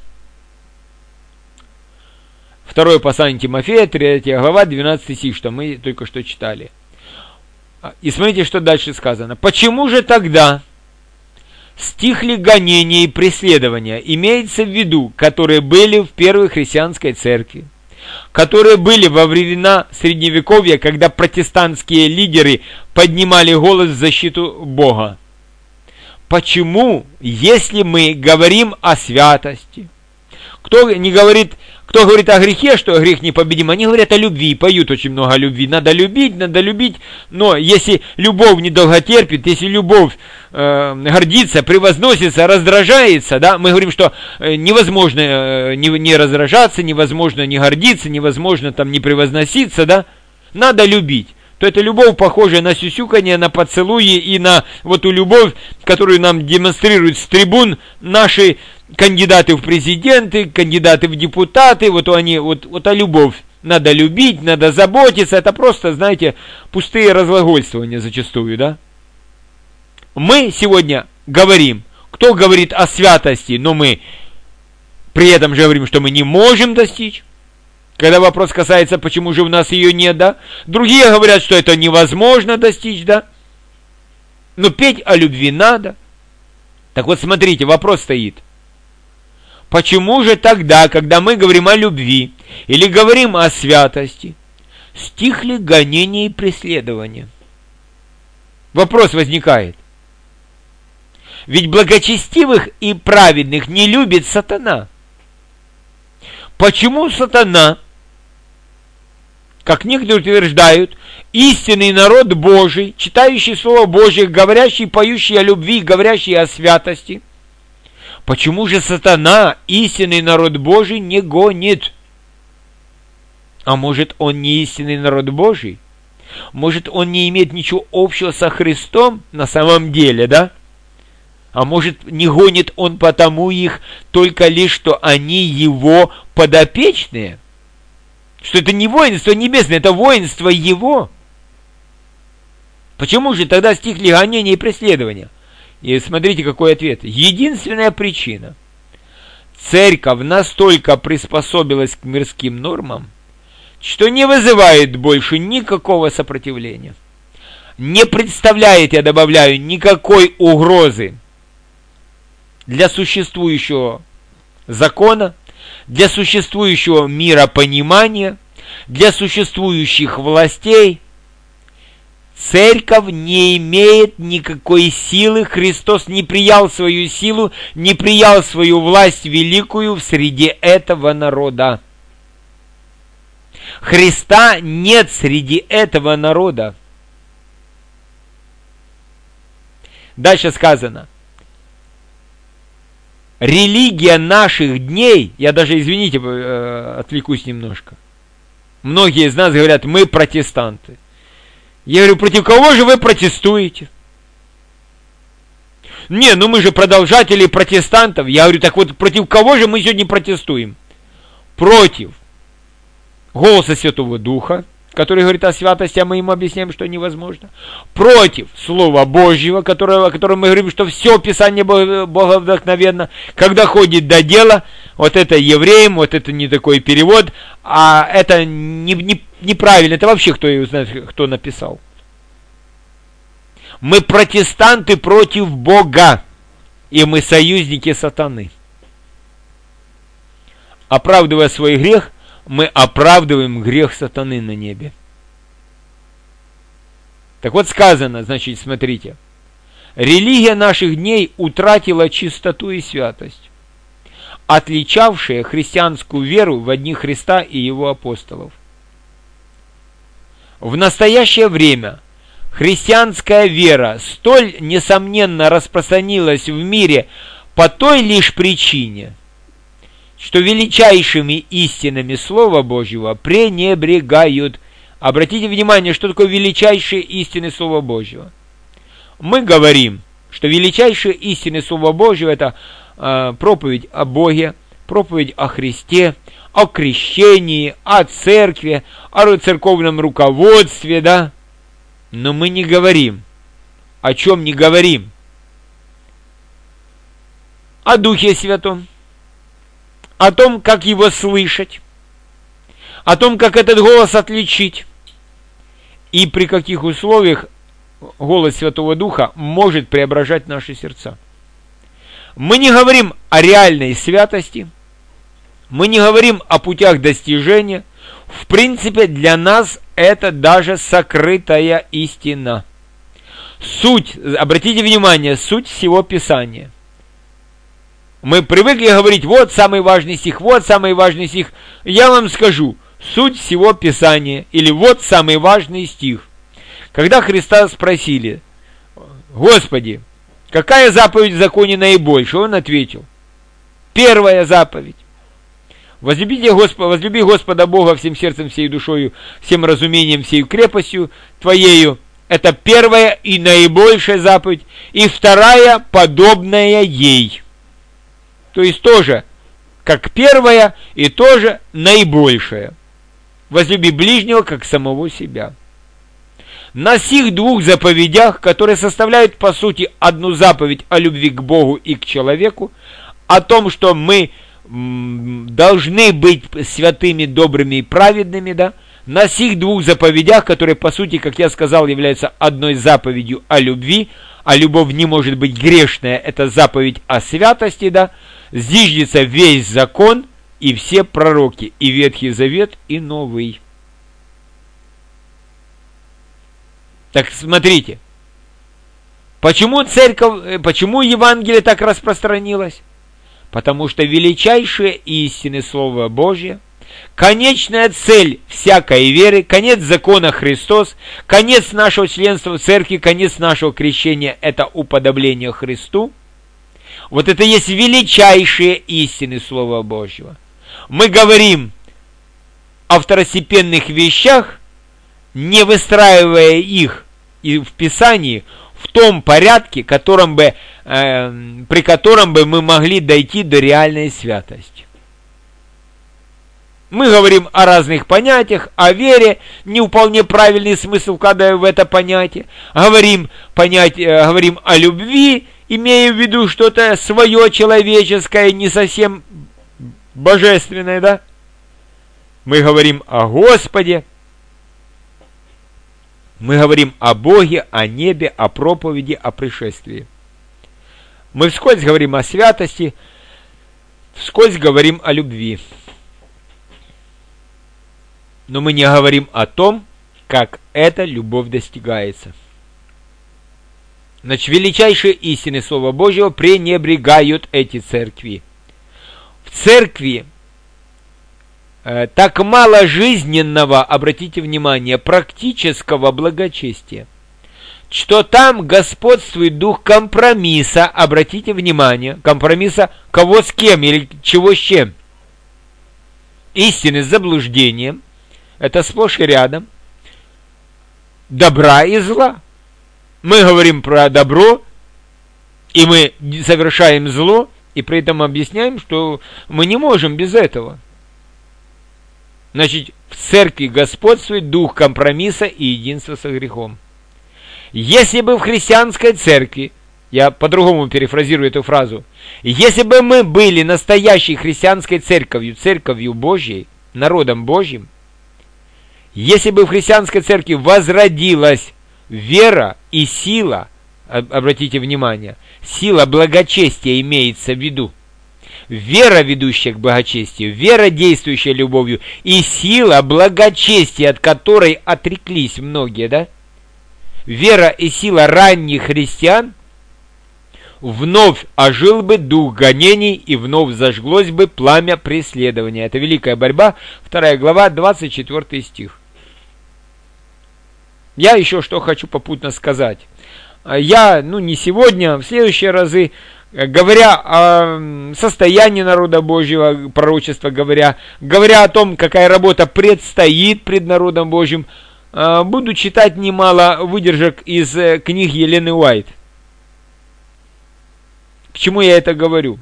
Второе послание Тимофея, 3 глава, 12 стих, что мы только что читали. И смотрите, что дальше сказано. «Почему же тогда стихли гонения и преследования, имеется в виду, которые были в первой христианской церкви, которые были во времена Средневековья, когда протестантские лидеры поднимали голос в защиту Бога? Почему, если мы говорим о святости, кто говорит о грехе, что грех непобедим, они говорят о любви, поют очень много о любви. Надо любить, но если любовь недолго терпит, если любовь гордится, превозносится, раздражается, да, мы говорим, что невозможно не раздражаться, невозможно не гордиться, невозможно там не превозноситься, да, надо любить. То эта любовь похожа на сюсюканье, на поцелуи и на вот ту любовь, которую нам демонстрируют с трибун наши кандидаты в президенты, кандидаты в депутаты, вот а любовь. Надо любить, надо заботиться, это просто, знаете, пустые разглагольствования зачастую, да? Мы сегодня говорим, кто говорит о святости, но мы при этом же говорим, что мы не можем достичь. Когда вопрос касается, почему же у нас ее нет, да? Другие говорят, что это невозможно достичь, да? Но петь о любви надо. Так вот, смотрите, вопрос стоит. Почему же тогда, когда мы говорим о любви или говорим о святости, стихли гонения и преследования? Вопрос возникает. Ведь благочестивых и праведных не любит сатана. Почему сатана, как некоторые утверждают, истинный народ Божий, читающий Слово Божие, говорящий, поющий о любви, говорящий о святости, почему же сатана, истинный народ Божий, не гонит? А может, он не истинный народ Божий? Может, он не имеет ничего общего со Христом на самом деле, да? А может, не гонит он потому их только лишь, что они его подопечные? Что это не воинство небесное, это воинство его. Почему же тогда стихли гонения и преследования? И смотрите, какой ответ. Единственная причина. Церковь настолько приспособилась к мирским нормам, что не вызывает больше никакого сопротивления. Не представляет, я добавляю, никакой угрозы для существующего закона, для существующего миропонимания, для существующих властей. Церковь не имеет никакой силы, Христос не приял свою силу, не приял свою власть великую в среде этого народа. Христа нет среди этого народа. Дальше сказано. Религия наших дней, я даже, извините, отвлекусь немножко. Многие из нас говорят, мы протестанты. Я говорю, против кого же вы протестуете? Не, ну мы же продолжатели протестантов. Я говорю, так вот, против кого же мы сегодня протестуем? Против голоса Святого Духа, который говорит о святости, а мы ему объясняем, что невозможно. Против Слова Божьего, о котором мы говорим, что все Писание боговдохновенно. Когда ходит до дела, вот это евреям, вот это не такой перевод, а это неправильно. Это вообще кто его знает, кто написал. Мы протестанты против Бога, и мы союзники сатаны. Оправдывая свой грех, мы оправдываем грех сатаны на небе. Так вот сказано, значит, смотрите. Религия наших дней утратила чистоту и святость, отличавшие христианскую веру в одни Христа и его апостолов. В настоящее время христианская вера столь несомненно распространилась в мире по той лишь причине, что величайшими истинами Слова Божьего пренебрегают. Обратите внимание, что такое величайшие истины Слова Божьего. Мы говорим, что величайшие истины Слова Божьего – это проповедь о Боге, проповедь о Христе, о крещении, о церкви, о церковном руководстве, да? Но мы не говорим. О чем не говорим? О Духе Святом. О том, как его слышать, о том, как этот голос отличить, и при каких условиях голос Святого Духа может преображать наши сердца. Мы не говорим о реальной святости, мы не говорим о путях достижения. В принципе, для нас это даже сокрытая истина. Суть, обратите внимание, суть всего Писания. Мы привыкли говорить, вот самый важный стих, вот самый важный стих. Я вам скажу, суть всего Писания, или вот самый важный стих. Когда Христа спросили, Господи, какая заповедь в законе наибольшая? Он ответил, первая заповедь. Возлюби Господа Бога всем сердцем, всей душою, всем разумением, всей крепостью Твоею. Это первая и наибольшая заповедь. И вторая, подобная ей. То есть тоже, как первая, и тоже наибольшая. Возлюби ближнего, как самого себя. На сих двух заповедях, которые составляют, по сути, одну заповедь о любви к Богу и к человеку, о том, что мы должны быть святыми, добрыми и праведными, да, на сих двух заповедях, которые, по сути, как я сказал, являются одной заповедью о любви, а любовь не может быть грешная, это заповедь о святости, да, зиждется весь закон и все пророки, и Ветхий Завет, и Новый. Так смотрите, почему церковь, почему Евангелие так распространилось? Потому что величайшие истины Слова Божьего, конечная цель всякой веры, конец закона Христос, конец нашего членства в церкви, конец нашего крещения – это уподобление Христу. Вот это есть величайшие истины Слова Божьего. Мы говорим о второстепенных вещах, не выстраивая их и в Писании в том порядке, при котором бы мы могли дойти до реальной святости. Мы говорим о разных понятиях, о вере, не вполне правильный смысл вкладывая в это понятие. Говорим о любви, имея в виду что-то свое человеческое, не совсем божественное, да? Мы говорим о Господе, мы говорим о Боге, о небе, о проповеди, о пришествии. Мы вскользь говорим о святости, вскользь говорим о любви. Но мы не говорим о том, как эта любовь достигается. Значит, величайшие истины Слова Божьего пренебрегают эти церкви. В церкви так мало жизненного, обратите внимание, практического благочестия, что там господствует дух компромисса, обратите внимание, компромисса кого с кем или чего с чем. Истины с заблуждением, это сплошь и рядом, добра и зла. Мы говорим про добро, и мы совершаем зло, и при этом объясняем, что мы не можем без этого. Значит, в церкви господствует дух компромисса и единства со грехом. Если бы в христианской церкви, я по-другому перефразирую эту фразу, если бы мы были настоящей христианской церковью, церковью Божьей, народом Божьим, если бы в христианской церкви возродилась вера и сила, обратите внимание, сила благочестия имеется в виду, вера, ведущая к благочестию, вера, действующая любовью, и сила благочестия, от которой отреклись многие, да? Вера и сила ранних христиан, вновь ожил бы дух гонений, и вновь зажглось бы пламя преследования. Это Великая борьба, 2 глава, 24 стих. Я еще что хочу попутно сказать. Я, не сегодня, в следующие разы, говоря о состоянии народа Божьего, пророчества говоря о том, какая работа предстоит пред народом Божьим, буду читать немало выдержек из книг Елены Уайт. К чему я это говорю?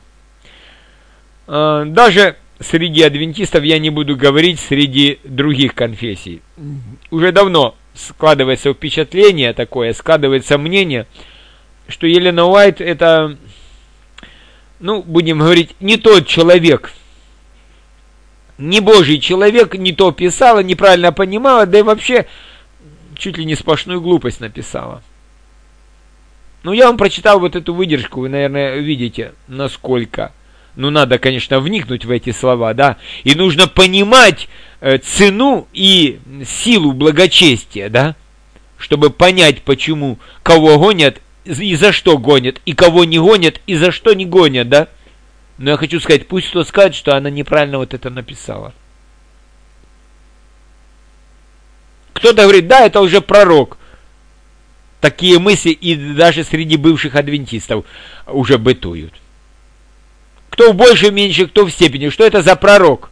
Даже среди адвентистов я не буду говорить среди других конфессий. Уже давно складывается впечатление такое, складывается мнение, что Елена Уайт это, будем говорить, не тот человек, не Божий человек, не то писала, неправильно понимала, да и вообще чуть ли не сплошную глупость написала. Я вам прочитал вот эту выдержку, вы, наверное, видите, насколько, надо, конечно, вникнуть в эти слова, да, и нужно понимать цену и силу благочестия, да, чтобы понять, почему, кого гонят и за что гонят, и кого не гонят, и за что не гонят, да. Но я хочу сказать, пусть кто скажет, что она неправильно вот это написала. Кто-то говорит, да, это уже пророк. Такие мысли и даже среди бывших адвентистов уже бытуют. Кто в большей, меньшей, кто в степени. Что это за пророк?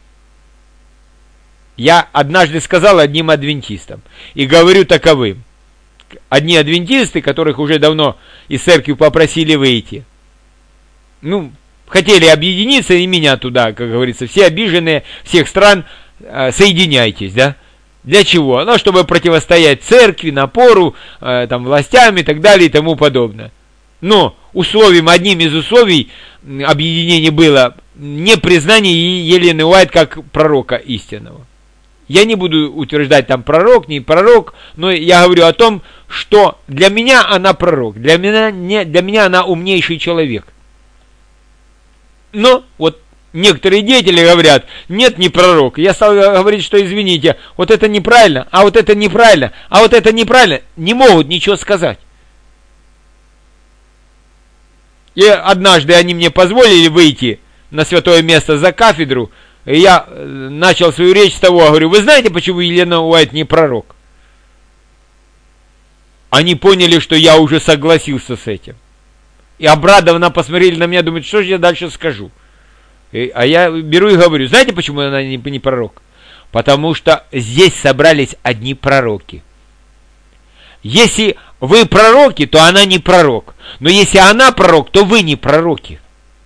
Я однажды сказал одним адвентистам. И говорю таковым. Одни адвентисты, которых уже давно из церкви попросили выйти. Хотели объединиться и меня туда, как говорится. Все обиженные, всех стран, соединяйтесь, да? Для чего? Чтобы противостоять церкви, напору, властям и так далее и тому подобное. Но одним из условий объединения было непризнание Елены Уайт как пророка истинного. Я не буду утверждать там пророк, не пророк, но я говорю о том, что для меня она пророк, для меня она умнейший человек. Но некоторые деятели говорят, нет, не пророк. Я стал говорить, что извините, вот это неправильно, а вот это неправильно, а вот это неправильно. Не могут ничего сказать. И однажды они мне позволили выйти на святое место за кафедру, и я начал свою речь с того, говорю, вы знаете, почему Елена Уайт не пророк? Они поняли, что я уже согласился с этим. И обрадованно посмотрели на меня, думают, что же я дальше скажу. А я беру и говорю, знаете, почему она не пророк? Потому что здесь собрались одни пророки. Если вы пророки, то она не пророк. Но если она пророк, то вы не пророки.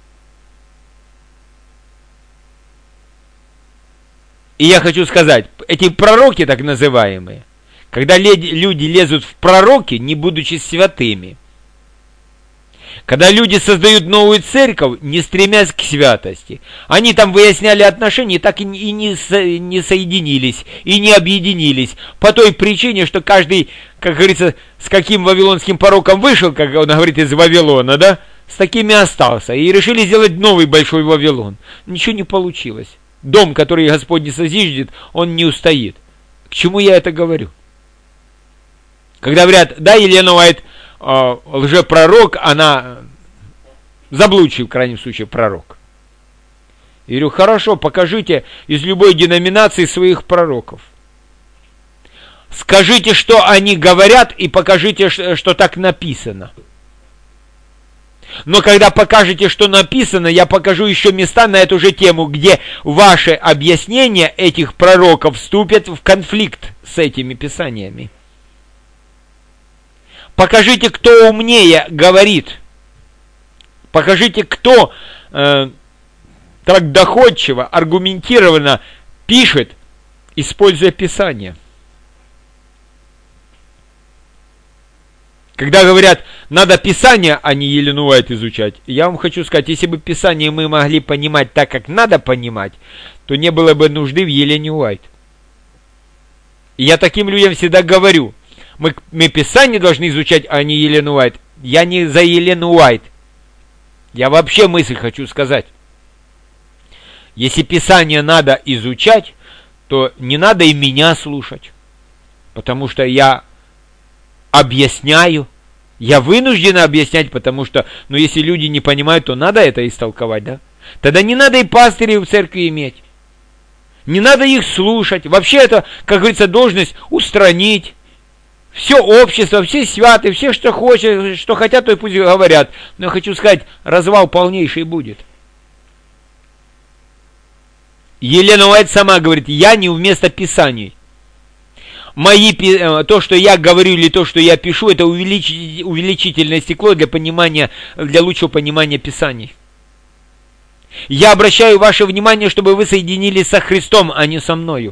И я хочу сказать, эти пророки так называемые, когда люди лезут в пророки, не будучи святыми, когда люди создают новую церковь, не стремясь к святости, они там выясняли отношения, так и не соединились, и не объединились, по той причине, что каждый, как говорится, с каким вавилонским пороком вышел, как он говорит, из Вавилона, да, с такими остался, и решили сделать новый большой Вавилон. Ничего не получилось. Дом, который Господь не созиждет, он не устоит. К чему я это говорю? Когда говорят, да, Елена Уайт лжепророк, она заблудший, в крайнем случае, пророк. Я говорю, хорошо, покажите из любой деноминации своих пророков. Скажите, что они говорят, и покажите, что так написано. Но когда покажете, что написано, я покажу еще места на эту же тему, где ваши объяснения этих пророков вступят в конфликт с этими писаниями. Покажите, кто умнее говорит. Покажите, кто так доходчиво, аргументированно пишет, используя Писание. Когда говорят, надо Писание, а не Елену Уайт изучать, я вам хочу сказать, если бы Писание мы могли понимать так, как надо понимать, то не было бы нужды в Елене Уайт. И я таким людям всегда говорю, мы Писание должны изучать, а не Елену Уайт. Я не за Елену Уайт. Я вообще мысль хочу сказать. Если Писание надо изучать, то не надо и меня слушать. Потому что я объясняю. Я вынужден объяснять, потому что, если люди не понимают, то надо это истолковать, да? Тогда не надо и пастырей в церкви иметь. Не надо их слушать. Вообще это, как говорится, должность устранить. Все общество, все святые, все, что хотят, то и пусть говорят. Но я хочу сказать, развал полнейший будет. Елена Уайт сама говорит, я не вместо Писаний. То, что я говорю или то, что я пишу, это увеличительное стекло для лучшего понимания Писаний. Я обращаю ваше внимание, чтобы вы соединились со Христом, а не со мною.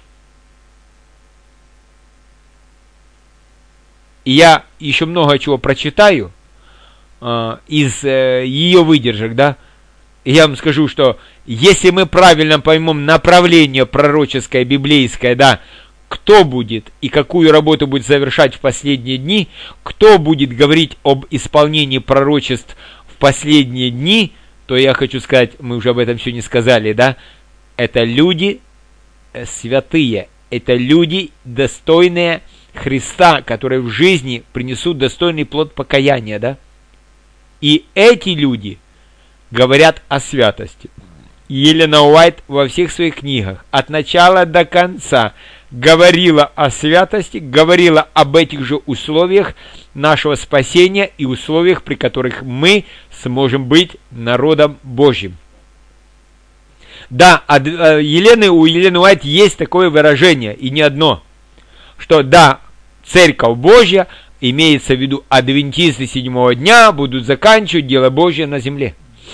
И я еще много чего прочитаю из ее выдержек, да. И я вам скажу, что если мы правильно поймем направление пророческое, библейское, да, кто будет и какую работу будет совершать в последние дни, кто будет говорить об исполнении пророчеств в последние дни, то я хочу сказать, мы уже об этом сегодня сказали, да, это люди святые, это люди достойные Христа, которые в жизни принесут достойный плод покаяния, да. И эти люди говорят о святости. Елена Уайт во всех своих книгах от начала до конца говорила о святости, говорила об этих же условиях нашего спасения и условиях, при которых мы сможем быть народом Божьим. Да, у Елены Уайт есть такое выражение, и не одно, что да, Церковь Божья, имеется в виду адвентисты седьмого дня, будут заканчивать дело Божье на земле.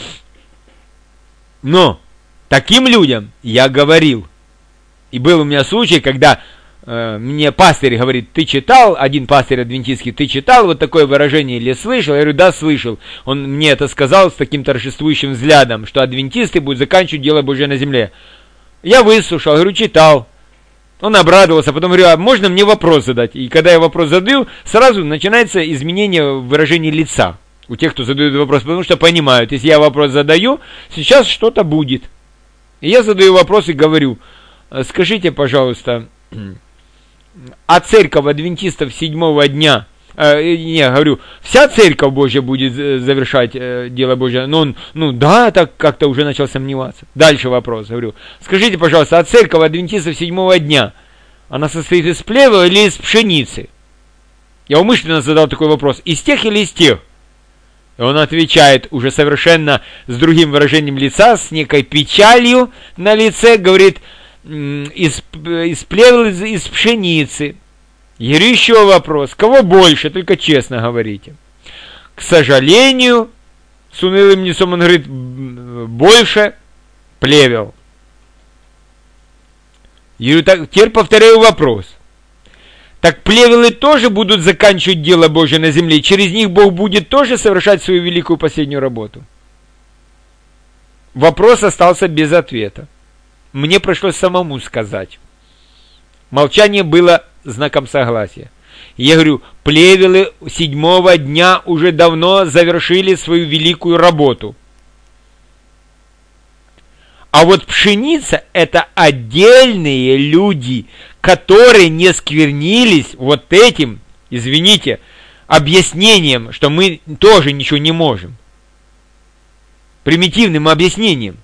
Но таким людям я говорил, и был у меня случай, когда мне пастырь говорит, ты читал, один пастырь адвентистский, ты читал вот такое выражение или слышал? Я говорю, да, слышал. Он мне это сказал с таким торжествующим взглядом, что адвентисты будут заканчивать дело Божье на земле. Я выслушал, говорю, читал. Он обрадовался, потом говорю, а можно мне вопрос задать? И когда я вопрос задаю, сразу начинается изменение выражения лица у тех, кто задает вопрос, потому что понимают, если я вопрос задаю, сейчас что-то будет. И я задаю вопрос и говорю, скажите, пожалуйста, а церковь адвентистов седьмого дня, говорю, вся церковь Божья будет завершать дело Божье? Но он, да, так как-то уже начал сомневаться. Дальше вопрос, говорю, скажите, пожалуйста, а церковь адвентистов седьмого дня, она состоит из плевела или из пшеницы? Я умышленно задал такой вопрос, из тех или из тех? И он отвечает уже совершенно с другим выражением лица, с некой печалью на лице, говорит, из плевел, из пшеницы. Я говорю, еще вопрос. Кого больше? Только честно говорите. К сожалению, с унылым лицом он говорит, больше Плевел. Я говорю, так, теперь повторяю вопрос. Так плевелы тоже будут заканчивать дело Божье на земле, и через них Бог будет тоже совершать свою великую последнюю работу? Вопрос остался без ответа. Мне пришлось самому сказать. Молчание было знаком согласия. Я говорю, плевелы 7-го дня уже давно завершили свою великую работу. А вот пшеница – это отдельные люди, которые не сквернились вот этим, извините, объяснением, что мы тоже ничего не можем. Примитивным объяснением.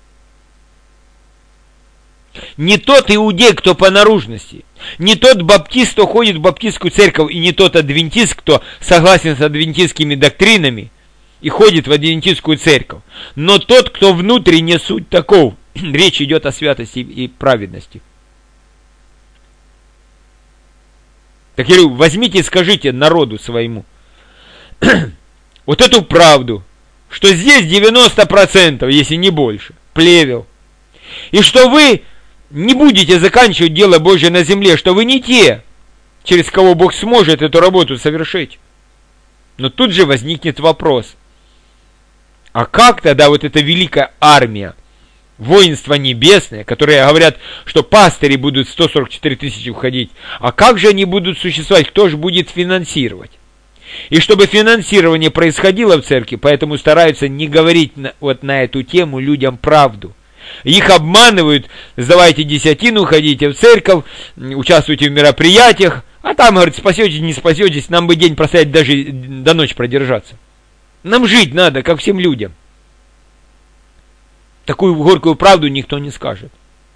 Не тот иудей, кто по наружности, не тот баптист, кто ходит в баптистскую церковь, и не тот адвентист, кто согласен с адвентистскими доктринами и ходит в адвентистскую церковь, но тот, кто внутренне суть таков. Речь идет о святости и праведности. Так я говорю, возьмите и скажите народу своему вот эту правду, что здесь 90%, если не больше, плевел. И что вы не будете заканчивать дело Божье на земле, что вы не те, через кого Бог сможет эту работу совершить. Но тут же возникнет вопрос. А как тогда вот эта великая армия, воинство небесное, которые говорят, что пастыри будут 144 тысячи входить, а как же они будут существовать, кто же будет финансировать? И чтобы финансирование происходило в церкви, поэтому стараются не говорить вот на эту тему людям правду. Их обманывают, сдавайте десятину, ходите в церковь, участвуйте в мероприятиях, а там, говорят, спасетесь, не спасетесь, нам бы день простоять, даже до ночи продержаться. Нам жить надо, как всем людям. Такую горькую правду никто не скажет.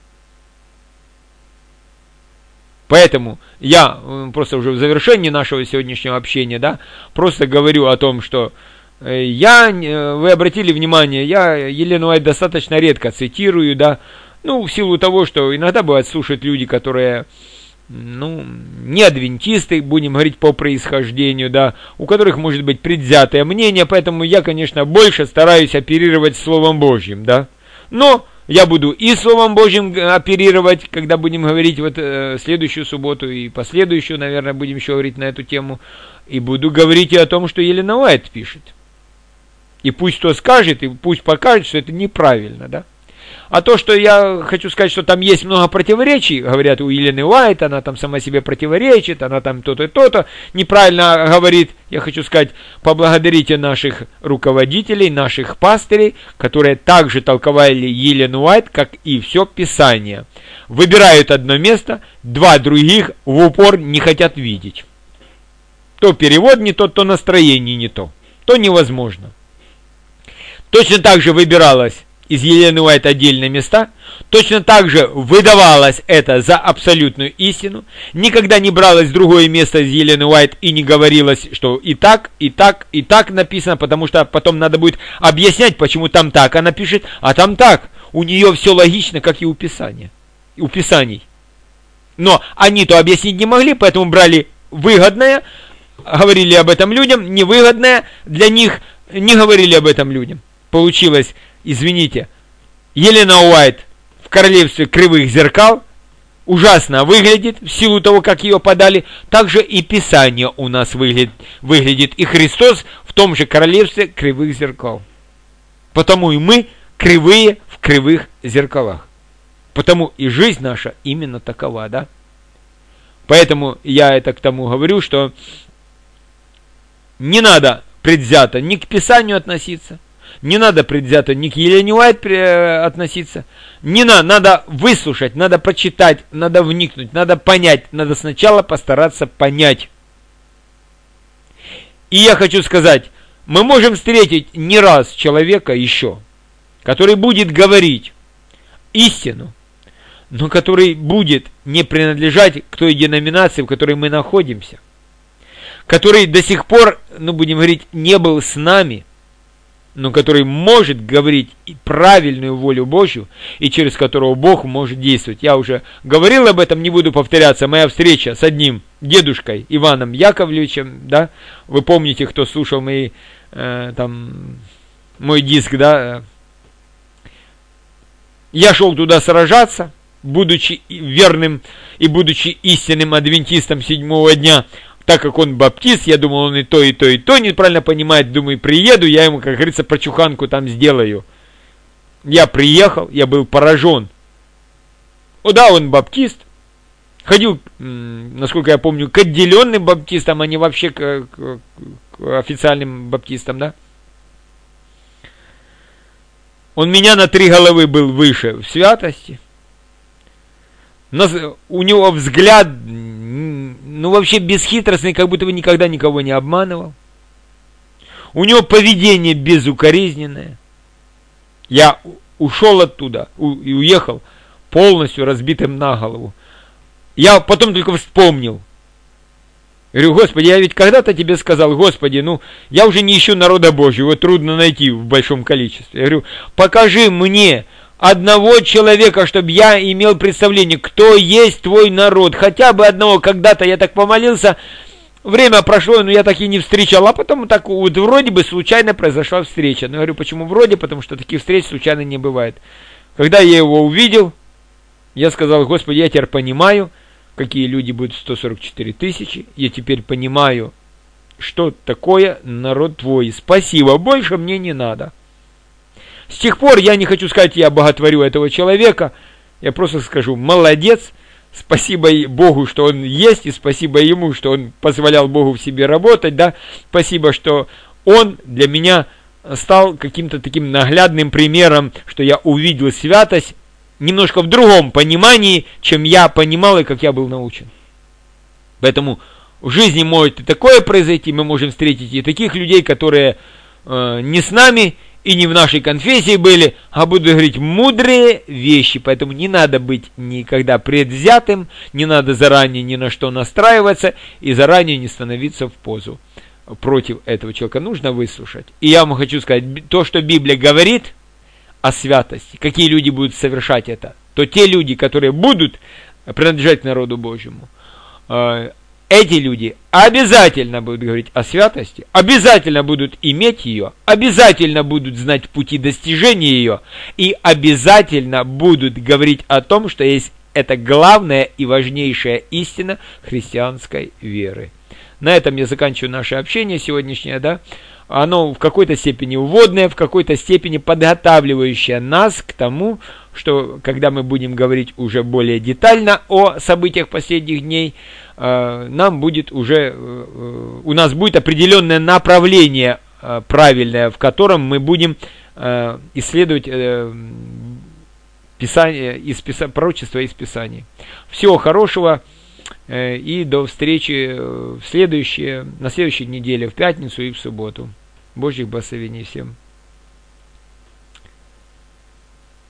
Поэтому я просто уже в завершении нашего сегодняшнего общения, да, просто говорю о том, что вы обратили внимание, я Елену Уайт достаточно редко цитирую, да, в силу того, что иногда бывает слушают люди, которые, не адвентисты, будем говорить по происхождению, да, у которых может быть предвзятое мнение, поэтому я, конечно, больше стараюсь оперировать Словом Божьим, да. Но я буду и Словом Божьим оперировать, когда будем говорить вот следующую субботу и последующую, наверное, будем еще говорить на эту тему. И буду говорить и о том, что Елена Уайт пишет. И пусть кто скажет, и пусть покажет, что это неправильно, да. А то, что я хочу сказать, что там есть много противоречий, говорят у Елены Уайт, она там сама себе противоречит, она там то-то и то-то неправильно говорит. Я хочу сказать, поблагодарите наших руководителей, наших пастырей, которые также толковали Елену Уайт, как и все Писание. Выбирают одно место, два других в упор не хотят видеть. То перевод не тот, то настроение не то. То невозможно. Точно так же выбиралось из Елены Уайт отдельные места, точно так же выдавалось это за абсолютную истину, никогда не бралось другое место из Елены Уайт и не говорилось, что и так написано, потому что потом надо будет объяснять, почему там так она пишет, а там так. У нее все логично, как и у Писаний. Но они то объяснить не могли, поэтому брали выгодное, говорили об этом людям, невыгодное для них, не говорили об этом людям. Получилось, извините, Елена Уайт в королевстве кривых зеркал ужасно выглядит в силу того, как ее подали. Также и Писание у нас выглядит. И Христос в том же королевстве кривых зеркал. Потому и мы кривые в кривых зеркалах. Потому и жизнь наша именно такова, да? Поэтому я это к тому говорю, что не надо предвзято ни к Писанию относиться, не надо предвзято ни к Елене Уайт относиться. Надо выслушать, надо прочитать, надо вникнуть, надо понять. Надо сначала постараться понять. И я хочу сказать, мы можем встретить не раз человека еще, который будет говорить истину, но который будет не принадлежать к той деноминации, в которой мы находимся, который до сих пор, будем говорить, не был с нами, но который может говорить правильную волю Божью, и через которого Бог может действовать. Я уже говорил об этом, не буду повторяться. Моя встреча с одним дедушкой Иваном Яковлевичем, да, вы помните, кто слушал мой диск, да, я шел туда сражаться, будучи верным и будучи истинным адвентистом седьмого дня. Так как он баптист, я думал, он и то неправильно понимает. Думаю, приеду, я ему, как говорится, прочуханку там сделаю. Я приехал, я был поражен. О да, он баптист. Ходил, насколько я помню, к отделенным баптистам, а не вообще к официальным баптистам, да. Он меня на 3 головы был выше в святости. У него взгляд, вообще бесхитростный, как будто бы никогда никого не обманывал. У него поведение безукоризненное. Я ушел оттуда и уехал полностью разбитым на голову. Я потом только вспомнил. Я говорю, Господи, я ведь когда-то тебе сказал, Господи, я уже не ищу народа Божьего, его трудно найти в большом количестве. Я говорю, покажи мне одного человека, чтобы я имел представление, кто есть твой народ. Хотя бы одного. Когда-то я так помолился, время прошло, но я так и не встречал. А потом так вот вроде бы случайно произошла встреча. Но я говорю, почему вроде? Потому что таких встреч случайно не бывает. Когда я его увидел, я сказал, Господи, я теперь понимаю, какие люди будут 144 тысячи. Я теперь понимаю, что такое народ твой. Спасибо, больше мне не надо. С тех пор я не хочу сказать, я боготворю этого человека. Я просто скажу, молодец. Спасибо Богу, что он есть. И спасибо ему, что он позволял Богу в себе работать. Да? Спасибо, что он для меня стал каким-то таким наглядным примером, что я увидел святость немножко в другом понимании, чем я понимал и как я был научен. Поэтому в жизни может и такое произойти. Мы можем встретить и таких людей, которые не с нами и не в нашей конфессии были, а будут говорить мудрые вещи. Поэтому не надо быть никогда предвзятым, не надо заранее ни на что настраиваться и заранее не становиться в позу против этого человека. Нужно выслушать. И я вам хочу сказать, то, что Библия говорит о святости, какие люди будут совершать это, то те люди, которые будут принадлежать народу Божьему, эти люди обязательно будут говорить о святости, обязательно будут иметь ее, обязательно будут знать пути достижения ее и обязательно будут говорить о том, что есть это главная и важнейшая истина христианской веры. На этом я заканчиваю наше общение сегодняшнее, да. Оно в какой-то степени уводное, в какой-то степени подготавливающее нас к тому, что когда мы будем говорить уже более детально о событиях последних дней, нам будет уже, у нас будет определенное направление правильное, в котором мы будем исследовать Писание, пророчество из Писаний. Всего хорошего и до встречи на следующей неделе, в пятницу и в субботу. Божьих благословений всем.